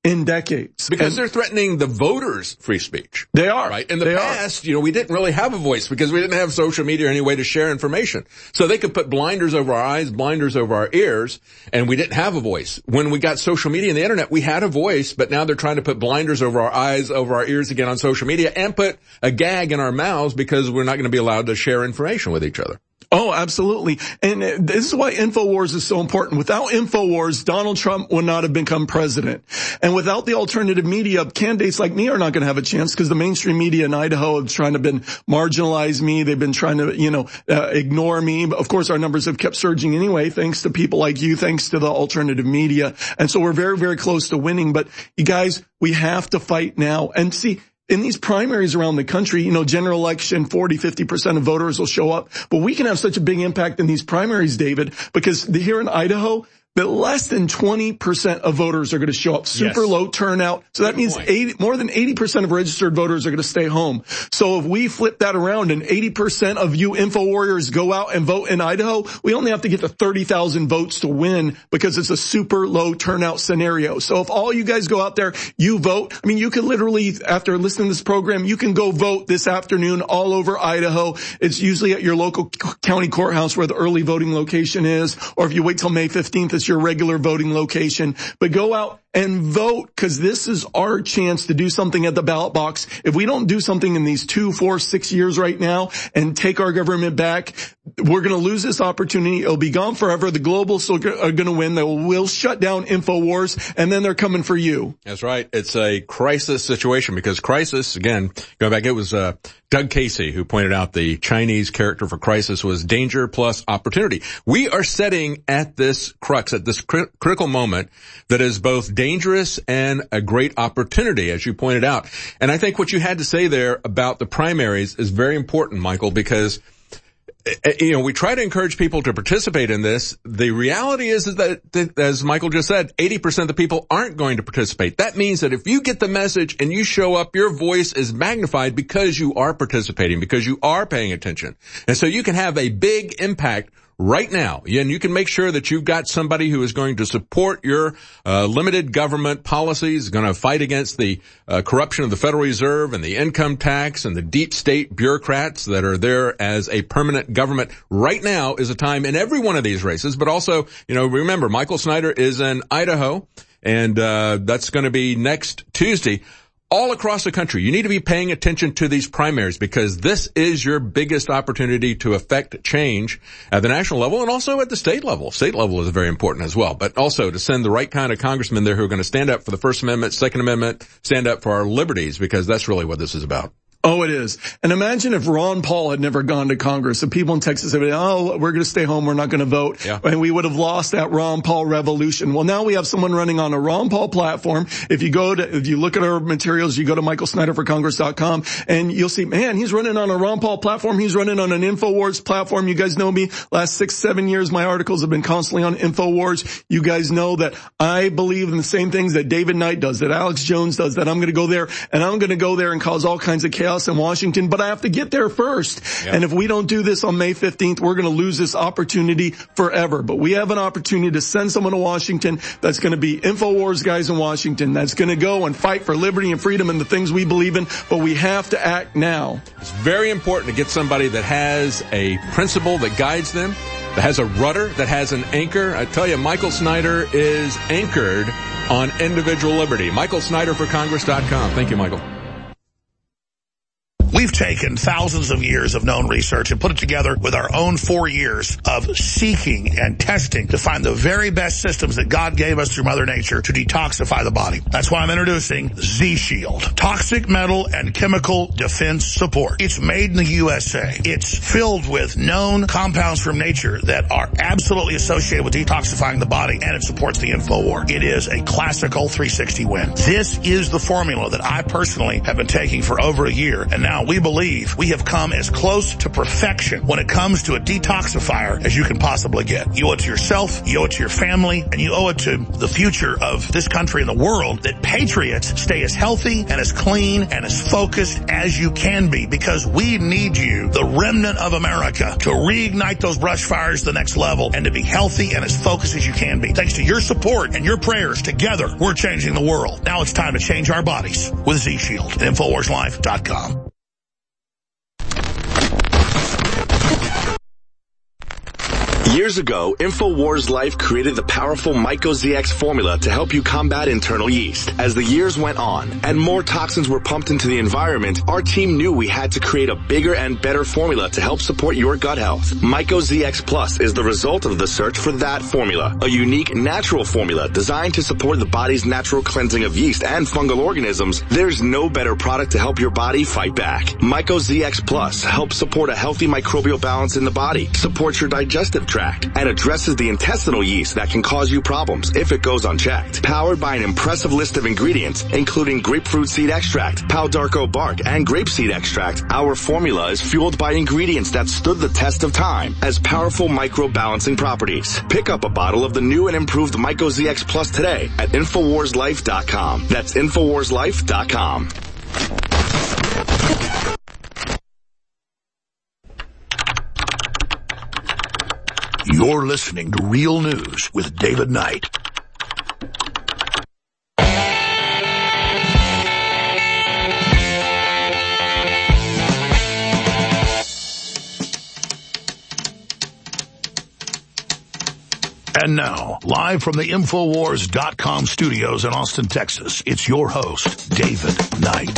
in decades. Because and they're threatening the voters' free speech. They are. Right? In the they past, are. you know, we didn't really have a voice because we didn't have social media or any way to share information. So they could put blinders over our eyes, blinders over our ears, and we didn't have a voice. When we got social media and the internet, we had a voice, but now they're trying to put blinders over our eyes, over our ears again on social media and put a gag in our mouths because we're not going to be allowed to share information with each other. Oh, absolutely. And this is why InfoWars is so important. Without InfoWars, Donald Trump would not have become president. And without the alternative media, candidates like me are not going to have a chance because the mainstream media in Idaho have trying to been marginalize me. They've been trying to, you know, uh, ignore me. But of course, our numbers have kept surging anyway, thanks to people like you, thanks to the alternative media. And so we're very, very close to winning. But you guys, we have to fight now. And see, in these primaries around the country, you know, general election, forty, fifty percent of voters will show up. But we can have such a big impact in these primaries, David, because here in Idaho, that less than twenty percent of voters are going to show up. Super yes. low turnout. So that Good means eighty, more than eighty percent of registered voters are going to stay home. So if we flip that around and eighty percent of you info warriors go out and vote in Idaho, we only have to get to thirty thousand votes to win because it's a super low turnout scenario. So if all you guys go out there, you vote. I mean, you can literally, after listening to this program, you can go vote this afternoon all over Idaho. It's usually at your local county courthouse where the early voting location is. Or if you wait till May fifteenth, it's your regular voting location. But go out and vote, because this is our chance to do something at the ballot box. If we don't do something in these two, four, six years right now and take our government back, we're going to lose this opportunity. It'll be gone forever. The globals are going to win. They will shut down InfoWars, and then they're coming for you. That's right. It's a crisis situation because crisis, again, going back, it was uh, Doug Casey who pointed out the Chinese character for crisis was danger plus opportunity. We are sitting at this crux, at this cri- critical moment that is both dangerous and a great opportunity, as you pointed out. And I think what you had to say there about the primaries is very important, Michael, because you know, we try to encourage people to participate in this. The reality is that, that, as Michael just said, eighty percent of the people aren't going to participate. That means that if you get the message and you show up, your voice is magnified because you are participating, because you are paying attention. And so you can have a big impact right now. And you can make sure that you've got somebody who is going to support your uh, limited government policies, going to fight against the uh, corruption of the Federal Reserve and the income tax and the deep state bureaucrats that are there as a permanent government. Right now is a time in every one of these races, but also, you know, remember, Michael Snyder is in Idaho, and uh that's going to be next Tuesday. All across the country, you need to be paying attention to these primaries because this is your biggest opportunity to affect change at the national level and also at the state level. State level is very important as well, but also to send the right kind of congressmen there who are going to stand up for the First Amendment, Second Amendment, stand up for our liberties, because that's really what this is about. Oh, it is. And imagine if Ron Paul had never gone to Congress. The people in Texas said, oh, we're going to stay home. We're not going to vote. Yeah. And we would have lost that Ron Paul revolution. Well, now we have someone running on a Ron Paul platform. If you go to, if you look at our materials, you go to michael snyder for congress dot com and you'll see, man, he's running on a Ron Paul platform. He's running on an InfoWars platform. You guys know me. Last six, seven years, my articles have been constantly on InfoWars. You guys know that I believe in the same things that David Knight does, that Alex Jones does, that I'm going to go there and I'm going to go there and cause all kinds of chaos in Washington, but I have to get there first. Yep. And if we don't do this on May fifteenth, we're going to lose this opportunity forever. But we have an opportunity to send someone to Washington that's going to be InfoWars guys in Washington, that's going to go and fight for liberty and freedom and the things we believe in, but we have to act now. It's very important to get somebody that has a principle that guides them, that has a rudder, that has an anchor. I tell you, Michael Snyder is anchored on individual liberty. michael snyder for congress dot com. Thank you, Michael. We've taken thousands of years of known research and put it together with our own four years of seeking and testing to find the very best systems that God gave us through Mother Nature to detoxify the body. That's why I'm introducing Z-Shield, toxic metal and chemical defense support. It's made in the U S A. It's filled with known compounds from nature that are absolutely associated with detoxifying the body, and it supports the InfoWar. It is a classical three sixty win. This is the formula that I personally have been taking for over a year, and now we believe we have come as close to perfection when it comes to a detoxifier as you can possibly get. You owe it to yourself, you owe it to your family, and you owe it to the future of this country and the world that patriots stay as healthy and as clean and as focused as you can be, because we need you, the remnant of America, to reignite those brush fires to the next level and to be healthy and as focused as you can be. Thanks to your support and your prayers, together we're changing the world. Now it's time to change our bodies with Z-Shield at Infowars Life dot com. Years ago, InfoWars Life created the powerful MycoZX formula to help you combat internal yeast. As the years went on and more toxins were pumped into the environment, our team knew we had to create a bigger and better formula to help support your gut health. MycoZX Plus is the result of the search for that formula, a unique natural formula designed to support the body's natural cleansing of yeast and fungal organisms. There's no better product to help your body fight back. MycoZX Plus helps support a healthy microbial balance in the body, supports your digestive tract, and addresses the intestinal yeast that can cause you problems if it goes unchecked. Powered by an impressive list of ingredients, including grapefruit seed extract, Palo d'Arco bark, and grapeseed extract, our formula is fueled by ingredients that stood the test of time as powerful microbalancing properties. Pick up a bottle of the new and improved MycoZX Plus today at Infowars Life dot com. That's Infowars Life dot com. You're listening to Real News with David Knight. And now, live from the Infowars dot com studios in Austin, Texas, it's your host, David Knight.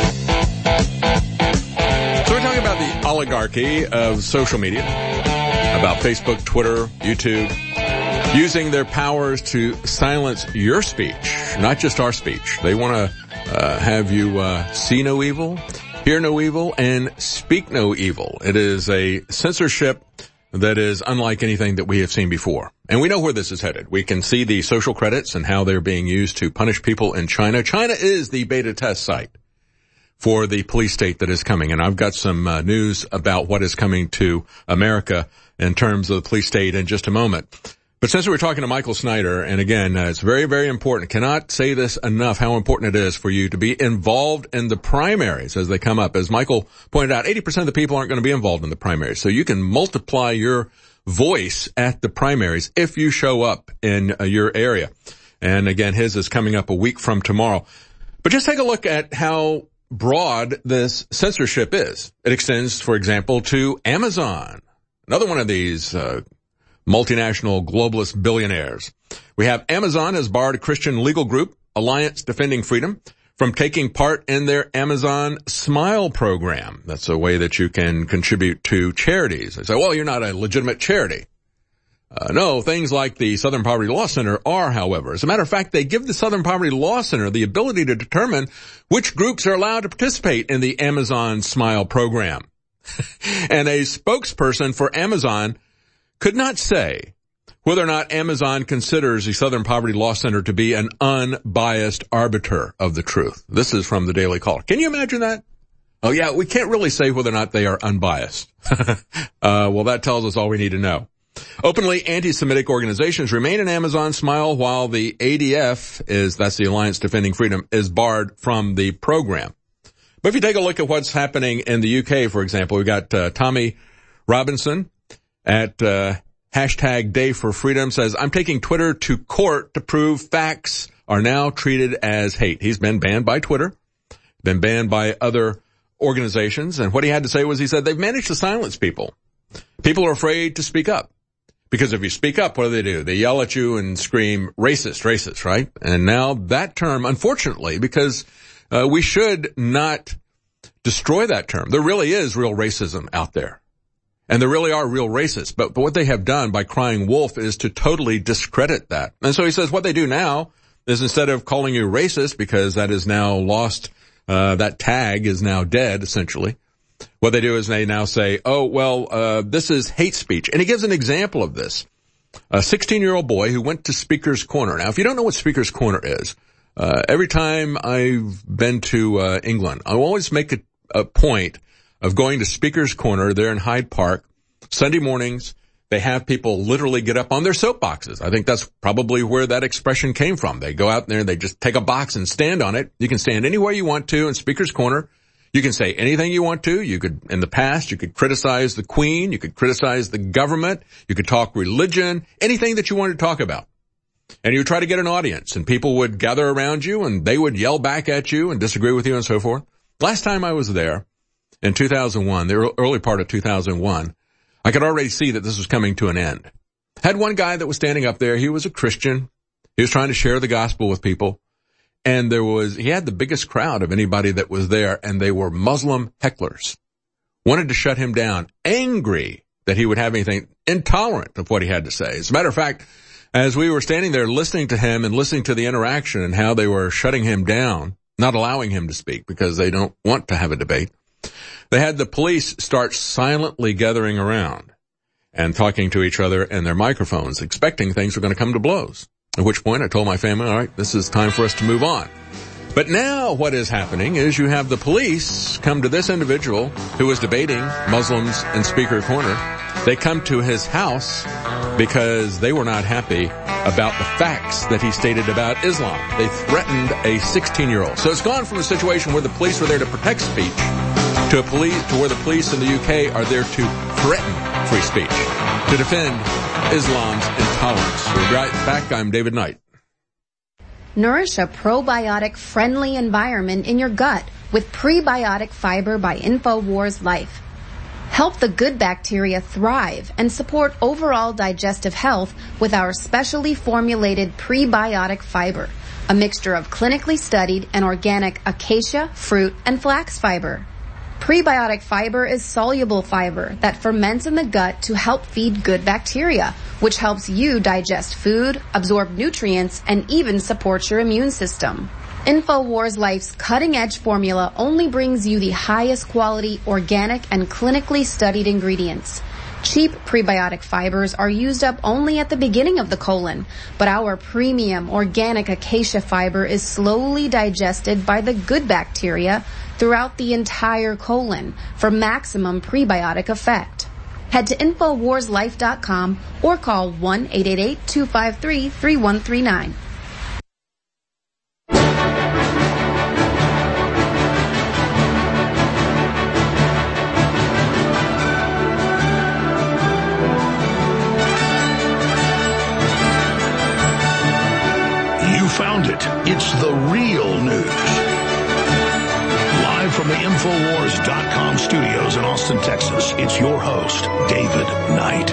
So we're talking about the oligarchy of social media, about Facebook, Twitter, YouTube, using their powers to silence your speech, not just our speech. They want to uh, have you uh, see no evil, hear no evil, and speak no evil. It is a censorship that is unlike anything that we have seen before. And we know where this is headed. We can see the social credits and how they're being used to punish people in China. China is the beta test site for the police state that is coming. And I've got some uh, news about what is coming to America in terms of the police state in just a moment. But since we're talking to Michael Snyder, and again, uh, it's very, very important. Cannot say this enough, how important it is for you to be involved in the primaries as they come up. As Michael pointed out, eighty percent of the people aren't going to be involved in the primaries. So you can multiply your voice at the primaries if you show up in uh, your area. And again, his is coming up a week from tomorrow. But just take a look at how broad this censorship is. It extends, for example, to Amazon, another one of these uh multinational globalist billionaires. We have Amazon has barred a Christian legal group, Alliance Defending Freedom, from taking part in their Amazon Smile program. That's a way that you can contribute to charities. They say, well, you're not a legitimate charity. Uh, no, things like the Southern Poverty Law Center are, however. As a matter of fact, they give the Southern Poverty Law Center the ability to determine which groups are allowed to participate in the Amazon Smile program. And a spokesperson for Amazon could not say whether or not Amazon considers the Southern Poverty Law Center to be an unbiased arbiter of the truth. This is from the Daily Caller. Can you imagine that? Oh yeah, we can't really say whether or not they are unbiased. uh, well, that tells us all we need to know. Openly anti-Semitic organizations remain in Amazon Smile while the A D F is, that's the Alliance Defending Freedom, is barred from the program. But if you take a look at what's happening in the U K, for example, we've got uh, Tommy Robinson at uh, hashtag Day for Freedom says, I'm taking Twitter to court to prove facts are now treated as hate. He's been banned by Twitter, been banned by other organizations. And what he had to say was, he said, they've managed to silence people. People are afraid to speak up. Because if you speak up, what do they do? They yell at you and scream, racist, racist, right? And now that term, unfortunately, because uh, we should not destroy that term. There really is real racism out there. And there really are real racists. But, but what they have done by crying wolf is to totally discredit that. And so he says what they do now is, instead of calling you racist, because that is now lost, uh, that tag is now dead, essentially. What they do is they now say, oh, well, uh, this is hate speech. And he gives an example of this. A sixteen-year-old boy who went to Speaker's Corner. Now, if you don't know what Speaker's Corner is, uh, every time I've been to uh, England, I always make a a point of going to Speaker's Corner there in Hyde Park Sunday mornings. They have people literally get up on their soapboxes. I think that's probably where that expression came from. They go out there and they just take a box and stand on it. You can stand anywhere you want to in Speaker's Corner. You can say anything you want to. You could, in the past, you could criticize the Queen. You could criticize the government. You could talk religion, anything that you wanted to talk about. And you try to get an audience, and people would gather around you, and they would yell back at you and disagree with you and so forth. Last time I was there, in two thousand one, the early part of two thousand one, I could already see that this was coming to an end. Had one guy that was standing up there. He was a Christian. He was trying to share the gospel with people. And there was, he had the biggest crowd of anybody that was there, and they were Muslim hecklers. Wanted to shut him down, angry that he would have anything, intolerant of what he had to say. As a matter of fact, as we were standing there listening to him and listening to the interaction and how they were shutting him down, not allowing him to speak because they don't want to have a debate, they had the police start silently gathering around and talking to each other in their microphones, expecting things were going to come to blows. At which point I told my family, all right, this is time for us to move on. But now what is happening is you have the police come to this individual who was debating Muslims in Speaker Corner. They come to his house because they were not happy about the facts that he stated about Islam. They threatened a sixteen-year-old. So it's gone from a situation where the police were there to protect speech to a police to where the police in the U K are there to threaten free speech, to defend Islam's intolerance. We'll be right back. I'm David Knight. Nourish a probiotic-friendly environment in your gut with prebiotic fiber by InfoWars Life. Help the good bacteria thrive and support overall digestive health with our specially formulated prebiotic fiber, a mixture of clinically studied and organic acacia, fruit, and flax fiber. Prebiotic fiber is soluble fiber that ferments in the gut to help feed good bacteria, which helps you digest food, absorb nutrients, and even supports your immune system. InfoWars Life's cutting-edge formula only brings you the highest quality, organic, and clinically studied ingredients. Cheap prebiotic fibers are used up only at the beginning of the colon, but our premium organic acacia fiber is slowly digested by the good bacteria throughout the entire colon for maximum prebiotic effect. Head to infowars life dot com or call one eight eight eight, two five three, three one three nine. You found it. It's the real news. Live from the Infowars dot com studios in Austin, Texas, it's your host, David Knight.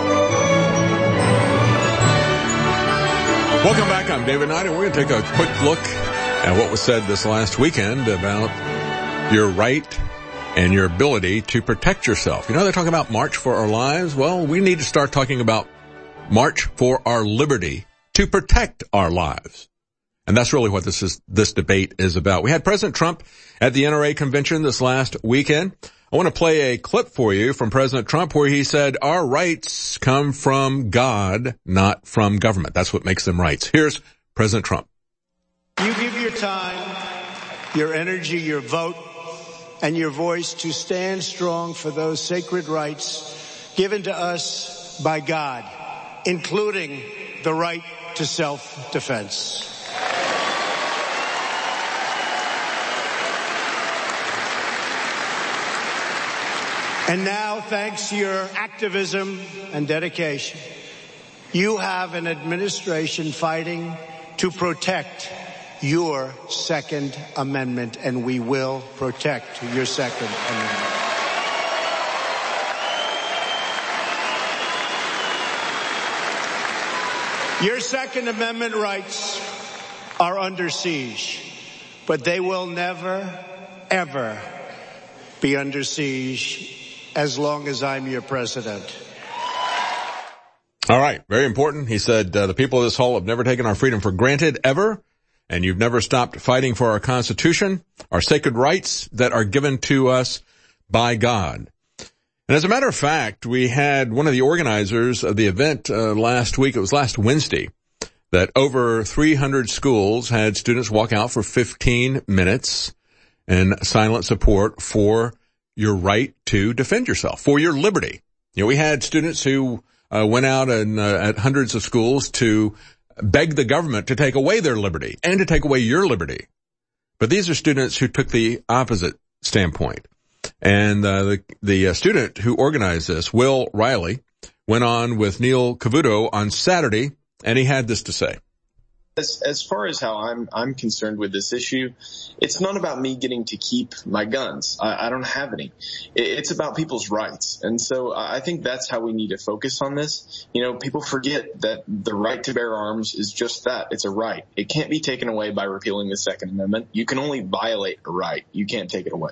Welcome back. I'm David Knight, and we're going to take a quick look at what was said this last weekend about your right and your ability to protect yourself. You know, they're talking about March for Our Lives. Well, we need to start talking about March for Our Liberty to protect our lives. And that's really what this is, this debate is about. We had President Trump at the N R A convention this last weekend. I want to play a clip for you from President Trump where he said, our rights come from God, not from government. That's what makes them rights. Here's President Trump. You give your time, your energy, your vote, and your voice to stand strong for those sacred rights given to us by God, including the right to self-defense. And now, thanks to your activism and dedication, you have an administration fighting to protect your Second Amendment, and we will protect your Second Amendment. Your Second Amendment rights are under siege, but they will never, ever be under siege as long as I'm your president. All right. Very important. He said, uh, the people of this hall have never taken our freedom for granted ever, and you've never stopped fighting for our Constitution, our sacred rights that are given to us by God. And as a matter of fact, we had one of the organizers of the event uh, last week, it was last Wednesday, that over three hundred schools had students walk out for fifteen minutes and silent support for your right to defend yourself, for your liberty. You know, we had students who uh, went out and uh, at hundreds of schools to beg the government to take away their liberty and to take away your liberty. But these are students who took the opposite standpoint. And uh, the, the uh, student who organized this, Will Riley, went on with Neil Cavuto on Saturday, and he had this to say. As, as far as how I'm I'm concerned with this issue, it's not about me getting to keep my guns. I, I don't have any. It, it's about people's rights. And so I think that's how we need to focus on this. You know, people forget that the right to bear arms is just that. It's a right. It can't be taken away by repealing the Second Amendment. You can only violate a right. You can't take it away.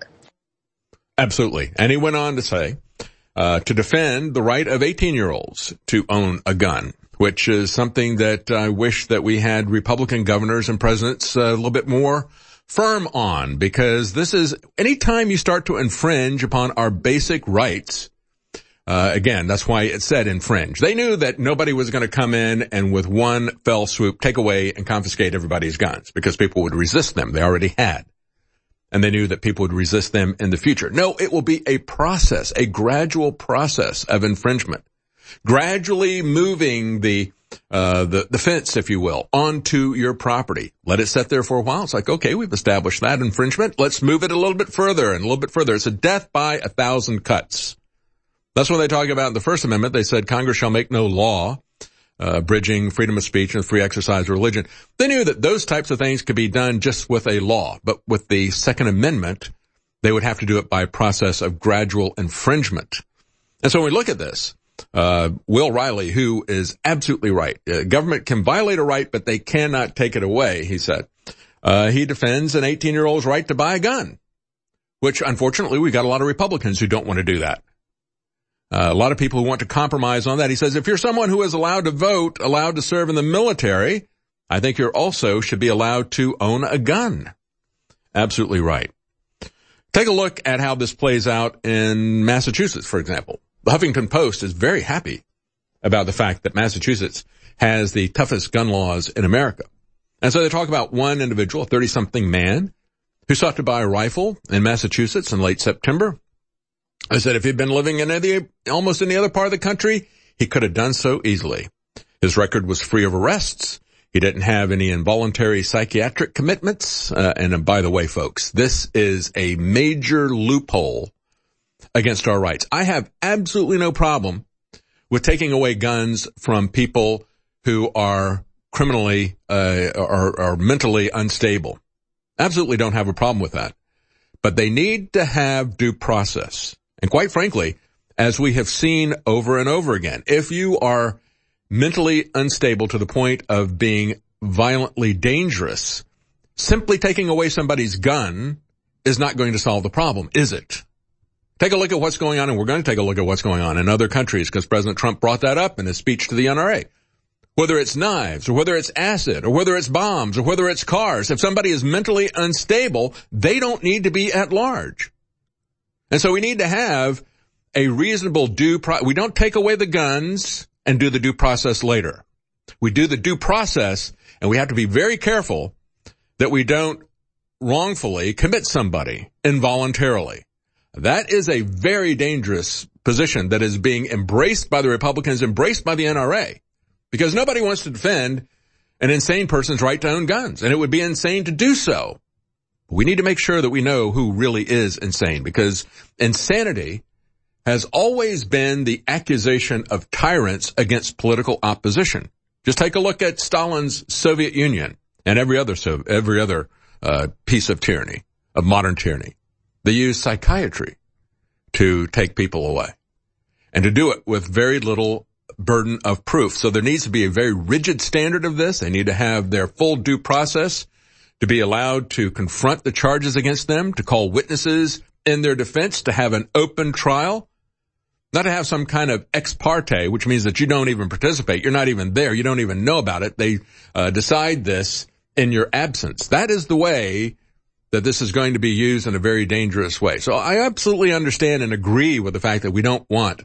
Absolutely. And he went on to say, uh, to defend the right of eighteen-year-olds to own a gun, which is something that I wish that we had Republican governors and presidents a little bit more firm on, because this is, anytime you start to infringe upon our basic rights, uh, again, that's why it said infringe. They knew that nobody was going to come in and with one fell swoop take away and confiscate everybody's guns, because people would resist them. They already had. And they knew that people would resist them in the future. No, it will be a process, a gradual process of infringement. Gradually moving the, uh, the, the fence, if you will, onto your property. Let it sit there for a while. It's like, okay, we've established that infringement. Let's move it a little bit further and a little bit further. It's a death by a thousand cuts. That's what they talk about in the First Amendment. They said Congress shall make no law, uh, bridging freedom of speech and free exercise of religion. They knew that those types of things could be done just with a law. But with the Second Amendment, they would have to do it by a process of gradual infringement. And so when we look at this, Uh, Will Riley, who is absolutely right. Uh, government can violate a right, but they cannot take it away, he said. Uh, he defends an eighteen-year-old's right to buy a gun, which unfortunately we got a lot of Republicans who don't want to do that. Uh, a lot of people who want to compromise on that. He says, if you're someone who is allowed to vote, allowed to serve in the military, I think you also should be allowed to own a gun. Absolutely right. Take a look at how this plays out in Massachusetts, for example. The Huffington Post is very happy about the fact that Massachusetts has the toughest gun laws in America. And so they talk about one individual, a thirty-something man, who sought to buy a rifle in Massachusetts in late September. I said if he'd been living in any, almost any other part of the country, he could have done so easily. His record was free of arrests. He didn't have any involuntary psychiatric commitments. Uh, and uh, by the way, folks, this is a major loophole against our rights. I have absolutely no problem with taking away guns from people who are criminally, uh, or, or mentally unstable. Absolutely don't have a problem with that. But they need to have due process. And quite frankly, as we have seen over and over again, if you are mentally unstable to the point of being violently dangerous, simply taking away somebody's gun is not going to solve the problem, is it? Take a look at what's going on, and we're going to take a look at what's going on in other countries, because President Trump brought that up in his speech to the N R A. Whether it's knives, or whether it's acid, or whether it's bombs, or whether it's cars, if somebody is mentally unstable, they don't need to be at large. And so we need to have a reasonable due pro- we don't take away the guns and do the due process later. We do the due process, and we have to be very careful that we don't wrongfully commit somebody involuntarily. That is a very dangerous position that is being embraced by the Republicans, embraced by the N R A, because nobody wants to defend an insane person's right to own guns, and it would be insane to do so. We need to make sure that we know who really is insane, because insanity has always been the accusation of tyrants against political opposition. Just take a look at Stalin's Soviet Union and every other so every other uh, piece of tyranny, of modern tyranny. They use psychiatry to take people away, and to do it with very little burden of proof. So there needs to be a very rigid standard of this. They need to have their full due process to be allowed to confront the charges against them, to call witnesses in their defense, to have an open trial, not to have some kind of ex parte, which means that you don't even participate. You're not even there. You don't even know about it. They uh, decide this in your absence. That is the way that this is going to be used in a very dangerous way. So I absolutely understand and agree with the fact that we don't want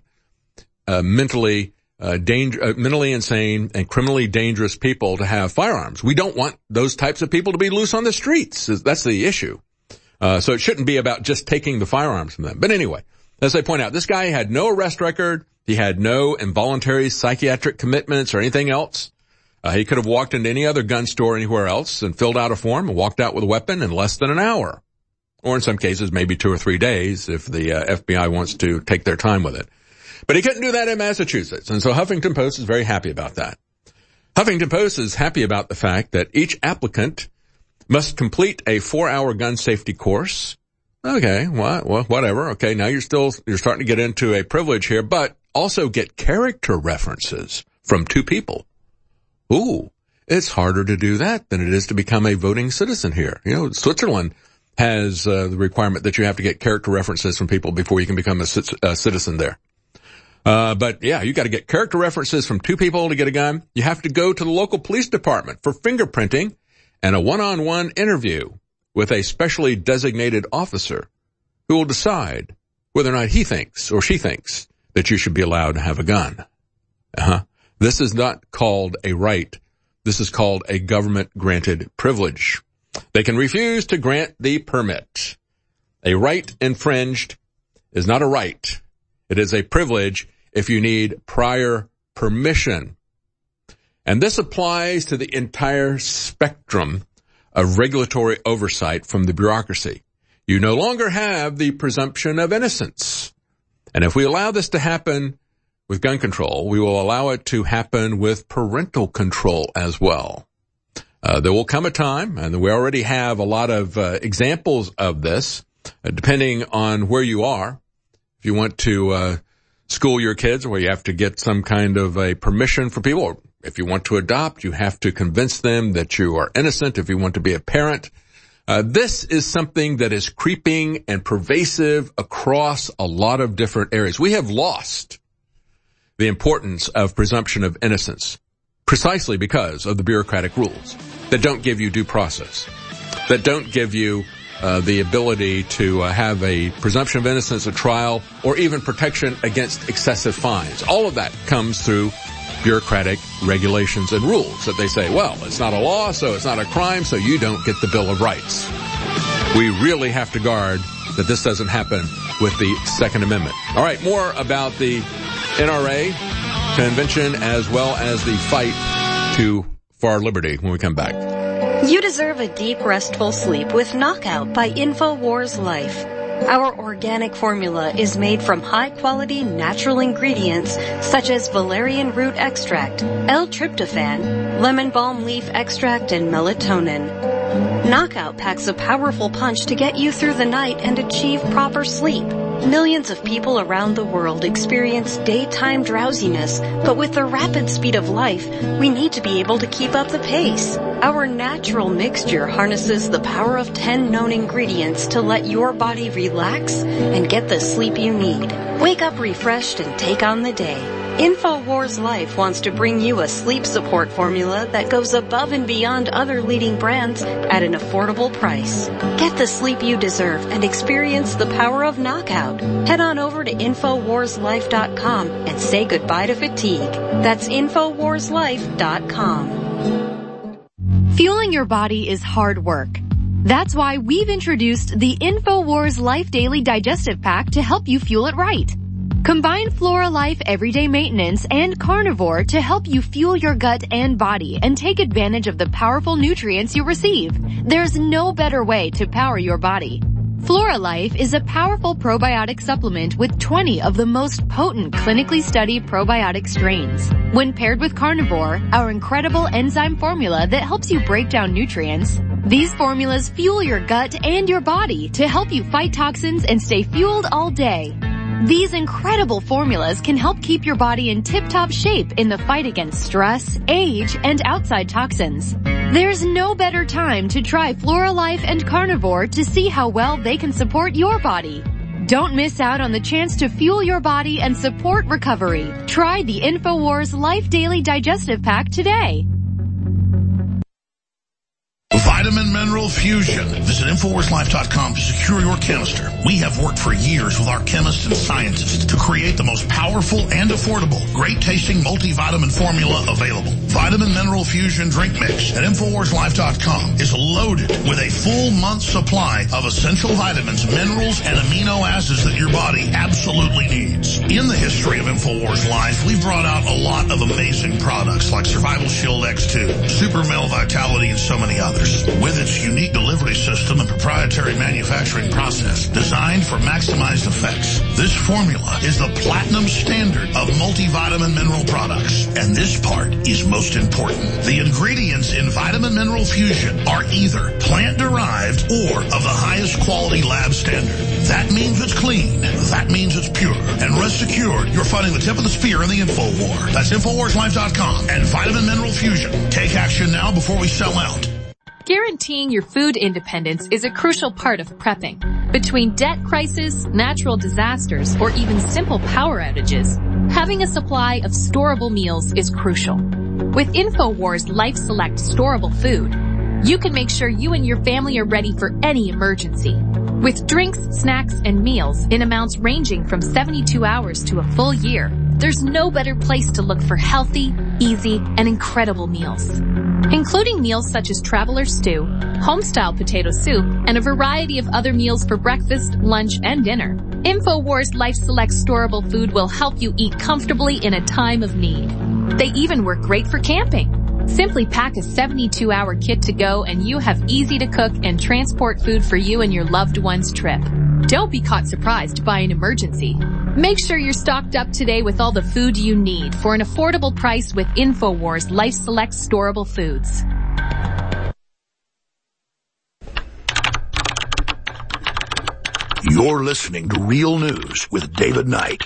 uh, mentally uh, danger, uh, mentally insane and criminally dangerous people to have firearms. We don't want those types of people to be loose on the streets. That's the issue. Uh, so it shouldn't be about just taking the firearms from them. But anyway, as I point out, this guy had no arrest record. He had no involuntary psychiatric commitments or anything else. Uh, he could have walked into any other gun store anywhere else and filled out a form and walked out with a weapon in less than an hour. Or in some cases, maybe two or three days if the uh, F B I wants to take their time with it. But he couldn't do that in Massachusetts. And so Huffington Post is very happy about that. Huffington Post is happy about the fact that each applicant must complete a four-hour gun safety course. Okay, well, well, whatever. Okay, now you're still, you're starting to get into a privilege here, but also get character references from two people. Ooh, it's harder to do that than it is to become a voting citizen here. You know, Switzerland has uh, the requirement that you have to get character references from people before you can become a, c- a citizen there. Uh, but yeah, you got to get character references from two people to get a gun. You have to go to the local police department for fingerprinting and a one-on-one interview with a specially designated officer who will decide whether or not he thinks or she thinks that you should be allowed to have a gun. Uh-huh. This is not called a right. This is called a government-granted privilege. They can refuse to grant the permit. A right infringed is not a right. It is a privilege if you need prior permission. And this applies to the entire spectrum of regulatory oversight from the bureaucracy. You no longer have the presumption of innocence. And if we allow this to happen with gun control, we will allow it to happen with parental control as well. Uh, there will come a time, and we already have a lot of uh, examples of this, uh, depending on where you are. If you want to uh school your kids, where you have to get some kind of a permission for people, or if you want to adopt, you have to convince them that you are innocent. If you want to be a parent, uh, this is something that is creeping and pervasive across a lot of different areas. We have lost the importance of presumption of innocence precisely because of the bureaucratic rules that don't give you due process, that don't give you Uh, the ability to uh, have a presumption of innocence at trial or even protection against excessive fines. All of that comes through bureaucratic regulations and rules that they say, well, it's not a law, so it's not a crime, so you don't get the Bill of Rights. We really have to guard that this doesn't happen with the Second Amendment. All right, more about the N R A convention as well as the fight to for our liberty when we come back. You deserve a deep, restful sleep with Knockout by InfoWars Life. Our organic formula is made from high-quality natural ingredients such as valerian root extract, L-tryptophan, lemon balm leaf extract, and melatonin. Knockout packs a powerful punch to get you through the night and achieve proper sleep. Millions of people around the world experience daytime drowsiness, but with the rapid speed of life, we need to be able to keep up the pace. Our natural mixture harnesses the power of ten known ingredients to let your body relax and get the sleep you need. Wake up refreshed and take on the day. InfoWars Life wants to bring you a sleep support formula that goes above and beyond other leading brands at an affordable price. Get the sleep you deserve and experience the power of Knockout. Head on over to Infowars Life dot com and say goodbye to fatigue. That's Infowars Life dot com. Fueling your body is hard work. That's why we've introduced the InfoWars Life Daily Digestive Pack to help you fuel it right. Combine Flora Life Everyday Maintenance and Carnivore to help you fuel your gut and body and take advantage of the powerful nutrients you receive. There's no better way to power your body. Flora Life is a powerful probiotic supplement with twenty of the most potent clinically studied probiotic strains. When paired with Carnivore, our incredible enzyme formula that helps you break down nutrients, these formulas fuel your gut and your body to help you fight toxins and stay fueled all day. These incredible formulas can help keep your body in tip-top shape in the fight against stress, age, and outside toxins. There's no better time to try Flora Life and Carnivore to see how well they can support your body. Don't miss out on the chance to fuel your body and support recovery. Try the InfoWars Life Daily Digestive Pack today. Vitamin Mineral Fusion. Visit Infowars Life dot com to secure your canister. We have worked for years with our chemists and scientists to create the most powerful and affordable, great-tasting multivitamin formula available. Vitamin Mineral Fusion Drink Mix at Infowars Life dot com is loaded with a full month's supply of essential vitamins, minerals, and amino acids that your body absolutely needs. In the history of Infowars Life, we've brought out a lot of amazing products like Survival Shield X two, Super Male Vitality, and so many others. With its unique delivery system and proprietary manufacturing process designed for maximized effects, this formula is the platinum standard of multivitamin mineral products. And this part is most important. The ingredients in Vitamin Mineral Fusion are either plant-derived or of the highest quality lab standard. That means it's clean. That means it's pure. And rest assured, you're fighting the tip of the spear in the info war. That's Infowars Life dot com and Vitamin Mineral Fusion. Take action now before we sell out. Guaranteeing your food independence is a crucial part of prepping. Between debt crisis, natural disasters, or even simple power outages, having a supply of storable meals is crucial. With InfoWars Life Select storable food, you can make sure you and your family are ready for any emergency. With drinks, snacks, and meals in amounts ranging from seventy-two hours to a full year, there's no better place to look for healthy, easy, and incredible meals. Including meals such as Traveler Stew, Homestyle Potato Soup, and a variety of other meals for breakfast, lunch, and dinner. InfoWars Life Select storable food will help you eat comfortably in a time of need. They even work great for camping. Simply pack a seventy-two hour kit to go and you have easy to cook and transport food for you and your loved one's trip. Don't be caught surprised by an emergency. Make sure you're stocked up today with all the food you need for an affordable price with InfoWars Life Select storable foods. You're listening to Real News with David Knight.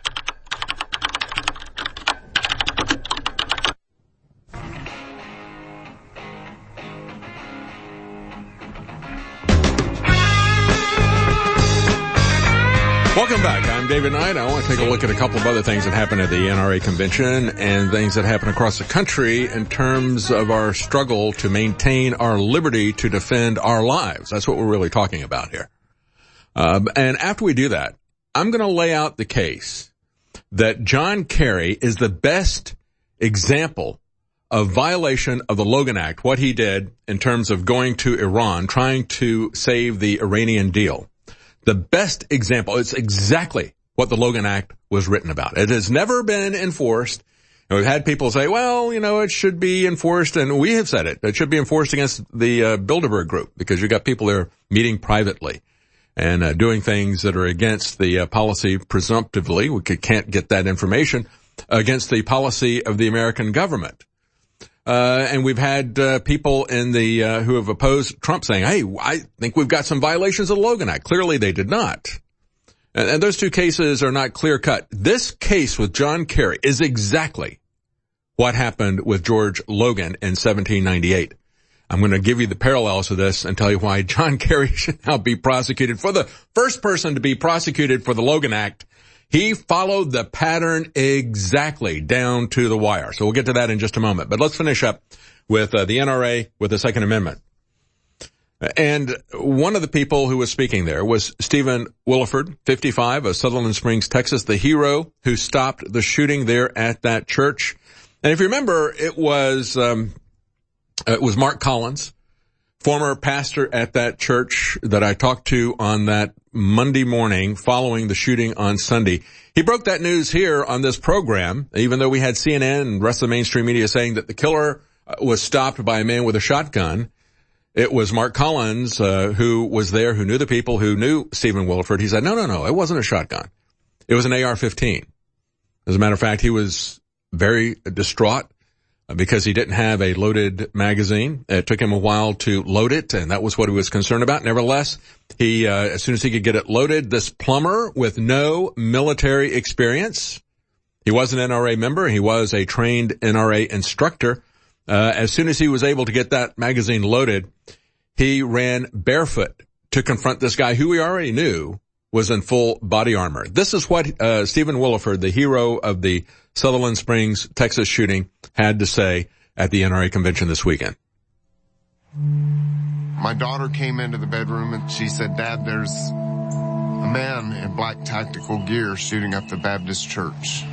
Welcome back. I'm David Knight. I want to take a look at a couple of other things that happened at the N R A convention and things that happen across the country in terms of our struggle to maintain our liberty to defend our lives. That's what we're really talking about here. Um, and after we do that, I'm going to lay out the case that John Kerry is the best example of violation of the Logan Act, what he did in terms of going to Iran, trying to save the Iranian deal. The best example, it's exactly what the Logan Act was written about. It has never been enforced. And we've had people say, well, you know, it should be enforced, and we have said it. It should be enforced against the uh, Bilderberg Group because you've got people there meeting privately and uh, doing things that are against the uh, policy presumptively. We could, can't get that information against the policy of the American government. Uh, and we've had, uh, people in the, uh, who have opposed Trump saying, hey, I think we've got some violations of the Logan Act. Clearly they did not. And, and those two cases are not clear cut. This case with John Kerry is exactly what happened with George Logan in seventeen ninety-eight. I'm going to give you the parallels to this and tell you why John Kerry should now be prosecuted. For the first person to be prosecuted for the Logan Act, he followed the pattern exactly down to the wire. So we'll get to that in just a moment. But let's finish up with uh, the N R A with the Second Amendment. And one of the people who was speaking there was Stephen Williford, fifty-five, of Sutherland Springs, Texas, the hero who stopped the shooting there at that church. And if you remember, it was um, it was Mark Collins, former pastor at that church that I talked to on that Monday morning following the shooting on Sunday. He broke that news here on this program, even though we had C N N and the rest of the mainstream media saying that the killer was stopped by a man with a shotgun. It was Mark Collins, uh, who was there, who knew the people, who knew Stephen Williford. He said, no, no, no, it wasn't a shotgun. It was an A R fifteen. As a matter of fact, he was very distraught because he didn't have a loaded magazine. It took him a while to load it, and that was what he was concerned about. Nevertheless, he, uh, as soon as he could get it loaded, this plumber with no military experience, he was an N R A member, he was a trained N R A instructor. Uh, as soon as he was able to get that magazine loaded, he ran barefoot to confront this guy who we already knew was in full body armor. This is what uh, Stephen Williford, the hero of the Sutherland Springs, Texas shooting, had to say at the N R A convention this weekend. my daughter came into the bedroom and she said, Dad, there's a man in black tactical gear shooting up the Baptist church.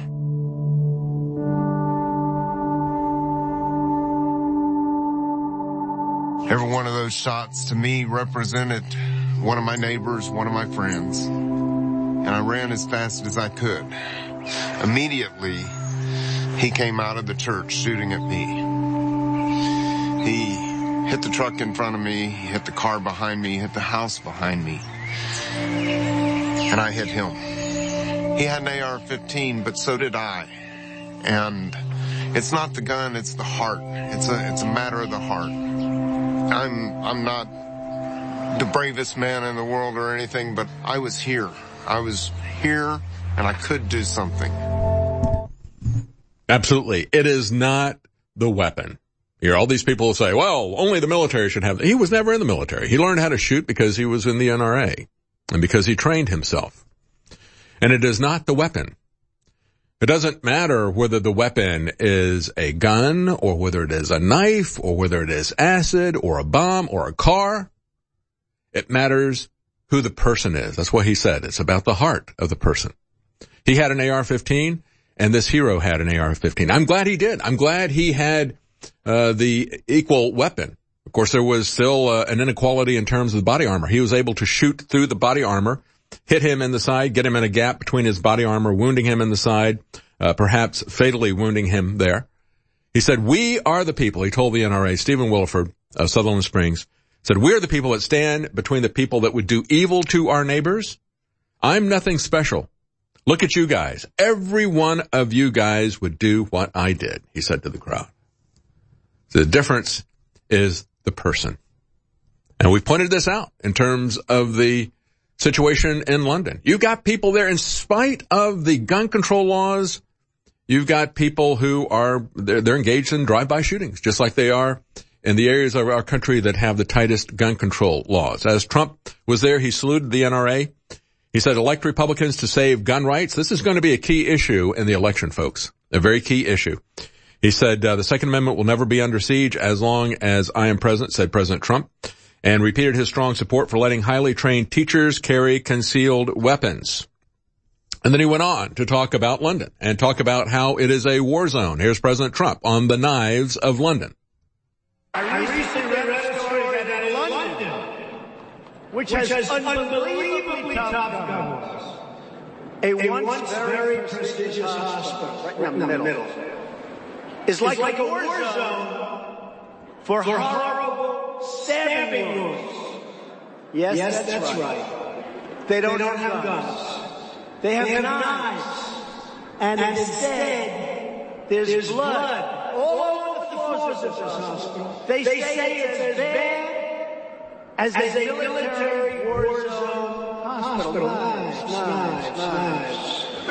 Every one of those shots to me represented one of my neighbors, one of my friends. And I ran as fast as I could. Immediately, he came out of the church shooting at me. He hit the truck in front of me, he hit the car behind me, hit the house behind me. And I hit him. He had an A R fifteen, but so did I. And it's not the gun, it's the heart. It's a, it's a matter of the heart. I'm, I'm not the bravest man in the world or anything, but I was here. I was here and I could do something. Absolutely. It is not the weapon. Here, all these people will say, well, only the military should have it. He was never in the military. He learned how to shoot because he was in the N R A and because he trained himself. And it is not the weapon. It doesn't matter whether the weapon is a gun or whether it is a knife or whether it is acid or a bomb or a car. It matters who the person is. That's what he said. It's about the heart of the person. He had an A R fifteen and this hero had an A R fifteen. I'm glad he did. I'm glad he had uh the equal weapon. Of course, there was still uh, an inequality in terms of the body armor. He was able to shoot through the body armor, hit him in the side, get him in a gap between his body armor, wounding him in the side, uh, perhaps fatally wounding him there. He said, we are the people, he told the N R A, Stephen Williford of Sutherland Springs, said, we're the people that stand between the people that would do evil to our neighbors. I'm nothing special. Look at you guys. Every one of you guys would do what I did, he said to the crowd. So the difference is the person. And we pointed this out in terms of the situation in London. You've got people there, in spite of the gun control laws, you've got people who are, they're, they're engaged in drive-by shootings, just like they are in the areas of our country that have the tightest gun control laws. As Trump was there, he saluted the N R A. He said, elect Republicans to save gun rights. This is going to be a key issue in the election, folks. A very key issue. He said, uh, the Second Amendment will never be under siege as long as I am president, said President Trump, and repeated his strong support for letting highly trained teachers carry concealed weapons. And then he went on to talk about London and talk about how it is a war zone. Here's President Trump on the knives of London. I recently read a story that in London, which, which has unbelievably top governors, a, a once, once very prestigious hospital, right in the middle, middle is like, like a war zone for, for horrible stabbing wounds. Yes, yes that's, that's right. right. They don't, they don't have, have guns. guns. They have, they have knives. And, and instead, there's, there's blood, blood all over the floors of this hospital. They, they say, say it's as bad as, as a military war zone hospital. Knives, knives, knives.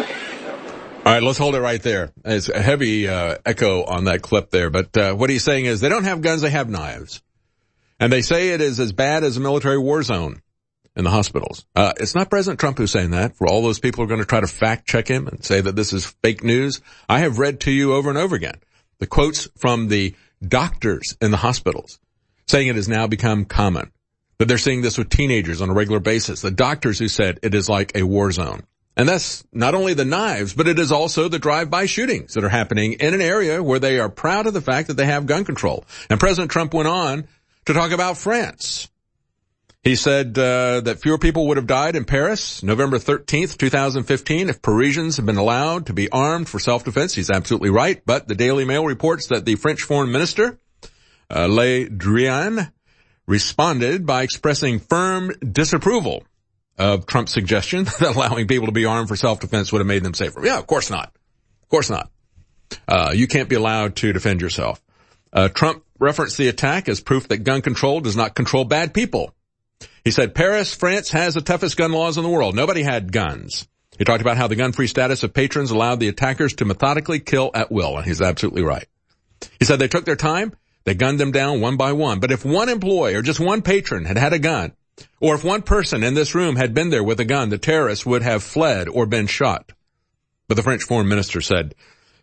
All right, let's hold it right there. It's a heavy uh, echo on that clip there, but uh, what he's saying is they don't have guns, they have knives. And they say it is as bad as a military war zone in the hospitals. Uh, it's not President Trump who's saying that. For all those people who are going to try to fact check him and say that this is fake news, I have read to you over and over again the quotes from the doctors in the hospitals saying it has now become common, that they're seeing this with teenagers on a regular basis. The doctors who said it is like a war zone. And that's not only the knives, but it is also the drive-by shootings that are happening in an area where they are proud of the fact that they have gun control. And President Trump went on to talk about France. He said uh, that fewer people would have died in Paris November thirteenth, twenty fifteen, if Parisians had been allowed to be armed for self-defense. He's absolutely right. But the Daily Mail reports that the French Foreign Minister, uh, Le Drian, responded by expressing firm disapproval of Trump's suggestion that allowing people to be armed for self-defense would have made them safer. Yeah, of course not. Of course not. Uh, you can't be allowed to defend yourself. Uh, Trump referenced the attack as proof that gun control does not control bad people. He said, Paris, France has the toughest gun laws in the world. Nobody had guns. He talked about how the gun-free status of patrons allowed the attackers to methodically kill at will, and he's absolutely right. He said they took their time, they gunned them down one by one. But if one employee or just one patron had had a gun, or if one person in this room had been there with a gun, the terrorists would have fled or been shot. But the French foreign minister said,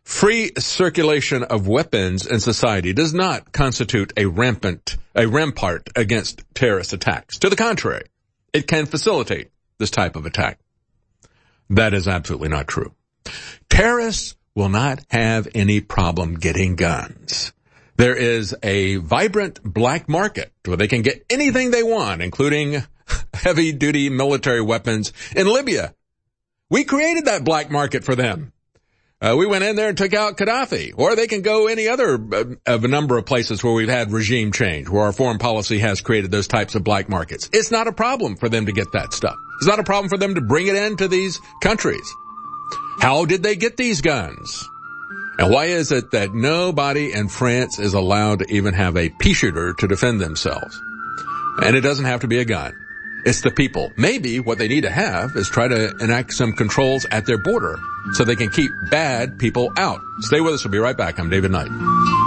free circulation of weapons in society does not constitute a rampant, a rampart against terrorist attacks. To the contrary, it can facilitate this type of attack. That is absolutely not true. Terrorists will not have any problem getting guns. There is a vibrant black market where they can get anything they want, including heavy-duty military weapons in Libya. We created that black market for them. Uh, we went in there and took out Gaddafi. Or they can go any other uh, of a number of places where we've had regime change, where our foreign policy has created those types of black markets. It's not a problem for them to get that stuff. It's not a problem for them to bring it into these countries. How did they get these guns? And why is it that nobody in France is allowed to even have a pea shooter to defend themselves? And it doesn't have to be a gun. It's the people. Maybe what they need to have is try to enact some controls at their border so they can keep bad people out. Stay with us. We'll be right back. I'm David Knight.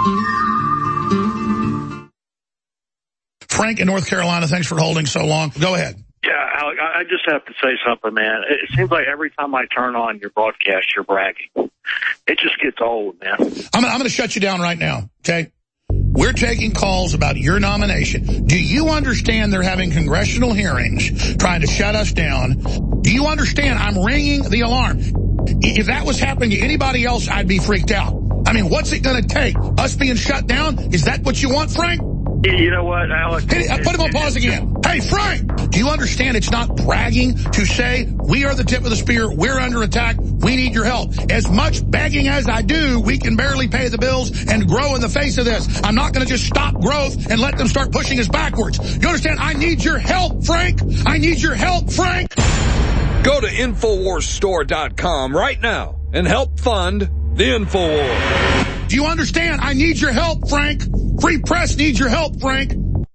Frank in North Carolina, thanks for holding so long. Go ahead. Yeah, Alec, I just have to say something, man. It seems like every time I turn on your broadcast, you're bragging. It just gets old, man. I'm, I'm going to shut you down right now, okay? We're taking calls about your nomination. Do you understand they're having congressional hearings trying to shut us down? Do you understand I'm ringing the alarm? If that was happening to anybody else, I'd be freaked out. I mean, what's it going to take? Us being shut down? Is that what you want, Frank? You know what, Alex? Hey, put him on pause again. Hey, Frank, do you understand it's not bragging to say we are the tip of the spear, we're under attack, we need your help? As much begging as I do, we can barely pay the bills and grow in the face of this. I'm not going to just stop growth and let them start pushing us backwards. You understand? I need your help, Frank. I need your help, Frank. Go to Infowars Store dot com right now and help fund the InfoWars. Do you understand? I need your help, Frank. Free press needs your help, Frank.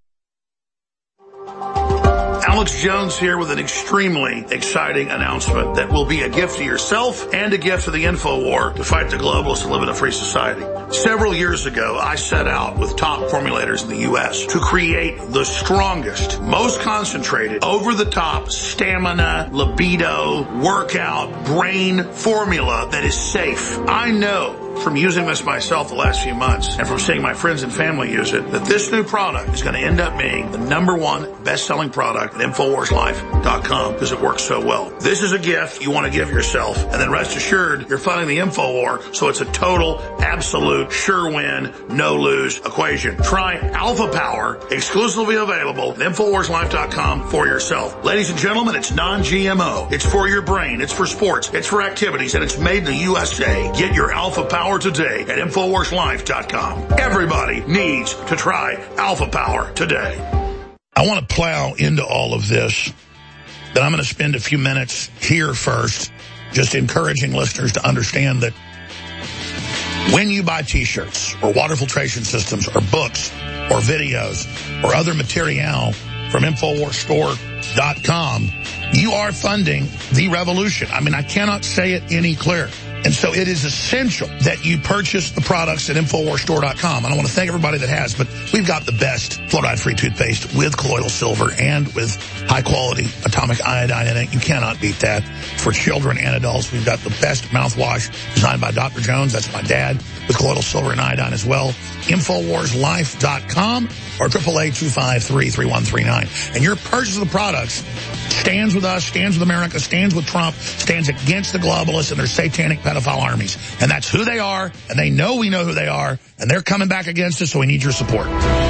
Alex Jones here with an extremely exciting announcement that will be a gift to yourself and a gift to the InfoWar to fight the globalists and live in a free society. Several years ago, I set out with top formulators in the U S to create the strongest, most concentrated, over-the-top stamina, libido, workout, brain formula that is safe. I know from using this myself the last few months and from seeing my friends and family use it, that this new product is going to end up being the number one best-selling product at Infowars Life dot com because it works so well. This is a gift you want to give yourself, and then rest assured you're funding the InfoWar, so it's a total, absolute, sure-win, no-lose equation. Try Alpha Power, exclusively available at Infowars Life dot com for yourself. Ladies and gentlemen, it's non-G M O. It's for your brain. It's for sports. It's for activities, and it's made in the U S A. Get your Alpha Power today at Infowars Life dot com. Everybody needs to try Alpha Power today. I want to plow into all of this, but I'm going to spend a few minutes here first just encouraging listeners to understand that when you buy T-shirts or water filtration systems or books or videos or other material from Infowars Store dot com, you are funding the revolution. I mean, I cannot say it any clearer. And so it is essential that you purchase the products at Infowars Store dot com. And I want to thank everybody that has, but we've got the best fluoride-free toothpaste with colloidal silver and with high-quality atomic iodine in it. You cannot beat that. For children and adults, we've got the best mouthwash designed by Doctor Jones. That's my dad, with colloidal silver and iodine as well. Infowars Life dot com or triple A two five three, three one three nine. And your purchase of the products stands with us, stands with America, stands with Trump, stands against the globalists and their satanic pedophile armies. And that's who they are, and they know we know who they are, and they're coming back against us, so we need your support.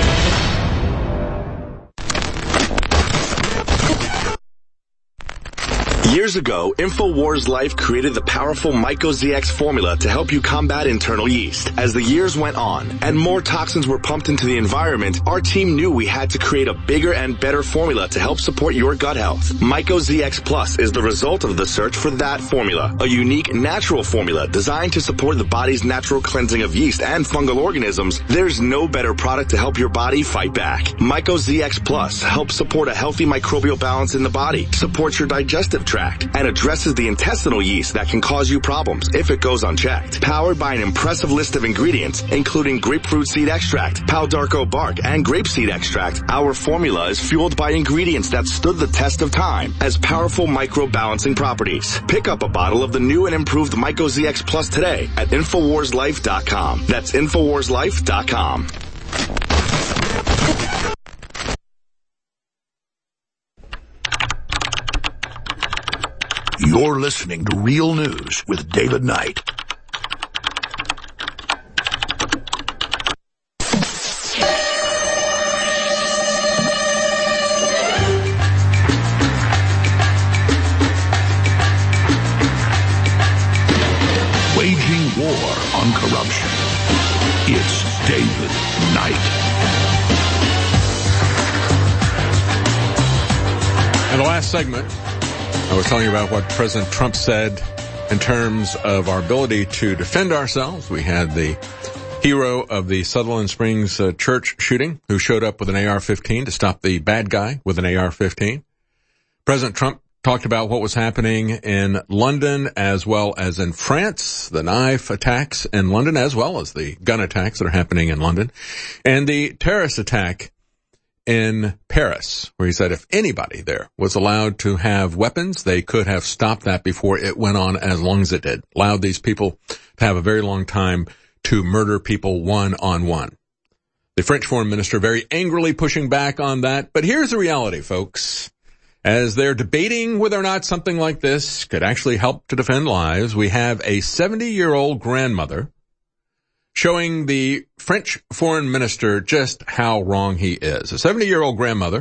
Years ago, Infowars Life created the powerful MycoZX formula to help you combat internal yeast. As the years went on and more toxins were pumped into the environment, our team knew we had to create a bigger and better formula to help support your gut health. MycoZX Plus is the result of the search for that formula, a unique natural formula designed to support the body's natural cleansing of yeast and fungal organisms. There's no better product to help your body fight back. MycoZX Plus helps support a healthy microbial balance in the body, supports your digestive tract, extract and addresses the intestinal yeast that can cause you problems if it goes unchecked. Powered by an impressive list of ingredients, including grapefruit seed extract, Palo d'Arco bark, and grapeseed extract, our formula is fueled by ingredients that stood the test of time as powerful micro-balancing properties. Pick up a bottle of the new and improved MycoZX Plus today at Infowars Life dot com. That's Infowars Life dot com. You're listening to Real News with David Knight. Waging war on corruption. It's David Knight. In the last segment, I was telling you about what President Trump said in terms of our ability to defend ourselves. We had the hero of the Sutherland Springs uh, church shooting who showed up with an A R fifteen to stop the bad guy with an A R fifteen. President Trump talked about what was happening in London as well as in France, the knife attacks in London as well as the gun attacks that are happening in London, and the terrorist attack in Paris, where he said if anybody there was allowed to have weapons, they could have stopped that before it went on as long as it did. Allowed these people to have a very long time to murder people one on one. The French foreign minister very angrily pushing back on that. But here's the reality, folks. As they're debating whether or not something like this could actually help to defend lives, we have a seventy-year-old grandmother showing the French foreign minister just how wrong he is. A seventy-year-old grandmother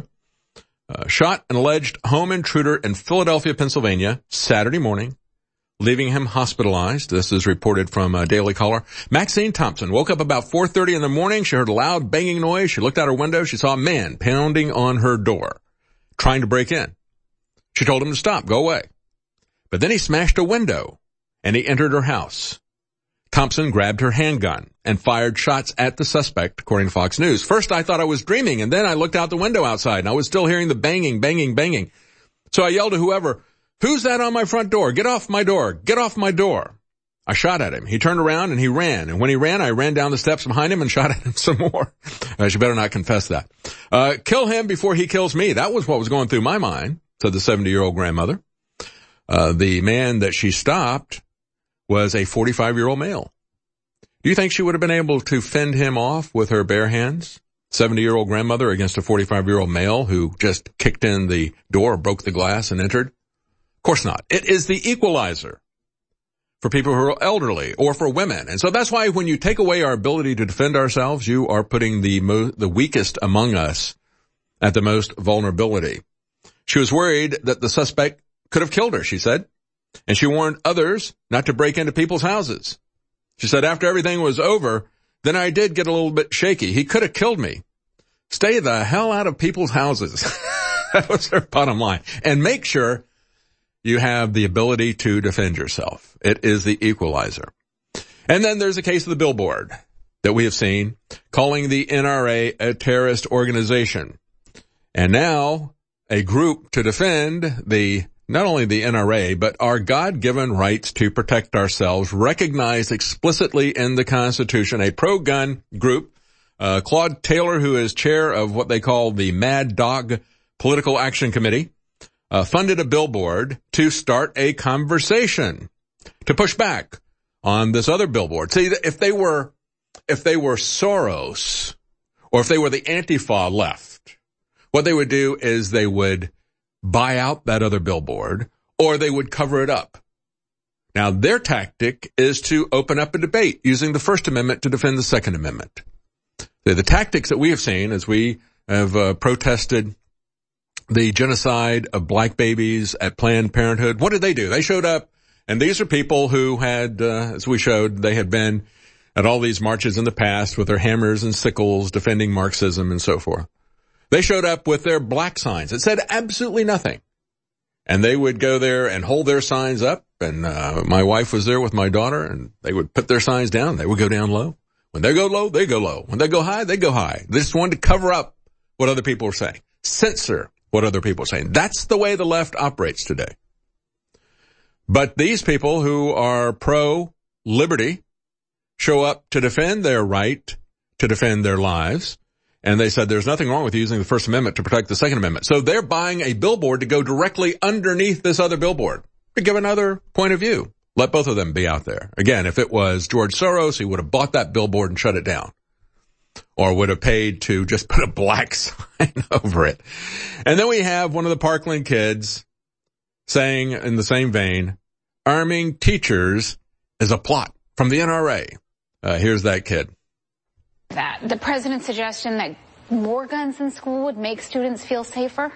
uh, shot an alleged home intruder in Philadelphia, Pennsylvania, Saturday morning, leaving him hospitalized. This is reported from uh, Daily Caller. Maxine Thompson woke up about four thirty in the morning. She heard a loud banging noise. She looked out her window. She saw a man pounding on her door, trying to break in. She told him to stop, go away. But then he smashed a window, and he entered her house. Thompson grabbed her handgun and fired shots at the suspect, according to Fox News. First, I thought I was dreaming, and then I looked out the window outside, and I was still hearing the banging, banging, banging. So I yelled to whoever, "Who's that on my front door? Get off my door! Get off my door!" I shot at him. He turned around, and he ran. And when he ran, I ran down the steps behind him and shot at him some more. Uh, she better not confess that. Uh, kill him before he kills me. That was what was going through my mind, said the seventy-year-old grandmother. Uh, the man that she stopped was a forty-five-year-old male. Do you think she would have been able to fend him off with her bare hands? seventy-year-old grandmother against a forty-five-year-old male who just kicked in the door, broke the glass, and entered? Of course not. It is the equalizer for people who are elderly or for women. And so that's why when you take away our ability to defend ourselves, you are putting the mo- the weakest among us at the most vulnerability. She was worried that the suspect could have killed her, she said. And she warned others not to break into people's houses. She said, after everything was over, then I did get a little bit shaky. He could have killed me. Stay the hell out of people's houses. That was her bottom line. And make sure you have the ability to defend yourself. It is the equalizer. And then there's a case of the billboard that we have seen calling the N R A a terrorist organization. And now a group to defend the not only the N R A, but our God-given rights to protect ourselves, recognized explicitly in the Constitution, a pro-gun group. Uh, Claude Taylor, who is chair of what they call the Mad Dog Political Action Committee, uh, funded a billboard to start a conversation to push back on this other billboard. See, if they were, if they were Soros, or if they were the Antifa left, what they would do is they would buy out that other billboard, or they would cover it up. Now, their tactic is to open up a debate using the First Amendment to defend the Second Amendment. The, the tactics that we have seen as we have uh, protested the genocide of black babies at Planned Parenthood, what did they do? They showed up, and these are people who had, uh, as we showed, they had been at all these marches in the past with their hammers and sickles defending Marxism and so forth. They showed up with their black signs. It said absolutely nothing. And they would go there and hold their signs up. And uh, my wife was there with my daughter, and they would put their signs down. They would go down low. When they go low, they go low. When they go high, they go high. They just wanted to cover up what other people are saying. Censor what other people are saying. That's the way the left operates today. But these people who are pro-liberty show up to defend their right to defend their lives. And they said there's nothing wrong with using the First Amendment to protect the Second Amendment. So they're buying a billboard to go directly underneath this other billboard to give another point of view. Let both of them be out there. Again, if it was George Soros, he would have bought that billboard and shut it down. Or would have paid to just put a black sign over it. And then we have one of the Parkland kids saying in the same vein, arming teachers is a plot from the N R A. Uh, here's that kid. That the president's suggestion that more guns in school would make students feel safer?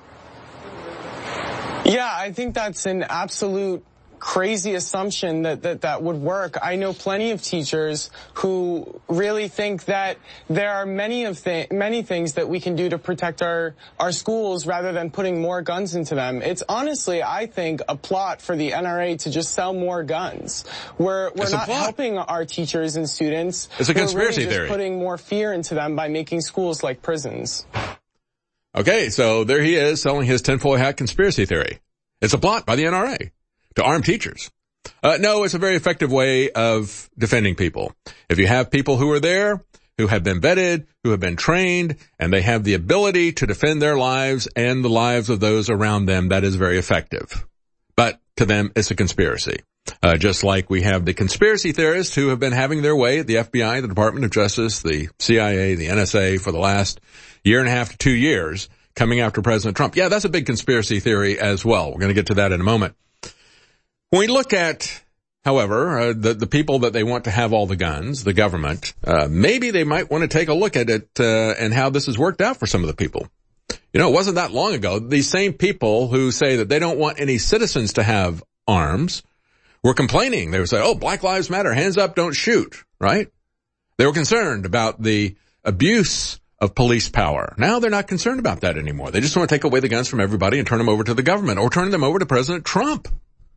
Yeah, I think that's an absolute crazy assumption that, that that would work. I know plenty of teachers who really think that there are many of th- many things that we can do to protect our, our schools rather than putting more guns into them. It's honestly, I think, a plot for the N R A to just sell more guns. We're we're It's not helping our teachers and students. It's a conspiracy we're really theory. just putting more fear into them by making schools like prisons. Okay, so there he is selling his tinfoil hat conspiracy theory. It's a plot by the N R A to arm teachers. Uh, no, it's a very effective way of defending people. If you have people who are there, who have been vetted, who have been trained, and they have the ability to defend their lives and the lives of those around them, that is very effective. But to them, it's a conspiracy. Uh, just like we have the conspiracy theorists who have been having their way at the F B I, the Department of Justice, the C I A, the N S A for the last year and a half to two years coming after President Trump. Yeah, that's a big conspiracy theory as well. We're going to get to that in a moment. When we look at, however, uh, the, the people that they want to have all the guns, the government, uh, maybe they might want to take a look at it uh, and how this has worked out for some of the people. You know, it wasn't that long ago. These same people who say that they don't want any citizens to have arms were complaining. They would say, oh, Black Lives Matter, hands up, don't shoot, right? They were concerned about the abuse of police power. Now they're not concerned about that anymore. They just want to take away the guns from everybody and turn them over to the government or turn them over to President Trump.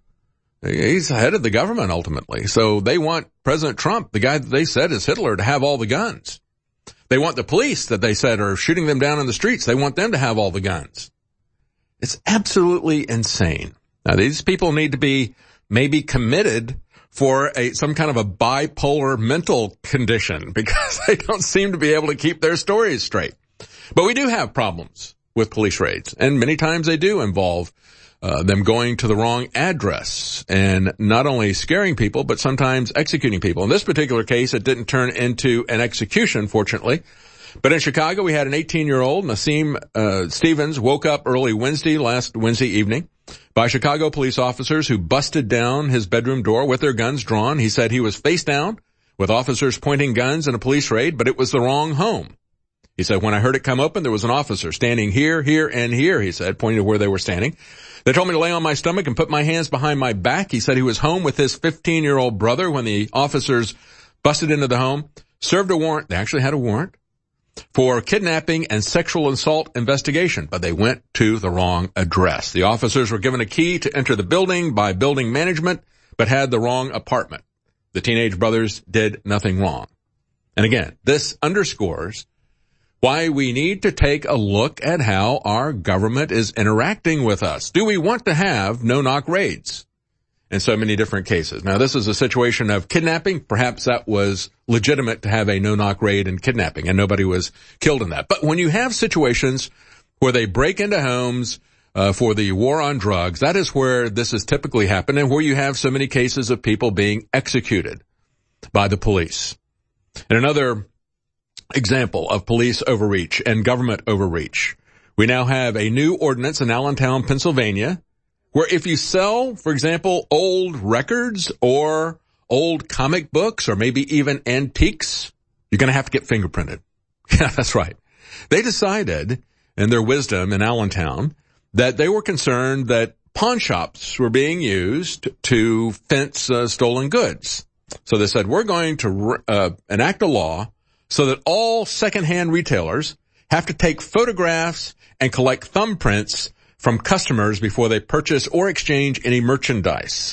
He's the head of the government ultimately. So they want President Trump, the guy that they said is Hitler, to have all the guns. They want the police that they said are shooting them down in the streets. They want them to have all the guns. It's absolutely insane. Now these people need to be maybe committed for a some kind of a bipolar mental condition because they don't seem to be able to keep their stories straight. But we do have problems with police raids, and many times they do involve uh, them going to the wrong address and not only scaring people, but sometimes executing people. In this particular case, it didn't turn into an execution, fortunately. But in Chicago, we had an eighteen-year-old, Nassim uh, Stevens, woke up early Wednesday, last Wednesday evening, by Chicago police officers who busted down his bedroom door with their guns drawn. He said he was face down with officers pointing guns in a police raid, but it was the wrong home. He said, when I heard it come open, there was an officer standing here, here, and here, he said, pointing to where they were standing. They told me to lay on my stomach and put my hands behind my back. He said he was home with his fifteen-year-old brother when the officers busted into the home, served a warrant. They actually had a warrant for kidnapping and sexual assault investigation, but they went to the wrong address. The officers were given a key to enter the building by building management, but had the wrong apartment. The teenage brothers did nothing wrong. And again, this underscores why we need to take a look at how our government is interacting with us. Do we want to have no-knock raids in so many different cases? Now, this is a situation of kidnapping. Perhaps that was legitimate to have a no-knock raid and kidnapping, and nobody was killed in that. But when you have situations where they break into homes uh, for the war on drugs, that is where this has typically happened and where you have so many cases of people being executed by the police. And another example of police overreach and government overreach. We now have a new ordinance in Allentown, Pennsylvania, where if you sell, for example, old records or old comic books or maybe even antiques, you're going to have to get fingerprinted. Yeah, that's right. They decided in their wisdom in Allentown that they were concerned that pawn shops were being used to fence uh, stolen goods. So they said, we're going to uh, enact a law so that all secondhand retailers have to take photographs and collect thumbprints from customers before they purchase or exchange any merchandise.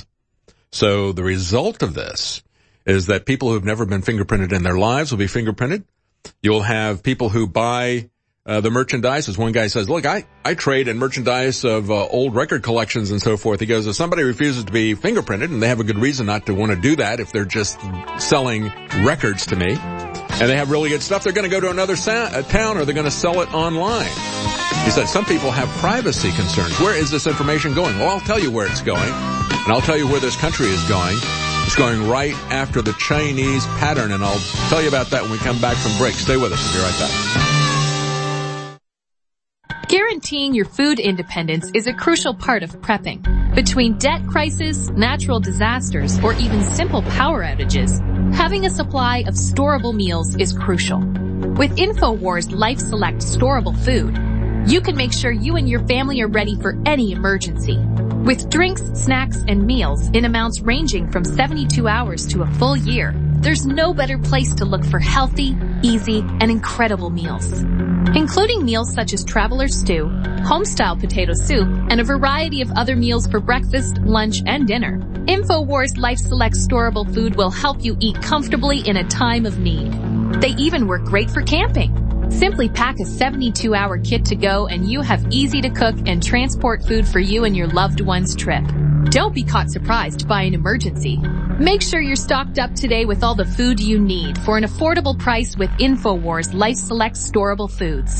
So the result of this is that people who've never been fingerprinted in their lives will be fingerprinted. You'll have people who buy uh, the merchandise. As one guy says, look, I, I trade in merchandise of uh, old record collections and so forth. He goes, if somebody refuses to be fingerprinted, and they have a good reason not to want to do that if they're just selling records to me, and they have really good stuff, they're going to go to another sa- uh, town or they're going to sell it online. He said some people have privacy concerns. Where is this information going? Well, I'll tell you where it's going, and I'll tell you where this country is going. It's going right after the Chinese pattern, and I'll tell you about that when we come back from break. Stay with us. We'll be right back. Guaranteeing your food independence is a crucial part of prepping. Between debt crisis, natural disasters, or even simple power outages, having a supply of storable meals is crucial. With InfoWars Life Select storable food, you can make sure you and your family are ready for any emergency. With drinks, snacks, and meals in amounts ranging from seventy-two hours to a full year, there's no better place to look for healthy, easy, and incredible meals. Including meals such as Traveler's Stew, Homestyle Potato Soup, and a variety of other meals for breakfast, lunch, and dinner. InfoWars Life Select storable food will help you eat comfortably in a time of need. They even work great for camping. Simply pack a seventy-two hour kit to go and you have easy to cook and transport food for you and your loved one's trip. Don't be caught surprised by an emergency. Make sure you're stocked up today with all the food you need for an affordable price with InfoWars Life Select storable foods.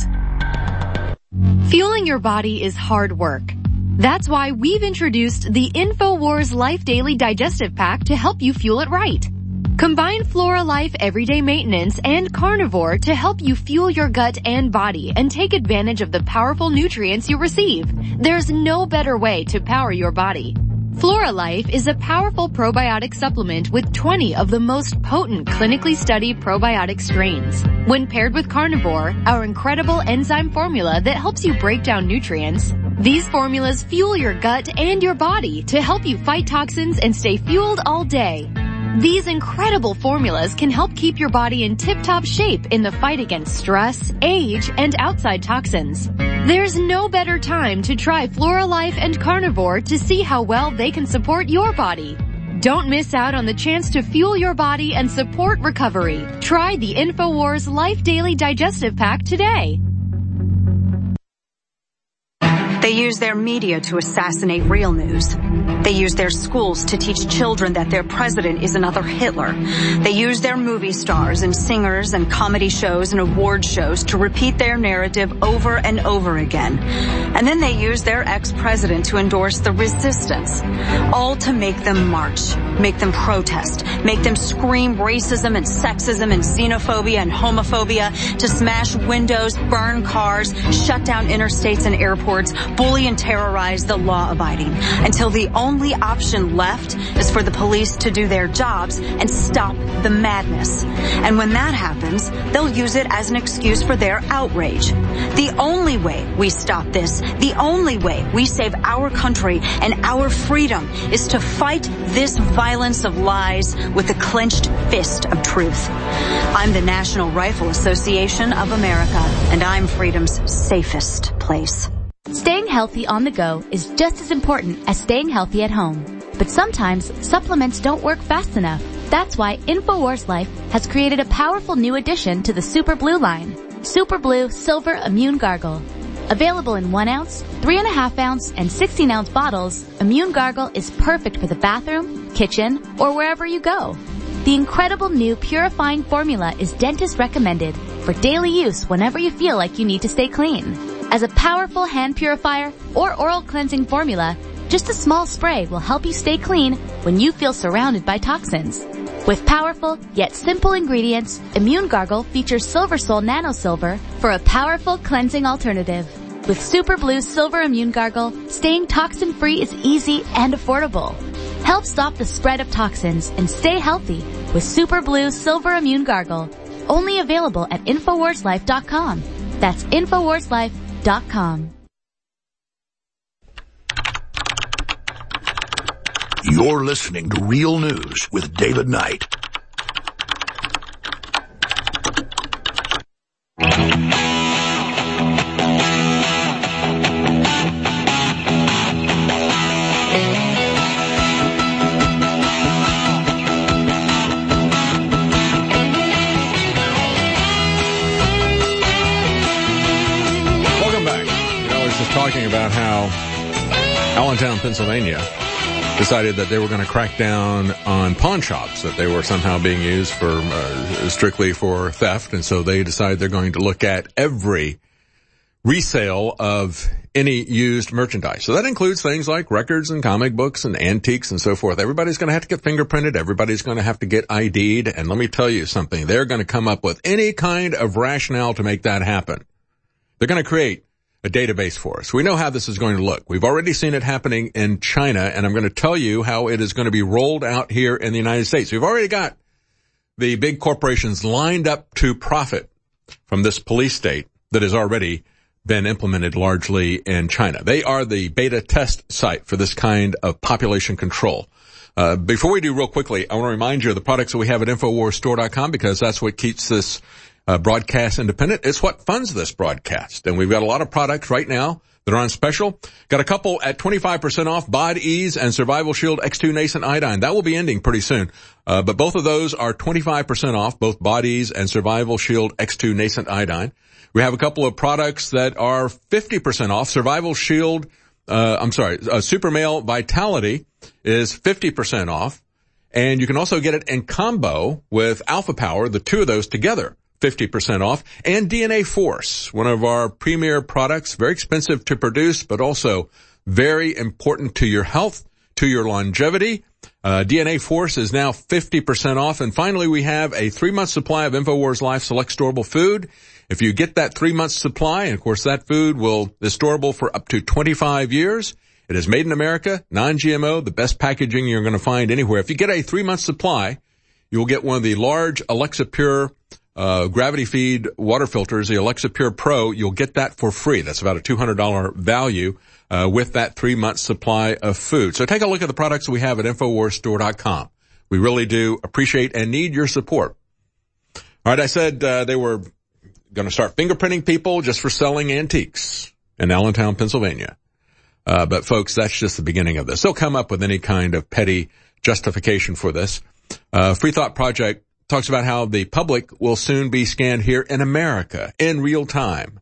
Fueling your body is hard work. That's why we've introduced the InfoWars Life Daily Digestive Pack to help you fuel it right. Combine Flora Life Everyday Maintenance and Carnivore to help you fuel your gut and body and take advantage of the powerful nutrients you receive. There's no better way to power your body. Flora Life is a powerful probiotic supplement with twenty of the most potent clinically studied probiotic strains. When paired with Carnivore, our incredible enzyme formula that helps you break down nutrients, these formulas fuel your gut and your body to help you fight toxins and stay fueled all day. These incredible formulas can help keep your body in tip-top shape in the fight against stress, age, and outside toxins. There's no better time to try Flora Life and Carnivore to see how well they can support your body. Don't miss out on the chance to fuel your body and support recovery. Try the InfoWars Life Daily Digestive Pack today. They use their media to assassinate real news. They use their schools to teach children that their president is another Hitler. They use their movie stars and singers and comedy shows and award shows to repeat their narrative over and over again. And then they use their ex-president to endorse the resistance, all to make them march, make them protest, make them scream racism and sexism and xenophobia and homophobia, to smash windows, burn cars, shut down interstates and airports, bully and terrorize the law-abiding, until the only option left is for the police to do their jobs and stop the madness. And when that happens, they'll use it as an excuse for their outrage. The only way we stop this, the only way we save our country and our freedom, is to fight this violence of lies with the clenched fist of truth. I'm the National Rifle Association of America, and I'm freedom's safest place. Staying healthy on the go is just as important as staying healthy at home. But sometimes supplements don't work fast enough. That's why InfoWars Life has created a powerful new addition to the Super Blue line. Super Blue Silver Immune Gargle. Available in one ounce, three and a half ounce, and sixteen ounce bottles, Immune Gargle is perfect for the bathroom, kitchen, or wherever you go. The incredible new purifying formula is dentist recommended for daily use whenever you feel like you need to stay clean. As a powerful hand purifier or oral cleansing formula, just a small spray will help you stay clean when you feel surrounded by toxins. With powerful yet simple ingredients, Immune Gargle features Silver Sol Nano Silver for a powerful cleansing alternative. With Super Blue Silver Immune Gargle, staying toxin-free is easy and affordable. Help stop the spread of toxins and stay healthy with Super Blue Silver Immune Gargle. Only available at Infowars Life dot com. That's Infowars Life dot com. You're listening to Real News with David Knight. talking about how Allentown, Pennsylvania decided that they were going to crack down on pawn shops, that they were somehow being used for uh, strictly for theft, and so they decided they're going to look at every resale of any used merchandise. So that includes things like records and comic books and antiques and so forth. Everybody's going to have to get fingerprinted. Everybody's going to have to get I D'd. And let me tell you something. They're going to come up with any kind of rationale to make that happen. They're going to create a database for us. We know how this is going to look. We've already seen it happening in China, and I'm going to tell you how it is going to be rolled out here in the United States. We've already got the big corporations lined up to profit from this police state that has already been implemented largely in China. They are the beta test site for this kind of population control. Uh, before we do, real quickly, I want to remind you of the products that we have at Infowars Store dot com, because that's what keeps this uh, broadcast independent. It's what funds this broadcast. And we've got a lot of products right now that are on special. Got a couple at twenty-five percent off, Bod Ease and Survival Shield X two Nascent Iodine. That will be ending pretty soon. Uh, but both of those are twenty-five percent off, both Bod Ease and Survival Shield X two Nascent Iodine. We have a couple of products that are fifty percent off. Survival Shield, uh, I'm sorry, uh, Super Male Vitality is fifty percent off. And you can also get it in combo with Alpha Power, the two of those together, fifty percent off. And D N A Force, one of our premier products, very expensive to produce, but also very important to your health, to your longevity. Uh, D N A Force is now fifty percent off. And finally, we have a three-month supply of InfoWars Life Select Storable Food. If you get that three-month supply, and of course that food will is storable for up to twenty-five years. It is made in America, non-G M O, the best packaging you're going to find anywhere. If you get a three-month supply, you will get one of the large Alexa Pure uh, gravity feed water filters, the Alexa Pure Pro. You'll get that for free. That's about a two hundred dollars value uh, with that three-month supply of food. So take a look at the products we have at Infowars Store dot com. We really do appreciate and need your support. All right, I said uh, they were going to start fingerprinting people just for selling antiques in Allentown, Pennsylvania. Uh, but folks, that's just the beginning of this. They'll come up with any kind of petty justification for this. Uh, Free Thought Project talks about how the public will soon be scanned here in America in real time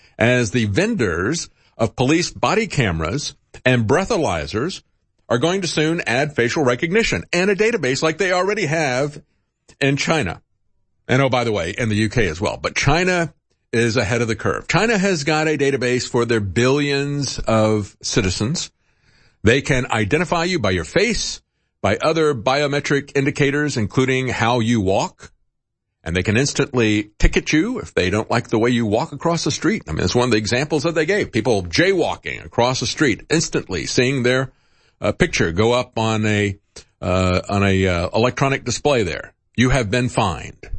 as the vendors of police body cameras and breathalyzers are going to soon add facial recognition and a database like they already have in China. And oh, by the way, in the U K as well. But China is ahead of the curve. China has got a database for their billions of citizens. They can identify you by your face, by other biometric indicators, including how you walk. And they can instantly ticket you if they don't like the way you walk across the street. I mean, it's one of the examples that they gave. People jaywalking across the street, instantly seeing their uh, picture go up on a uh, on a uh, electronic display there. You have been fined.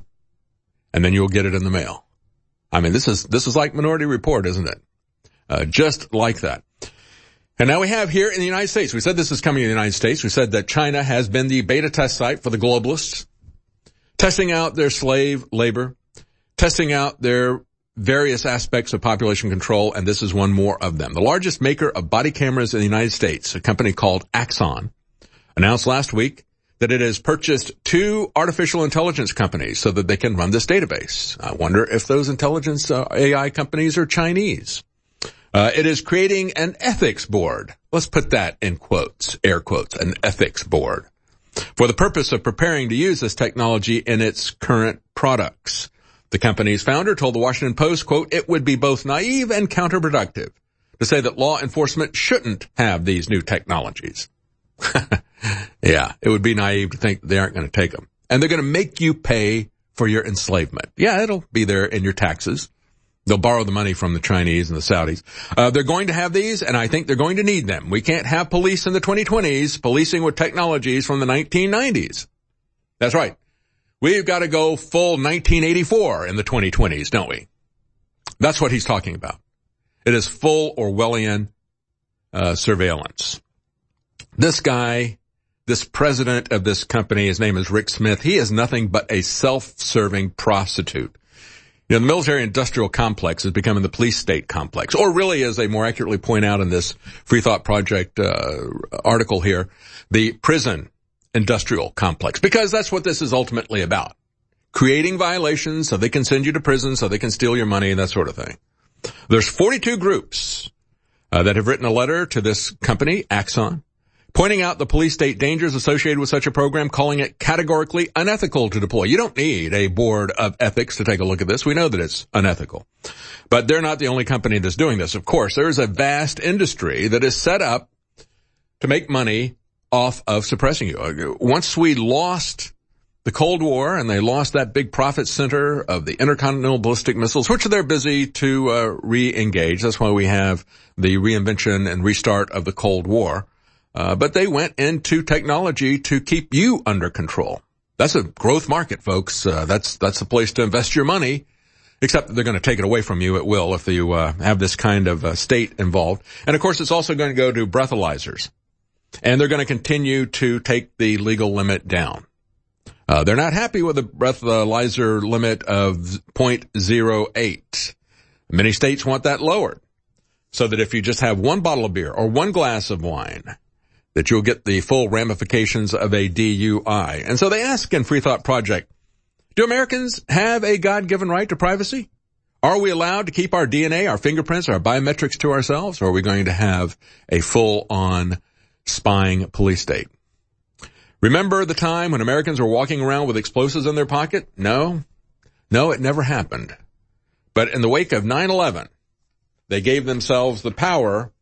And then you'll get it in the mail. I mean, this is, this is like Minority Report, isn't it? Uh, just like that. And now we have here in the United States, we said this is coming in the United States. We said that China has been the beta test site for the globalists, testing out their slave labor, testing out their various aspects of population control, and this is one more of them. The largest maker of body cameras in the United States, a company called Axon, announced last week that it has purchased two artificial intelligence companies so that they can run this database. I wonder if those intelligence uh, A I companies are Chinese. Uh, it is creating an ethics board. Let's put that in quotes, air quotes, an ethics board, for the purpose of preparing to use this technology in its current products. The company's founder told the Washington Post, quote, "It would be both naive and counterproductive to say that law enforcement shouldn't have these new technologies." Yeah, it would be naive to think that they aren't going to take them. And they're going to make you pay for your enslavement. Yeah, it'll be there in your taxes. They'll borrow the money from the Chinese and the Saudis. Uh, they're going to have these, and I think they're going to need them. We can't have police in the twenty twenties policing with technologies from the nineteen nineties. That's right. We've got to go full nineteen eighty-four in the twenty twenties, don't we? That's what he's talking about. It is full Orwellian uh, surveillance. This guy, this president of this company, his name is Rick Smith, he is nothing but a self-serving prostitute. You know, the military-industrial complex is becoming the police-state complex, or really, as they more accurately point out in this Free Thought Project uh, article here, the prison-industrial complex, because that's what this is ultimately about. Creating violations so they can send you to prison, so they can steal your money, and that sort of thing. There's forty-two groups uh, that have written a letter to this company, Axon, pointing out the police state dangers associated with such a program, calling it categorically unethical to deploy. You don't need a board of ethics to take a look at this. We know that it's unethical. But they're not the only company that's doing this. Of course, there is a vast industry that is set up to make money off of suppressing you. Once we lost the Cold War and they lost that big profit center of the intercontinental ballistic missiles, which they're busy to uh, re-engage. That's why we have the reinvention and restart of the Cold War. Uh, but they went into technology to keep you under control. That's a growth market, folks. Uh, that's, that's the place to invest your money, except that they're going to take it away from you at will if you, uh, have this kind of uh, state involved. And of course, it's also going to go to breathalyzers. And they're going to continue to take the legal limit down. Uh, they're not happy with the breathalyzer limit of zero point zero eight. Many states want that lowered so that if you just have one bottle of beer or one glass of wine, that you'll get the full ramifications of a D U I. And so they ask in Free Thought Project, do Americans have a God-given right to privacy? Are we allowed to keep our D N A, our fingerprints, our biometrics to ourselves, or are we going to have a full-on spying police state? Remember the time when Americans were walking around with explosives in their pocket? No. No, it never happened. But in the wake of nine eleven, they gave themselves the power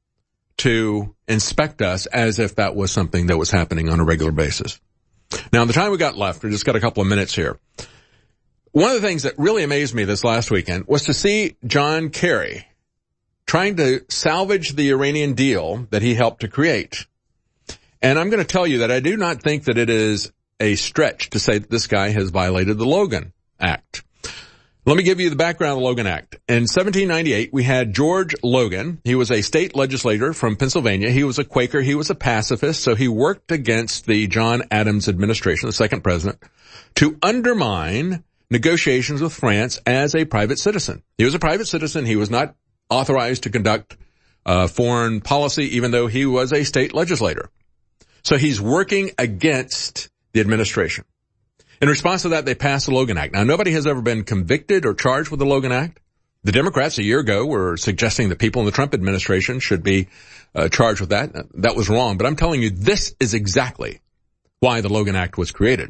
to inspect us as if that was something that was happening on a regular basis. Now, in the time we got left, we just got a couple of minutes here. One of the things that really amazed me this last weekend was to see John Kerry trying to salvage the Iranian deal that he helped to create. And I'm going to tell you that I do not think that it is a stretch to say that this guy has violated the Logan Act. Let me give you the background of the Logan Act. In seventeen ninety-eight, we had George Logan. He was a state legislator from Pennsylvania. He was a Quaker. He was a pacifist. So he worked against the John Adams administration, the second president, to undermine negotiations with France as a private citizen. He was a private citizen. He was not authorized to conduct uh, foreign policy, even though he was a state legislator. So he's working against the administration. In response to that, they passed the Logan Act. Now, nobody has ever been convicted or charged with the Logan Act. The Democrats a year ago were suggesting that people in the Trump administration should be uh, charged with that. That was wrong. But I'm telling you, this is exactly why the Logan Act was created.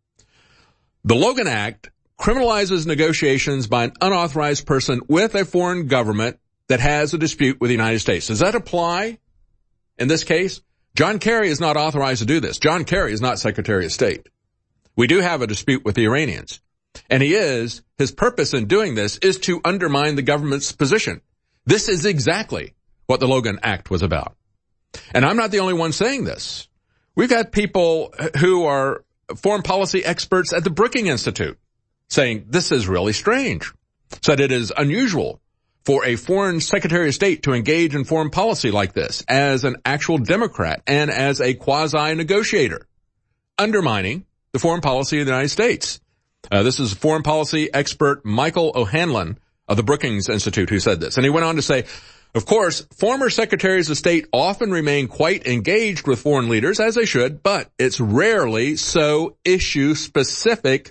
The Logan Act criminalizes negotiations by an unauthorized person with a foreign government that has a dispute with the United States. Does that apply in this case? John Kerry is not authorized to do this. John Kerry is not Secretary of State. We do have a dispute with the Iranians. And he is, his purpose in doing this is to undermine the government's position. This is exactly what the Logan Act was about. And I'm not the only one saying this. We've got people who are foreign policy experts at the Brookings Institute saying this is really strange. Said it is unusual for a foreign Secretary of State to engage in foreign policy like this as an actual Democrat and as a quasi-negotiator, undermining the foreign policy of the United States. Uh, this is foreign policy expert Michael O'Hanlon of the Brookings Institute who said this. And he went on to say, of course, former secretaries of state often remain quite engaged with foreign leaders, as they should, but it's rarely so issue specific,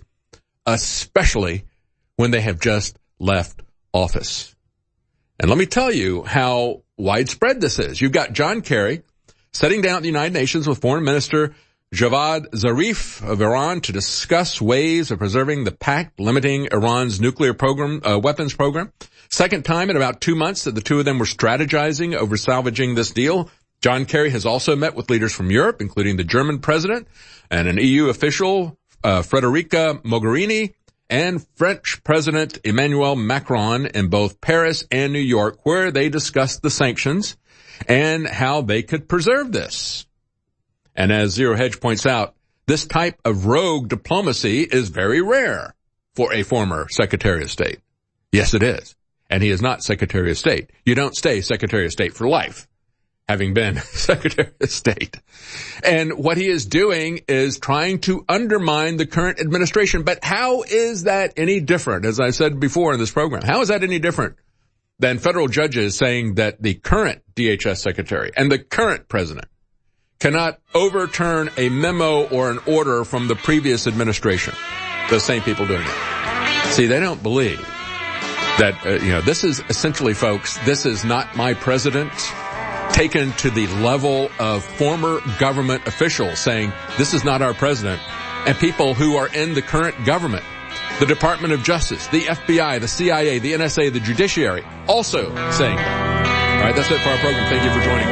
especially when they have just left office. And let me tell you how widespread this is. You've got John Kerry sitting down at the United Nations with Foreign Minister Javad Zarif of Iran to discuss ways of preserving the pact limiting Iran's nuclear program, uh, weapons program. Second time in about two months that the two of them were strategizing over salvaging this deal. John Kerry has also met with leaders from Europe, including the German president and an E U official, uh, Federica Mogherini, and French President Emmanuel Macron in both Paris and New York, where they discussed the sanctions and how they could preserve this. And as Zero Hedge points out, this type of rogue diplomacy is very rare for a former Secretary of State. Yes, it is. And he is not Secretary of State. You don't stay Secretary of State for life, having been Secretary of State. And what he is doing is trying to undermine the current administration. But how is that any different, as I said before in this program? How is that any different than federal judges saying that the current D H S Secretary and the current president cannot overturn a memo or an order from the previous administration? Those same people doing it. See, they don't believe That, uh, you know, this is essentially, folks, this is not my president taken to the level of former government officials saying, this is not our president, and people who are in the current government, the Department of Justice, the F B I, the C I A, the N S A, the judiciary, also saying that. All right, that's it for our program. Thank you for joining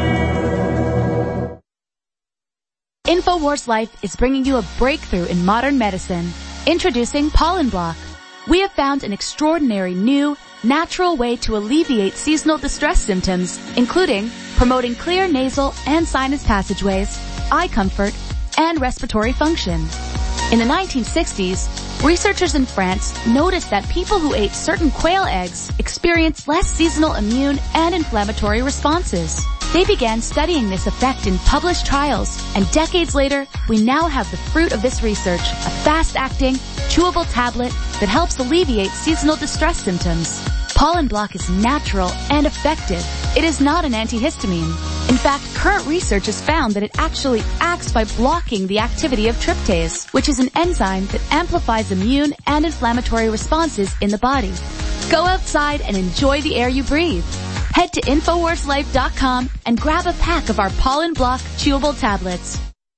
us. InfoWars Life is bringing you a breakthrough in modern medicine. Introducing Pollen Block. We have found an extraordinary new, natural way to alleviate seasonal distress symptoms, including promoting clear nasal and sinus passageways, eye comfort, and respiratory function. In the nineteen sixties, researchers in France noticed that people who ate certain quail eggs experienced less seasonal immune and inflammatory responses. They began studying this effect in published trials, and decades later, we now have the fruit of this research, a fast-acting, chewable tablet that helps alleviate seasonal distress symptoms. Pollen Block is natural and effective. It is not an antihistamine. In fact, current research has found that it actually acts by blocking the activity of tryptase, which is an enzyme that amplifies immune and inflammatory responses in the body. Go outside and enjoy the air you breathe. Head to Infowars Life dot com and grab a pack of our Pollen Block chewable tablets.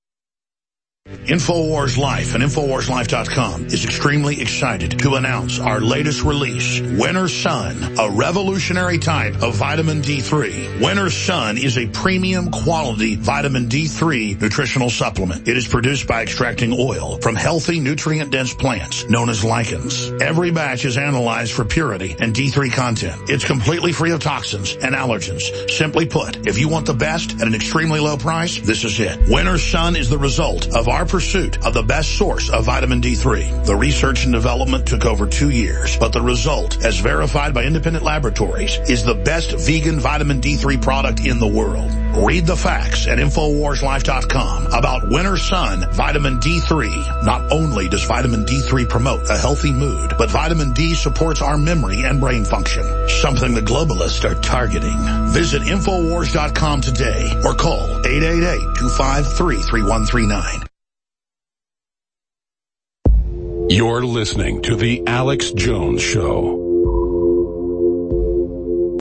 InfoWars Life and Infowars Life dot com is extremely excited to announce our latest release, Winter Sun, a revolutionary type of vitamin D three. Winter Sun is a premium quality vitamin D three nutritional supplement. It is produced by extracting oil from healthy, nutrient-dense plants known as lichens. Every batch is analyzed for purity and D three content. It's completely free of toxins and allergens. Simply put, if you want the best at an extremely low price, this is it. Winter Sun is the result of our pursuit of the best source of vitamin D three. The research and development took over two years, but the result, as verified by independent laboratories, is the best vegan vitamin D three product in the world. Read the facts at Infowars Life dot com about Winter Sun Vitamin D three. Not only does vitamin D three promote a healthy mood, but vitamin D supports our memory and brain function, something the globalists are targeting. Visit Infowars dot com today or call eight eight eight, two five three, three one three nine. You're listening to The Alex Jones Show.